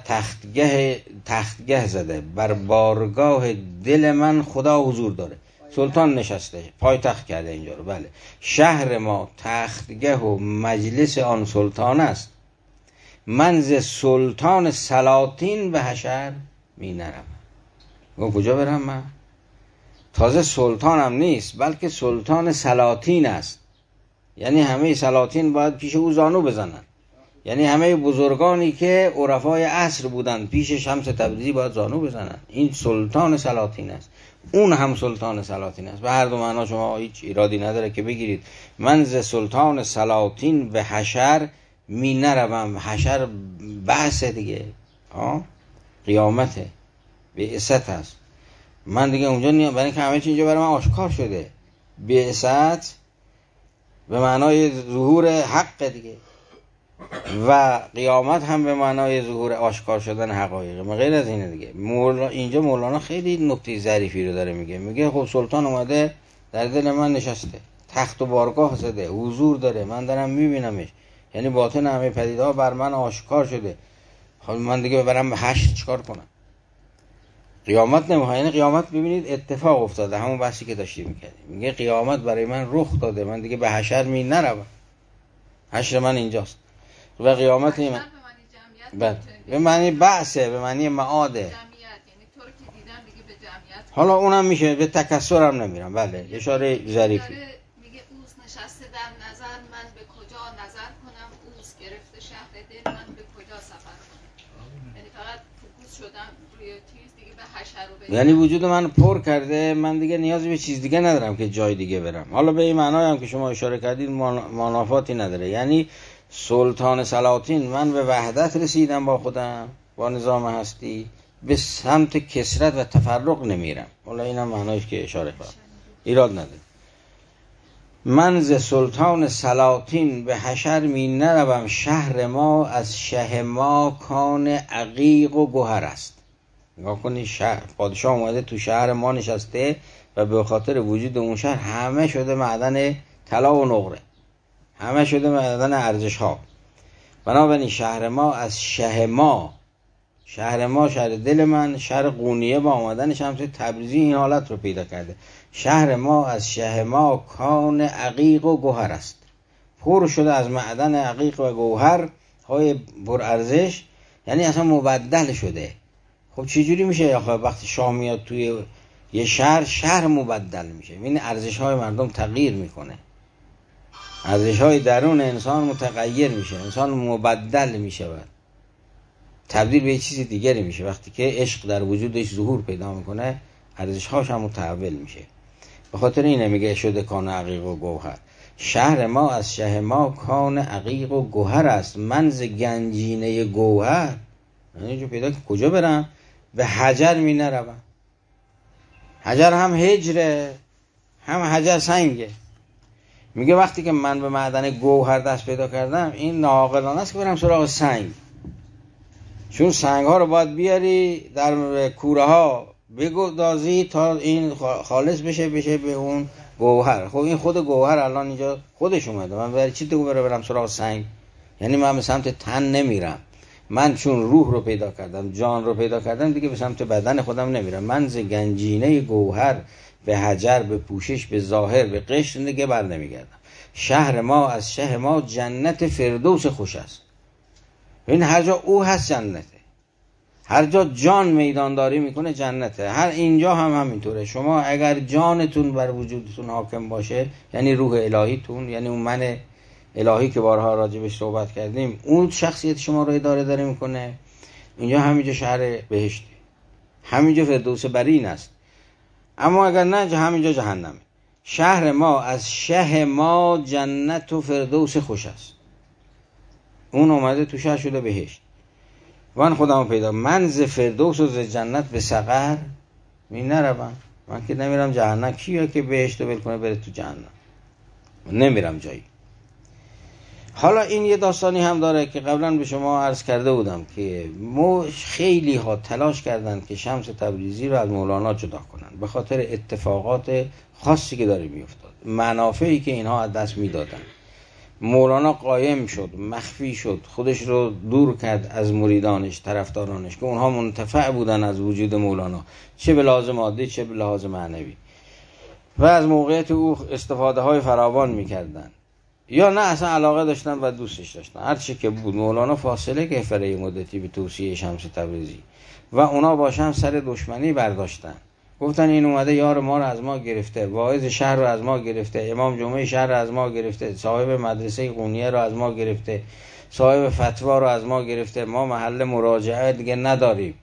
تختگه زده بر بارگاه دل من، خدا حضور داره، سلطان نشسته، پایتخت کرده اینجا رو. بله، شهر ما تختگه و مجلس آن سلطان است، من ز سلطان سلاطین به حشر می نرم. کجا برم من؟ تازه سلطانم نیست بلکه سلطان سلاطین است، یعنی همه سلاطین باید پیش او زانو بزنن، یعنی همه بزرگانی که عرفای عصر بودن پیش شمس تبریزی باید زانو بزنن. این سلطان سلاطین است، اون هم سلطان سلاطین است. به هر دو معنا شما هیچ ایرادی نداره که بگیرید من ز سلطان سلاطین به حشر می نروم. حشر بحث دیگه، قیامته، بعثت هست. من دیگه اونجا برای اینکه همه چی اینجا برای من آشکار شده. بعثت به معنای ظهور حق دیگه و قیامت هم به معنای ظهور آشکار شدن حقایق، غیر از اینه دیگه. اینجا مولانا خیلی نکته ظریفی رو داره میگه خب سلطان اومده در دل من نشسته، تخت و بارگاه زده، حضور داره، من دارم میبینمش، یعنی باطن همه پدیده ها بر من آشکار شده. خب من دیگه برم به حشر چیکار کنم؟ قیامت نمیخواد. یعنی قیامت ببینید اتفاق افتاده، همون بحثی که داشتیم میکردیم. میگه قیامت برای من رخ داده، من دیگه به حشر می نروم، حشر من اینجاست. و قیامت این به معنی بعثه، به معنی معاده، یعنی طور که دیدم دیگه به جمعیت. حالا اونم میشه، به تکثرم نمیرم. بله، اشاره ظریفی. میگه اوست نشسته در نظر، من به کجا نظر کنم، اوست گرفته شهر دل، من به کجا سفر کنم. یعنی فقط فوکوس شدم روی چیز دیگه، به حشر رو برم. یعنی وجود من پر کرده، من دیگه نیازی به چیز دیگه ندارم که جای دیگه برم. حالا به این معنای هم که شما اشاره کردید منافاتی نداره. یعنی سلطان سلاطین، من به وحدت رسیدم با خودم، با نظام هستی، به سمت کثرت و تفرق نمیرم. حالا اینم معنایش که اشاره کردم، ایراد نداره. من ز سلطان سلاطین به حشر می نروم، شهر ما از شه ما کان عقیق و گوهر است. نگاه کنید، پادشاه اومده تو شهر ما نشسته و به خاطر وجود اون شهر همه شده معدن طلا و نقره، همه شده معدن ارزش ها. بنابراین شهر ما از شه ما، شهر ما شهر دل من، شهر قونیه با آمدن شمس تبریزی این حالت رو پیدا کرده. شهر ما از شه ما کان عقیق و گوهر است، پر شده از معدن عقیق و گوهر های پرارزش، یعنی اصلا مبدل شده. خب چه جوری میشه آخه وقتی شاه میاد توی یه شهر مبدل میشه؟ این ارزش های مردم تغییر میکنه، ارزش های درون انسان متغیر میشه، انسان مبدل میشه، تبدیل به یه چیز دیگری میشه. وقتی که عشق در وجودش ظهور پیدا میکنه ارزش هاش هم متحول میشه. به خاطر اینه میگه شده کان عقیق و گوهر. شهر ما از شه ما کان عقیق و گوهر است، من ز گنجینه گوهر، یعنی جو پیدا که کجا برم؟ به حجر می نروم. حجر هم هجره، هم حجر سنگه. میگه وقتی که من به معدن گوهر دست پیدا کردم، این ناعاقلانه است که برم سراغ سنگ، چون سنگ ها رو باید بیاری در کوره ها بگذاری تا این خالص بشه به اون گوهر. خب این خود گوهر الان اینجا خودش اومده، من برای چی تو برم سراغ سنگ؟ یعنی من به سمت تن نمیرم، من چون روح رو پیدا کردم، جان رو پیدا کردم، دیگه به سمت بدن خودم نمیرم. من ز گنجینه گوهر به حجر، به پوشش، به ظاهر، به قشر دیگه بر نمیگردم. شهر ما از شه ما جنت فردوس خوش است. این هر جا او هست جنته، هر جا جان میدانداری میکنه جنته. هر اینجا هم همینطوره. شما اگر جانتون بر وجودتون حاکم باشه، یعنی روح الهیتون، یعنی اون من الهی که بارها راجبش صحبت کردیم، اون شخصیت شما رو اداره داره میکنه، اینجا همینجا شهر بهشته، همینجا فردوس برین است. اما اگر نه، همینجا جهنمه. شهر ما از شه ما جنت و فردوس خوش است. اون اومده تو شهر شده بهشت. من خودمو پیدا، من ز فردوس و ز جنت به سقر می نروم. من که نمیرم جهنم، کیه که بهشت رو ول کنه بره تو جهنم؟ من نمیرم جایی. حالا این یه داستانی هم داره که قبلا به شما عرض کرده بودم که خیلی ها تلاش کردن که شمس تبریزی رو از مولانا جدا کنن به خاطر اتفاقات خاصی که داره میافتاد، منافعی که اینها از دست میدادن. مولانا قایم شد، مخفی شد، خودش رو دور کرد از مریدانش، طرفدارانش که اونها منتفع بودن از وجود مولانا، چه به لحاظ مادی چه به لحاظ معنوی، و از موقعیت او استفاده های فراوان میکردن، یا نه اصلا علاقه داشتن و دوستش داشتن. هر چی که بود، مولانا فاصله گرفت یه مدتی به توصیه شمس تبریزی و اونا باشن سر دشمنی برداشتن. گفتن این اومده یار ما رو از ما گرفته، واعظ شهر رو از ما گرفته، امام جمعه شهر رو از ما گرفته، صاحب مدرسه قونیه رو از ما گرفته، صاحب فتوا رو از ما گرفته، ما محل مراجعه دیگه نداریم،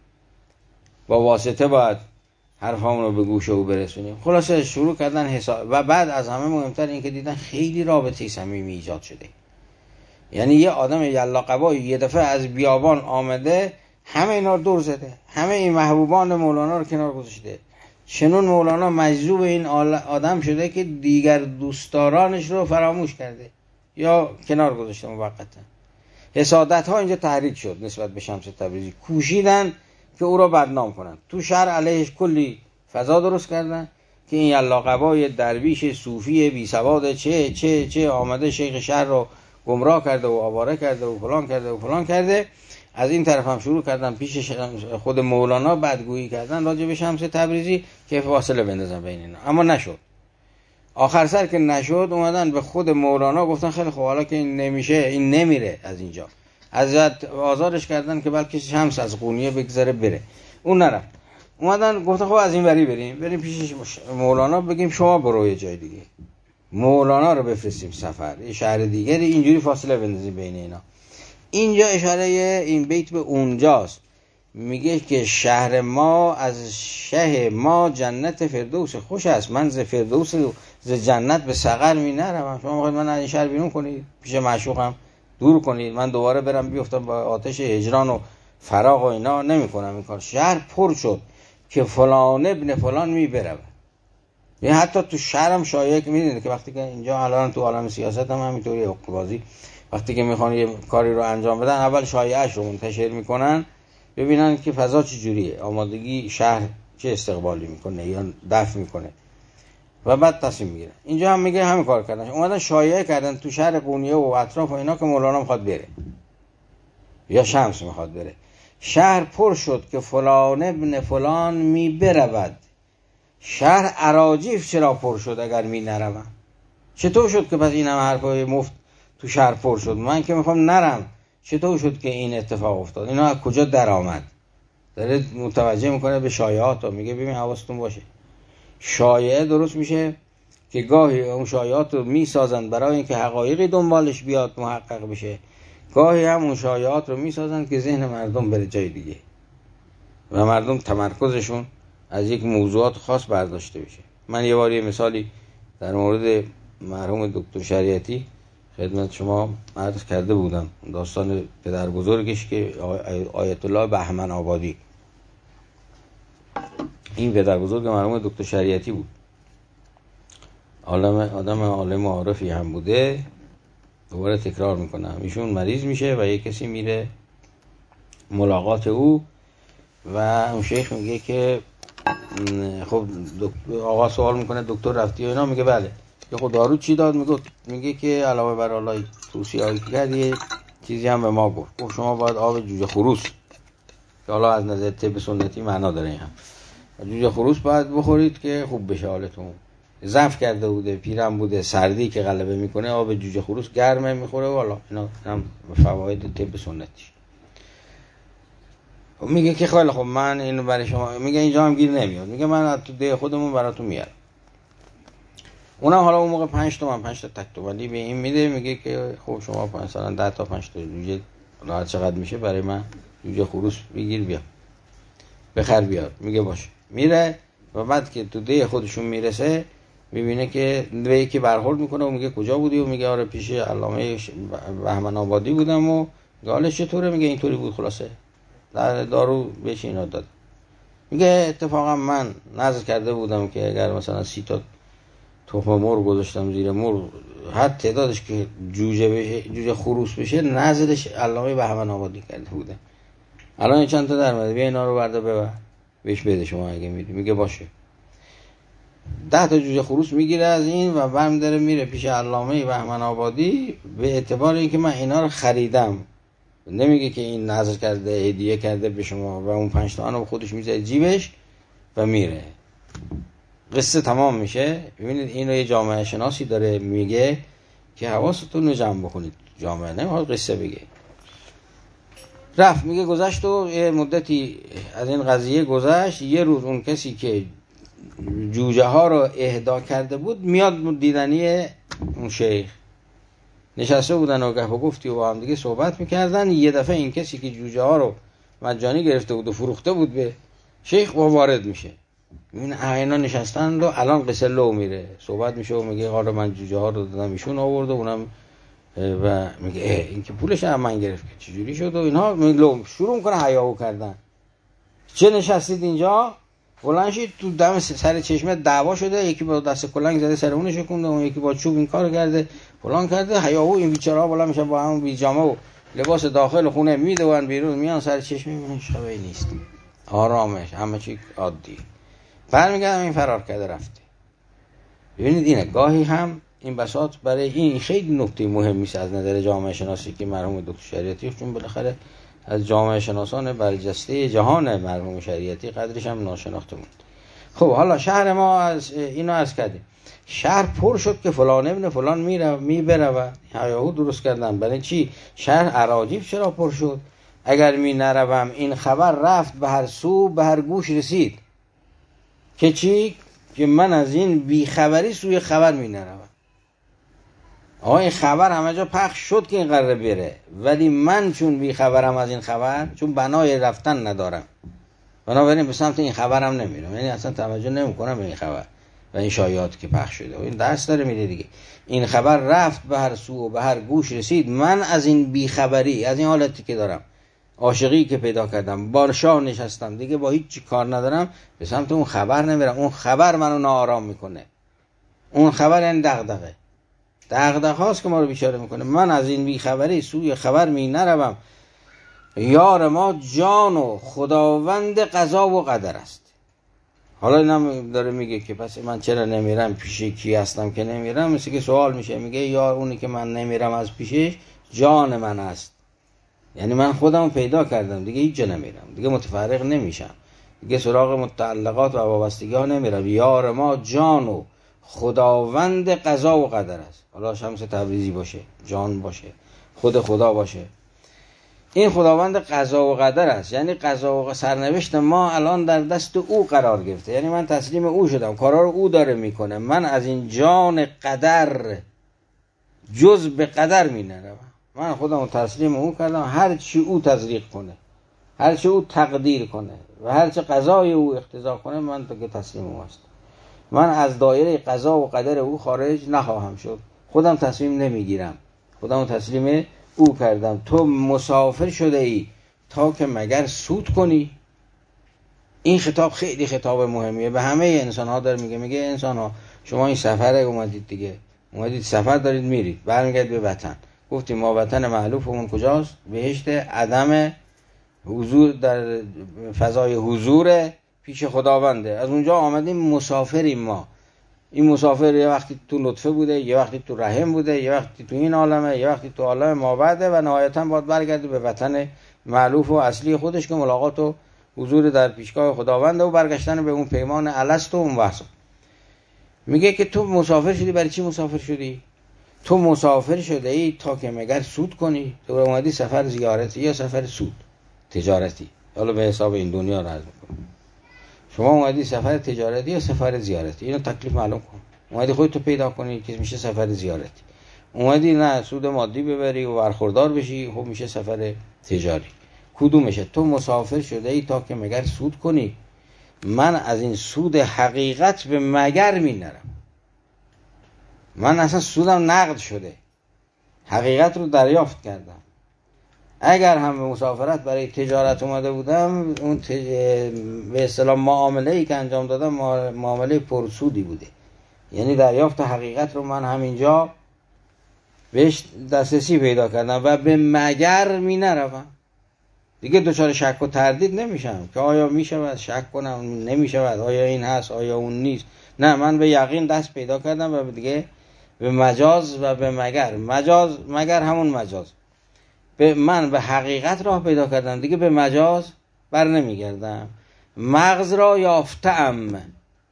با واسطه باید حرفامون رو به گوش او برسونیم. خلاصه شروع کردن حساب، و بعد از همه مهمتر این که دیدن خیلی رابطه صمیمی ایجاد شده. یعنی یه آدم یلا قبایی یه دفعه از بیابان آمده، همه اینا رو دور زده، همه این محبوبان مولانا رو کنار گذاشته. چنون مولانا مجذوب این آدم شده که دیگر دوستدارانش رو فراموش کرده یا کنار گذاشته موقتا. حسادت ها اینجا تحریک شد نسبت به شمس تبریزی، کوشیدن که او را بدنام کنن. تو شهر علیهش کلی فضا درست کردن که این یلاقبای درویش صوفی بی سواد چه آمده شیخ شهر رو گمراه کرده و آواره کرده و فلان کرده و فلان کرده. از این طرف هم شروع کردن پیش خود مولانا بدگویی کردن راجع به شمس تبریزی که فاصله بندازن بین اینا، اما نشد. آخر سر که نشد اومدن به خود مولانا گفتن خیلی خب حالا که این نمیشه، این نمیره از اینجا، ازت آزارش کردن که بلکه شمس از قونیه بگذره بره، اون نرفت. اومدن گفتن خب از این وری بریم پیش مولانا بگیم شما برو یه جای دیگه، مولانا رو بفرستیم سفر یه شهر دیگری، اینجوری فاصله بندازیم بین اینا. اینجا اشاره این بیت به اونجاست، میگه که شهر ما از شه ما جنت فردوس خوش است، من ز فردوس ز جنت به سقر می نروم. شما میخواید من از این شهر بیرون کنید، پیش معشوقم دور کنید، من دوباره برم بیفتم با آتش هجران و فراق و اینا، نمی کنم این کار. شهر پر شد که فلان ابن فلان می برود. یعنی حتی تو شهرم شایعه که میدونید که وقتی که اینجا الان تو عالم سیاست هم همینطوری حقوق‌بازی، وقتی که میخوان یه کاری رو انجام بدن اول شایعه‌اش رو منتشر میکنن ببینن که فضا چه جوریه، آمادگی شهر چه استقبالی میکنه یا دفع میکنه و بعد تصمیم میگیرن. اینجا هم میگه همین کار کردن، اومدن شایعه کردن تو شهر قونیه و اطراف و اینا که مولانا میخواد بره. یا شمس میخواد بره. شهر پر شد که فلان ابن فلان می برود، شهر اراجیف چرا پر شد اگر می نروم. چطور شد که پس این هم حرفای مفت تو شهر پر شد؟ من که میخوام نرم، چطور شد که این اتفاق افتاد؟ اینا از کجا در آمد؟ داره متوجه میکنه به شایعات و میگه ببین حواستون باشه، شایعه درست میشه که گاهی اون شایعات رو میسازن برای اینکه حقایقی دنبالش بیاد محقق بشه، گاهی هم اون شایعات رو میسازن که ذهن مردم بره جای دیگه و مردم تمرکزشون از یک موضوعات خاص برداشته بشه. من یه بار یه مثالی در مورد مرحوم دکتر شریعتی خدمت شما عرض کرده بودم، داستان پدر بزرگش که آیت الله بهمن آبادی، این پدر بزرگ مرحوم دکتر شریعتی بود، آدم عالم و عارفی هم بوده. دوباره تکرار میکنم، ایشون مریض میشه و یک کسی میره ملاقات او و اون شیخ میگه که خب آقا سوال میکنه دکتر رفتی و اینا؟ میگه بله. یه خود دارو چی داد؟ میگه که علاوه بر الله توصیه‌ای که کرد یه چیزی هم به ما گفت شما باید آب جوجه خروس، که حالا از نظر طب سنتی معنا داره این هم، جوجه خروس باید بخورید که خوب بشه حالتون. ضعف کرده بوده، پیرم بوده، سردی که غلبه میکنه آب جوجه خروس گرمه میخوره و حالا اینا هم فواید طب سنتیش. میگه که خیلی خب من اینو برای شما، میگه اینجا هم گیر نمیاد، میگه من تو ده خودمون براتون میارم. اونم حالا اون موقع 5 تومن 5 تا تک تومانی به این میده، میگه که خب شما مثلا 10 تا 5 تا جوجه راحت چقدر میشه برای من جوجه خروس بگیر بیا بخر بیار. میگه باشه. میره و بعد که تو ده خودشون میرسه میبینه که به یکی برخورد میکنه و میگه کجا بودی؟ و میگه آره پیش علامه بهمن آبادی بودم. و حالش چطوره؟ میگه اینطوری بود خلاصه، دارو بهش اینا داد. میگه اتفاقا من نظر کرده بودم که اگر مثلا 30 تا تخم مرغ گذاشتم زیر مرغ، حد تعدادش که جوجه بشه، جوجه خروس بشه، نظرش علامه بهمن آبادی کرده بوده. الان چند تا در اومده، بیا اینا رو بردا ببر بهش بده شما اگه میدی. میگه باشه. 10 تا جوجه خروس میگیره از این و برم داره میره پیش علامه بهمن آبادی به اعتبار اینکه من اینا رو خریدم. نمیگه که این نظر کرده هدیه کرده به شما و اون 5 تا رو خودش میذاره جیبش و میره. قصه تمام میشه. ببینید اینو یه جامعه شناسی داره میگه که حواستون رو جمع بکنید. جامعه نمیخواد قصه بگه. رفت میگه گذشت و یه مدتی از این قضیه گذشت. یه روز اون کسی که جوجه ها رو اهدا کرده بود میاد دیدنی اون شیخ. نشسته بودن و گپ و گفتی و با هم دیگه صحبت میکردن. یه دفعه این کسی که جوجه ها رو مجانی گرفته بود و فروخته بود به شیخ وارد میشه. این اینا نشستن و الان قصه لو میره، صحبت میشه و میگه آره من جوجه ها رو دادم ایشون آورد و اونم و میگه این که پولش هم من گرفت چجوری شد و اینها. لو شروع میکنه هیاهو کردن. چه نشستید اینجا؟ بلند شید تو دم سر چشمه دعوا شده، یکی با دست کلنگ زده سر اون شکونده، اون یکی با چوب این کارو کرده فلان کرده. هیاهو این بیچاره‌ها بالا میشن با همون بیجامه و لباس داخل خونه میدون بیرون، میان سر چشمه میبینن شبیه نیست، آرامش، همه چی عادی. برمیگردم این فرار کرده رفته. ببینید اینه گاهی هم این بساط برای این خیلی نکته مهمی است از نظر جامعه شناسی که مرحوم دکتر شریعتی، چون بالاخره از جامعه شناسان برجسته جهان مرحوم شریعتی قدرش هم ناشناخته بود. خب حالا شهر ما از اینو عرض کردیم، شهر پر شد که فلان ابن فلان میبره و هیاهو درست کردن. برای چی؟ شهر اراجیف چرا پر شد؟ اگر می نروم این خبر رفت به هر سو به هر گوش رسید. که چی؟ که من از این بیخبری سوی خبر می نروم. آقا این خبر همه جا پخش شد که این قراره بره، ولی من چون بیخبرم از این خبر، چون بنای رفتن ندارم، بنابراین به سمت این خبرم نمیرم، یعنی اصلا توجه نمیکنم به این خبر و این شایعات که پخش شده. و این درس داره میده دیگه. این خبر رفت به هر سو و به هر گوش رسید. من از این بیخبری، از این حالتی که دارم، عاشقی که پیدا کردم، با شاه نشستم، دیگه با هیچ کار ندارم، به سمت اون خبر نمیرم. اون خبر منو ناآرام میکنه. اون خبر این دغدغه هاست که ما رو بیچاره میکنه. من از این بیخبری سوی خبر می نروم. یار ما جان و خداوند قضا و قدر است. حالا اینم داره میگه که پس من چرا نمیرم پیش کی هستم که نمیرم؟ مثل که سوال میشه، میگه یار اونی که من نمیرم از پیشش جان من است. یعنی من خودم پیدا کردم، دیگه هیچ جا نمیرم، دیگه متفرق نمیشم، دیگه سراغ متعلقات و وابستگی ها نمیرم. یار ما جان و خداوند قضا و قدر است. حالا شمس تبریزی باشه، جان باشه، خود خدا باشه، این خداوند قضا و قدر است. یعنی قضا و سرنوشت ما الان در دست او قرار گرفته، یعنی من تسلیم او شدم، کارا رو او داره میکنه. من از این جان قدر جز به قدر می نروم، من خودم تسلیم او کردم. هر چی او تزریق کنه، هر چی او تقدیر کنه و هر چی قضای او اقتضا کنه، من دیگه تسلیم او هستم. من از دایره قضا و قدر او خارج نخواهم شد. خودم تصمیم نمیگیرم، خودم تسلیم او کردم. تو مسافر شده ای تا که مگر سود کنی. این خطاب خیلی خطاب مهمیه، به همه انسان ها داره میگه انسان ها شما این سفر اومدید دیگه، اومدید سفر دارید میرید، برمیگردید به وطن. گفتیم ما وطن مألوفمون کجاست؟ بهشت عدم حضور، در فضای حضور پیش خداونده. از اونجا آمدیم مسافریم ما. این مسافر یه وقتی تو نطفه بوده، یه وقتی تو رحم بوده، یه وقتی تو این عالمه، یه وقتی تو عالم مابعده و نهایتاً باید برگرده به وطن مألوف و اصلی خودش که ملاقات و حضور در پیشگاه خداونده و برگشتن به اون پیمان الست و اون واسه. میگه که تو مسافر شدی. برای چی مسافر شدی؟ تو مسافر شده ای تا که مگر سود کنی. تو اومدی سفر زیارتی یا سفر سود تجارتی؟ حالا به حساب این دنیا راز میکنم. شما اومدی سفر تجارتی یا سفر زیارتی؟ اینو تکلیف معلوم کن. اومدی خودتو پیدا کنی که میشه سفر زیارتی. اومدی نه سود مادی ببری و برخوردار بشی، خب میشه سفر تجاری. کدومشه؟ تو مسافر شده ای تا که مگر سود کنی. من از این سود حقیقت به مگر می نرم. من اصلا سودم نقد شده، حقیقت رو دریافت کردم. اگر هم به مسافرت برای تجارت اومده بودم، اون به اصطلاح معامله‌ای که انجام دادم معامله پرسودی بوده. یعنی دریافت حقیقت رو من همینجا بهش دسترسی پیدا کردم و به مگر می نروم. دیگه دچار شک و تردید نمیشم که آیا میشود شک کنم، نمیشود، آیا این هست، آیا اون نیست. نه، من به یقین دست پیدا کردم و دیگه به مجاز و به مگر. مگر همون مجاز. من به حقیقت راه پیدا کردم، دیگه به مجاز بر نمیگردم. مغز را یافتم.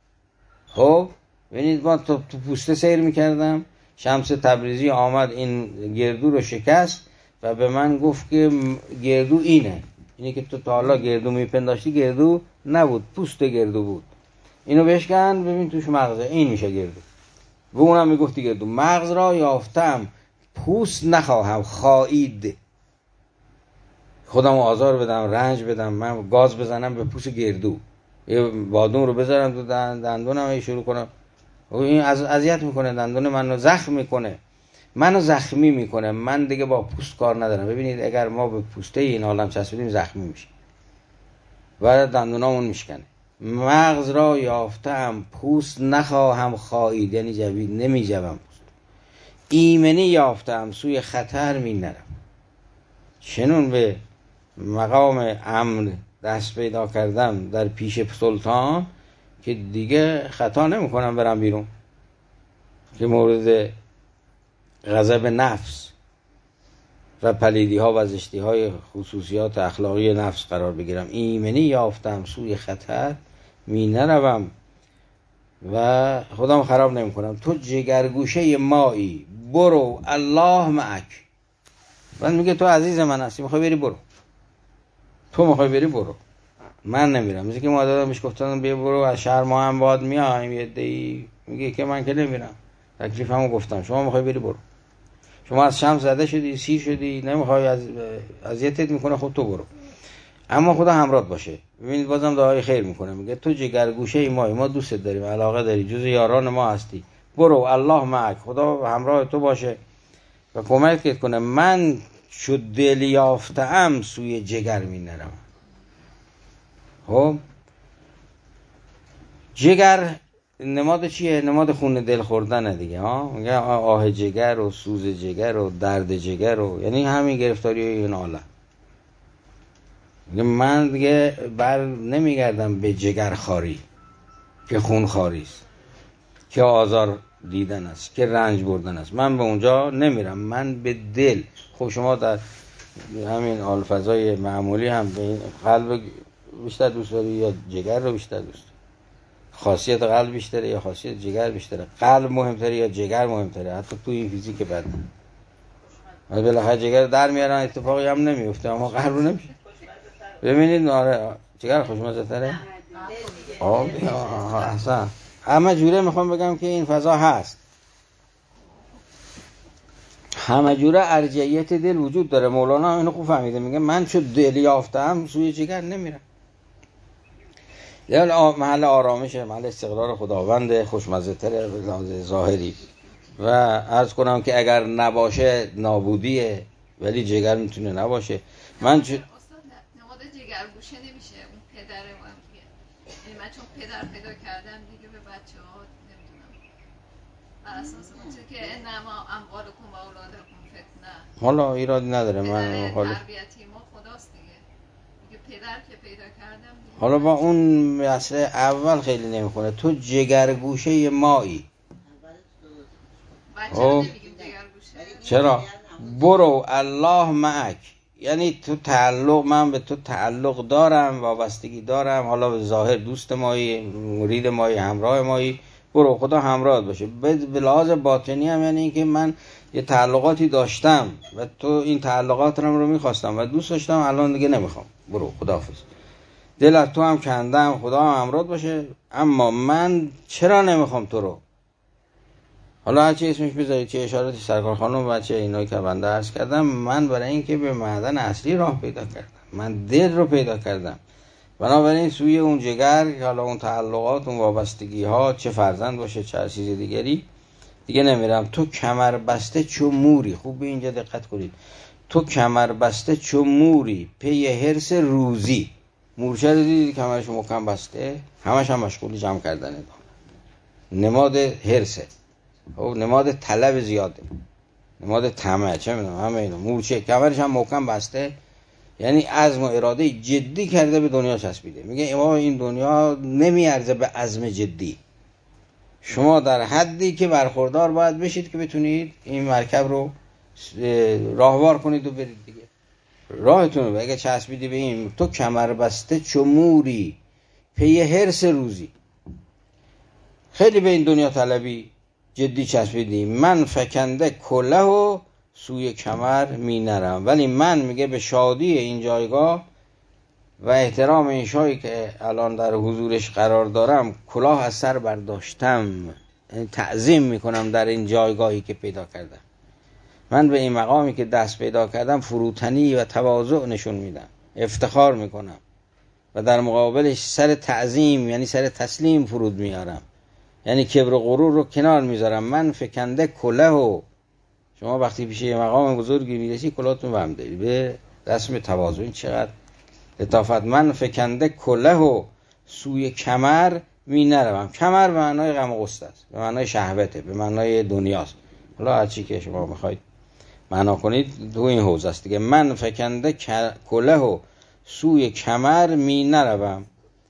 خب ببینید، ما تو پوسته سیر میکردم، شمس تبریزی آمد این گردو رو شکست و به من گفت که گردو اینه که تو تا حالا گردو میپنداشتی گردو نبود، پوست گردو بود. اینو بشکن ببین توش مغزه، این میشه گردو. و اونم میگفتی گردو. مغز را یافتم، پوست نخواهم خایید. خودم آزار بدم، رنج بدم، من گاز بزنم به پوست گردو، یه بادون رو بذارم تو دندونم شروع کنم، این اذیت میکنه، دندون منو زخم میکنه، منو زخمی میکنه. من دیگه با پوست کار ندارم. ببینید اگر ما به پوسته این عالم چسبیدیم زخمی میشه و دندونامون میشکنه. مغز را یافتم، پوست نخواهم خایید، یعنی جوید نمیجوم پوست. ایمنی یافتم، سوی خطر می نرم. چنون به مقام امن دست پیدا کردم در پیش سلطان که دیگه خطا نمی کنم برم بیرون، که مورد غضب نفس و پلیدی ها و زشتی های خصوصیات اخلاقی نفس قرار بگیرم. ایمنی یافتم، سوی خطر می نروم و خودم خراب نمی کنم. تو جگرگوشه مایی، برو الله معک. من میگه تو عزیز من هستی، میخوای بری برو، تو میخوای بری برو، من نمیرم. میگه که مادرم بهش گفتن بیا برو، از شهر ما هم باید میایم یه دی. میگه که من که نمیرم، تکلیفمو گفتم، شما میخوای بری برو. شما از شمس زده شدی، سیر شدی، نمیخوای، اذیتت میکنه، خود تو برو، اما خدا همراهت باشه. ببینید بازم دعای خیر میکنه. میگه تو جگرگوشه ما دوستت داریم، علاقه داری، جز یاران ما هستی، برو الله معک، خدا همراه تو باشه و کمکت کنه. من شد دل یافتم، سوی جگر می نرم. خب جگر نماد چیه؟ نماد خون دل خوردنه دیگه ها. میگه آه جگر و سوز جگر و درد جگر و یعنی همین گرفتاری این عالم. میگه من دیگه بر نمیگردم به جگر خاری که خون خاری است، که آزار دیدن است، که رنج بردن است. من به اونجا نمیرم، من به دل. خب شما در همین آلفظای معمولی هم به این قلب بیشتر دوست داری یا جگر رو بیشتر دوست داری؟ خاصیت قلب بیشتره یا خاصیت جگر بیشتره؟ قلب مهمتره یا جگر مهمتره؟ حتی توی فیزیک بدن بالاخره جگر در میارن، اتفاقی هم نمیفته، اما قلب رو نمیشه. ببینید آره جگر خوشمزه تره. احسن. همه جوره میخوام بگم که این فضا هست، همه جوره ارجعیت دل وجود داره. مولانا اینو خوب فهمیده، میگه من چون دل یافتم سوی جگر نمیرم. دل محل آرامشه، محل استقرار خداوند، خوشمزه تره به لحاظ ظاهری. و عرض کنم که اگر نباشه نابودیه، ولی جگر میتونه نباشه. من استاد نماد جگرگوشه نمیشه اون پدره ما دیگه، یعنی من چون پدر پیدا کردم دیگه به بچه ها نمیدونم بر اساس اون چیزی که انما اموالکم و اولادکم فتنه، حالا ایرادی نداره. من حالا تربیتی ما خداست دیگه پدر که پیدا کردم دیگه. حالا با اون مسئله اول خیلی نمیخونه. تو جگرگوشه مایی. بچه رو نمیگیم جگرگوشه. چرا؟ برو الله معک، یعنی تو تعلق، من به تو تعلق دارم، وابستگی دارم، حالا به ظاهر دوست مایی، مرید مایی، همراه مایی، برو خدا همراه باشه. به لحاظ باطنی هم یعنی اینکه من یه تعلقاتی داشتم و تو این تعلقات رو میخواستم و دوست داشتم، الان دیگه نمیخوام، برو خداحافظ. دل از تو هم کندم، خدا هم همراه باشه، اما من چرا نمیخوام تو رو؟ حالا هرچی اسمش بذارید، چه اشاراتی سرکار خانم و چه اینایی که بنده عرض کردم، من برای اینکه به معدن اصلی راه پیدا کردم، من دل رو پیدا کردم، بنابراین سوی اون جگر، حالا اون تعلقات، اون وابستگی ها، چه فرزند باشه چه چیز دیگری، دیگه نمیرم. تو کمر بسته چو موری، خوب به اینجا دقت کنید، تو کمر بسته چو موری پی حرص روزی. مورچه رو دیدید کمرش محکم بسته، همش هم مشغول جمع کردنه، نماد حرصه، نماد طلب زیاده، نماد طمع، چه میدونم همه اینا. مورچه کمرش هم محکم بسته، یعنی عزم و اراده جدی کرده به دنیا چسبیده. میگه اما این دنیا نمیارزه به عزم جدی. شما در حدی که برخوردار باید بشید که بتونید این مرکب رو راهوار کنید و برید دیگه. راهتون رو اگه چسبیدی به این، تو کمر بسته چو موری پی حرص روزی، خیلی به این دنیا طلبی جدی چسبیدی، من فکنده کله و سوی کمر می نرم. ولی من میگه به شادی این جایگاه و احترام این شایی که الان در حضورش قرار دارم کلاه از سر برداشتم، تعظیم میکنم در این جایگاهی که پیدا کردم. من به این مقامی که دست پیدا کردم فروتنی و تواضع نشون میدم، افتخار میکنم و در مقابلش سر تعظیم یعنی سر تسلیم فرود میارم، یعنی کبر و غرور رو کنار میذارم. من فکنده کله و شما وقتی پیش یه مقام بزرگی میرسی کلاهتون وهم داری به رسم تواضع. این چقدر لطافت. من فکنده کله و سوی کمر می نروم. کمر به معنای غم و غصه است، به معنای شهوته، به معنای دنیاست. حالا هر چی که شما میخواید معنا کنید تو این حوزه است دیگه. من فکنده کله و سوی کمر می نروم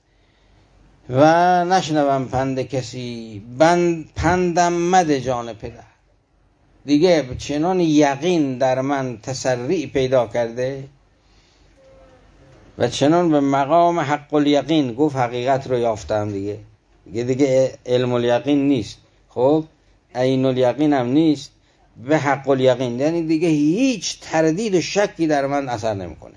و نشنوم پند کسی، پندم مده جان پدر. دیگه چنان یقین در من تسریع پیدا کرده و چنان به مقام حق الیقین، گفت حقیقت رو یافتم دیگه علم الیقین نیست، خب عین الیقین هم نیست، به حق الیقین، یعنی دیگه هیچ تردید و شکی در من اثر نمیکنه.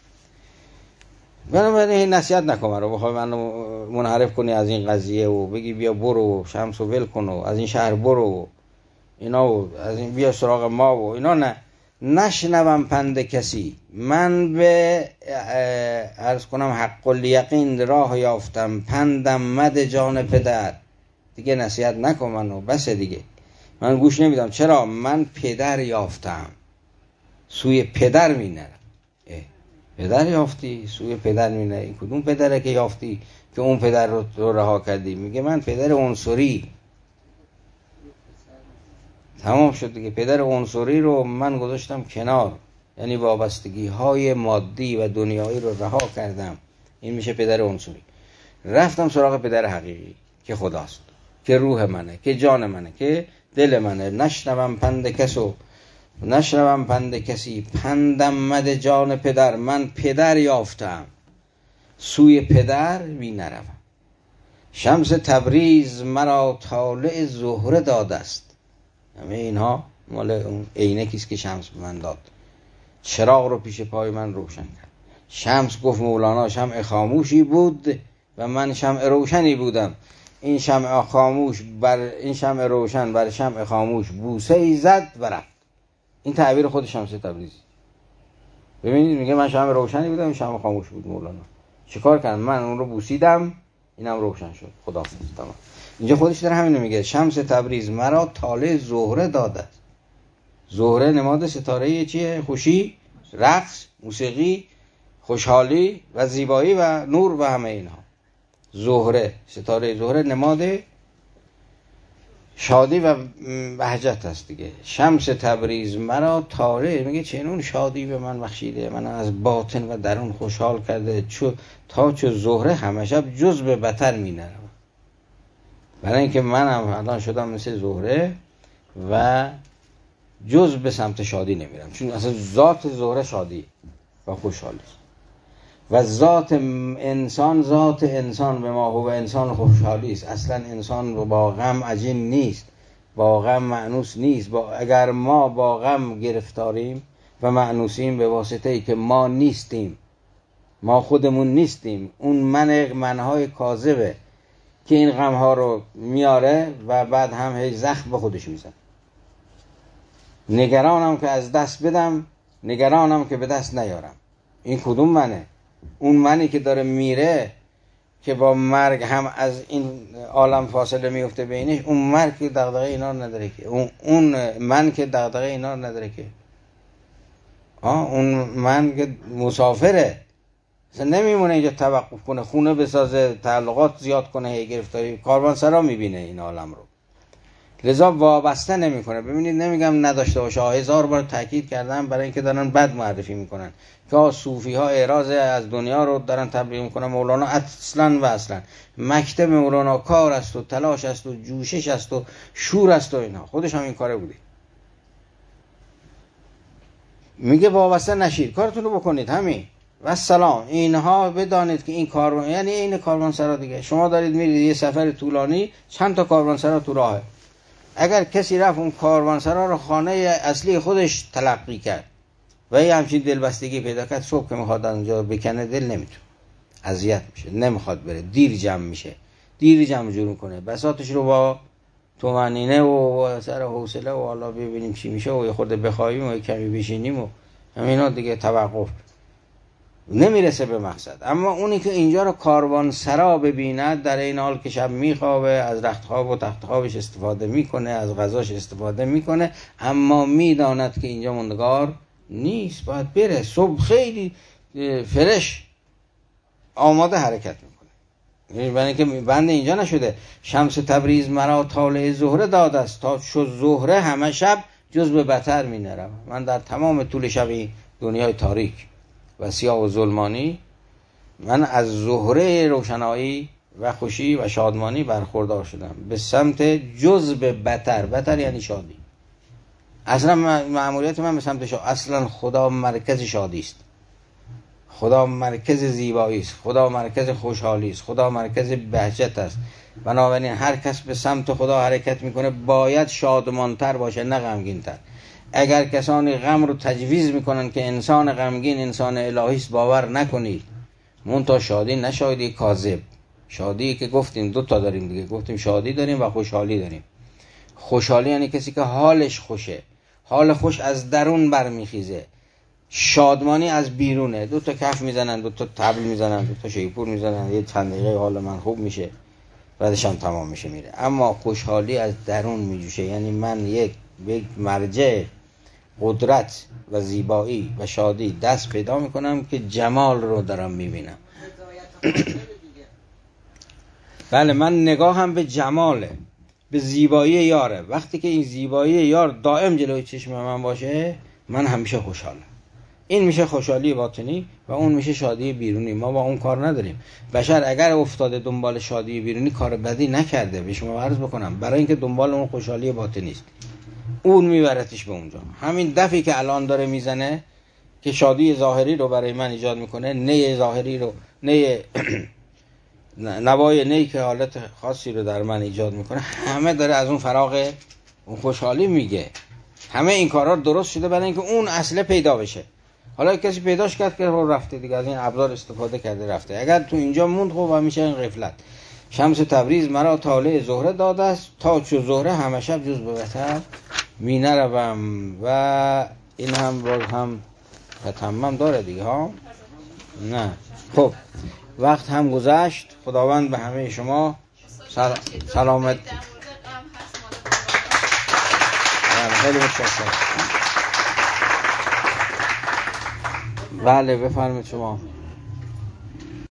بنابراین نصیحت نکن من رو، بخوای من منحرف کنی از این قضیه و بگی بیا برو شمس و ول کن و از این شهر برو اینا و از این بیا سراغ ما و اینا، نه. نشنوم پند کسی، من به عرض کنم حق الیقین راه یافتم، پندم مده جان پدر. دیگه نصیحت نکن منو، بس دیگه، من گوش نمیدم. چرا؟ من پدر یافتم، سوی پدر می نرم. پدر یافتی، سوی پدر می نری. کدوم پدره که یافتی که اون پدر رو رها کردی؟ میگه من پدر عنصری، تمام شد دیگه. پدر عنصری رو من گذاشتم کنار، یعنی وابستگی های مادی و دنیایی رو رها کردم، این میشه پدر عنصری. رفتم سراغ پدر حقیقی که خداست، که روح منه، که جان منه، که دل منه. نشنوم پند کسو نشنوم پند کسی، پندم مده جان پدر. من پدر یافتم، سوی پدر می نروم. شمس تبریز مرا طالع زهره داده است. همه اینها مال اون عینکیست که شمس به من داد. چراغ رو پیش پای من روشن کرد. شمس گفت مولانا شمع خاموشی بود و من شمع روشنی بودم. این شمع خاموش بر این شمع روشن بر شمع خاموش بوسه ای زد و رفت. این تعبیر خود شمس تبریزی. ببینید میگه من شمع روشنی بودم، این شمع خاموش بود. مولانا چیکار کرد؟ من اون رو بوسیدم، اینم روشن شد. خداحافظ. تمام. اینجا خودش داره همین رو میگه. شمس تبریز مرا طالع زهره داده است. زهره نماد ستاره چیه؟ خوشی، رقص، موسیقی، خوشحالی و زیبایی و نور و همه اینها. زهره، ستاره زهره نماد شادی و بهجت است دیگه. شمس تبریز مرا طالع، میگه چنون شادی به من بخشیده، من از باطن و درون خوشحال کرده، تا چو زهره همه شب جز به بتر می نرم. برای اینکه منم الان شدم مثل زهره و جز به سمت شادی نمیرم، چون اصلا ذات زهره شادی و خوشحالی و ذات انسان به ما هو انسان خوشحالی است. اصلا انسان با غم عجین نیست، با غم مأنوس نیست. اگر ما با غم گرفتاریم و مأنوسیم به واسطه ای که ما نیستیم، ما خودمون نیستیم، اون منهای کاذبه که این غمها رو میاره و بعد هم هی زخم به خودش میزن. نگرانم که از دست بدم، نگرانم که به دست نیارم. این کدوم منه؟ اون منی که داره میره که با مرگ هم از این عالم فاصله میفته بینش. اون مرگ که دغدغه اینا رو نداره که، اون من که دغدغه اینا رو نداره که. اون من که مسافره، اصلا نمیمونه اینجا توقف کنه، خونه بسازه، تعلقات زیاد کنه، هی گرفتاری کاروانسرا میبینه این عالم رو، لذا وابسته نمیکنه. ببینید نمیگم نداشته باشه، 1000 بار تاکید کردم برای اینکه دارن بد معرفی میکنن که صوفی ها اعراض از دنیا رو دارن تبلیغ میکنن. مولانا اصلا و اصلا مکتب مولانا کار است و تلاش است و جوشش است و شور است و اینا. خودش هم این کاره بوده. میگه وابسته نشید، کارتون رو بکنید همین و سلام. اینها بدانید که این کاروان، یعنی این کاروانسرا دیگه. شما دارید میرید یه سفر طولانی، چند تا کاروانسرا تو راهه. اگر کسی رفت اون کاروانسرا رو خانه اصلی خودش تلقی کرد و یه همچین دلبستگی پیدا کرد، صبح که میخواد اونجا بکنه دل نمیتونه، اذیت میشه، نمیخواد بره، دیر جمع میشه، دیر جمع جور کنه، بساطش رو با طمأنینه و سر حوصله و حالا ببینیم چی میشه و یه خورده بخوابیم و کمی بشینیم و همینا دیگه، توقف نمیرسه به مقصد. اما اونی که اینجا رو کاروانسرا ببیند، در این حال که شب میخوابه، از رختخواب و تختخوابش استفاده میکنه، از غذاش استفاده میکنه، اما میداند که اینجا موندگار نیست، باید بره. صبح خیلی فرش آماده حرکت میکنه، برای اینکه بند اینجا نشده. شمس تبریز مرا طالع زهره داده است، تا چو زهره همه شب جز به بتر می نرم. من در تمام طول شب دنیای تاریک و سیاه و ظلمانی، من از زهره روشنایی و خوشی و شادمانی برخوردار شدم به سمت جز به بتر. بتر یعنی شادی. اصلا مأموریت من به سمت شادی. اصلا خدا مرکز شادی است، خدا مرکز زیبایی است، خدا مرکز خوشحالی است، خدا مرکز بهجت است. بنابراین هر کس به سمت خدا حرکت میکنه باید شادمانتر باشه، نه غمگین‌تر. اگر کسانی غم رو تجویز میکنن که انسان غمگین انسان الهی است، باور نکنید. منتها شادی نه شادی کاذب، شادی که گفتیم 2 تا داریم دیگه، گفتیم شادی داریم و خوشحالی داریم. خوشحالی یعنی کسی که حالش خوشه، حال خوش از درون برمیخیزه. شادمانی از بیرونه، 2 تا کف میزنن، 2 تا طبل میزنن، 2 تا شیپور میزنن، یه چند دقیقه حال من خوب میشه، بعدش هم تمام میشه میره. اما خوشحالی از درون میجوشه، یعنی من یک مرجع قدرت و زیبایی و شادی دست پیدا میکنم که جمال رو دارم میبینم. بله، من نگاهم به جماله، به زیبایی یاره. وقتی که این زیبایی یار دائم جلوی چشم من باشه، من همیشه خوشحالم. این میشه خوشحالی باطنی و اون میشه شادی بیرونی. ما با اون کار نداریم. بشر اگر افتاده دنبال شادی بیرونی، کار بدی نکرده. به شما عرض بکنم، برای اینکه دنبال اون خوشحالی باطنی است. اون میبرتش به اونجا. همین دفی که الان داره میزنه که شادی ظاهری رو برای من ایجاد میکنه، نی ظاهری رو، نی نوای نی که حالت خاصی رو در من ایجاد میکنه، همه داره از اون فراغ اون خوشحالی میگه. همه این کارا درست شده برای اینکه اون اصله پیدا بشه. حالا کسی پیداش کرد که رفته دیگه، از این ابزار استفاده کرده رفته. اگر تو اینجا موند خب همیشه این غفلت. شمس تبریز مرا طالع زهره داده است، تا چو زهره همه شب جز به وطن می نروم. و این هم باز هم تمام داره دیگه ها. نه خب وقت هم گذشت. خداوند به همه شما سلامت. خیلی متشکرم. بله بفرمایید شما.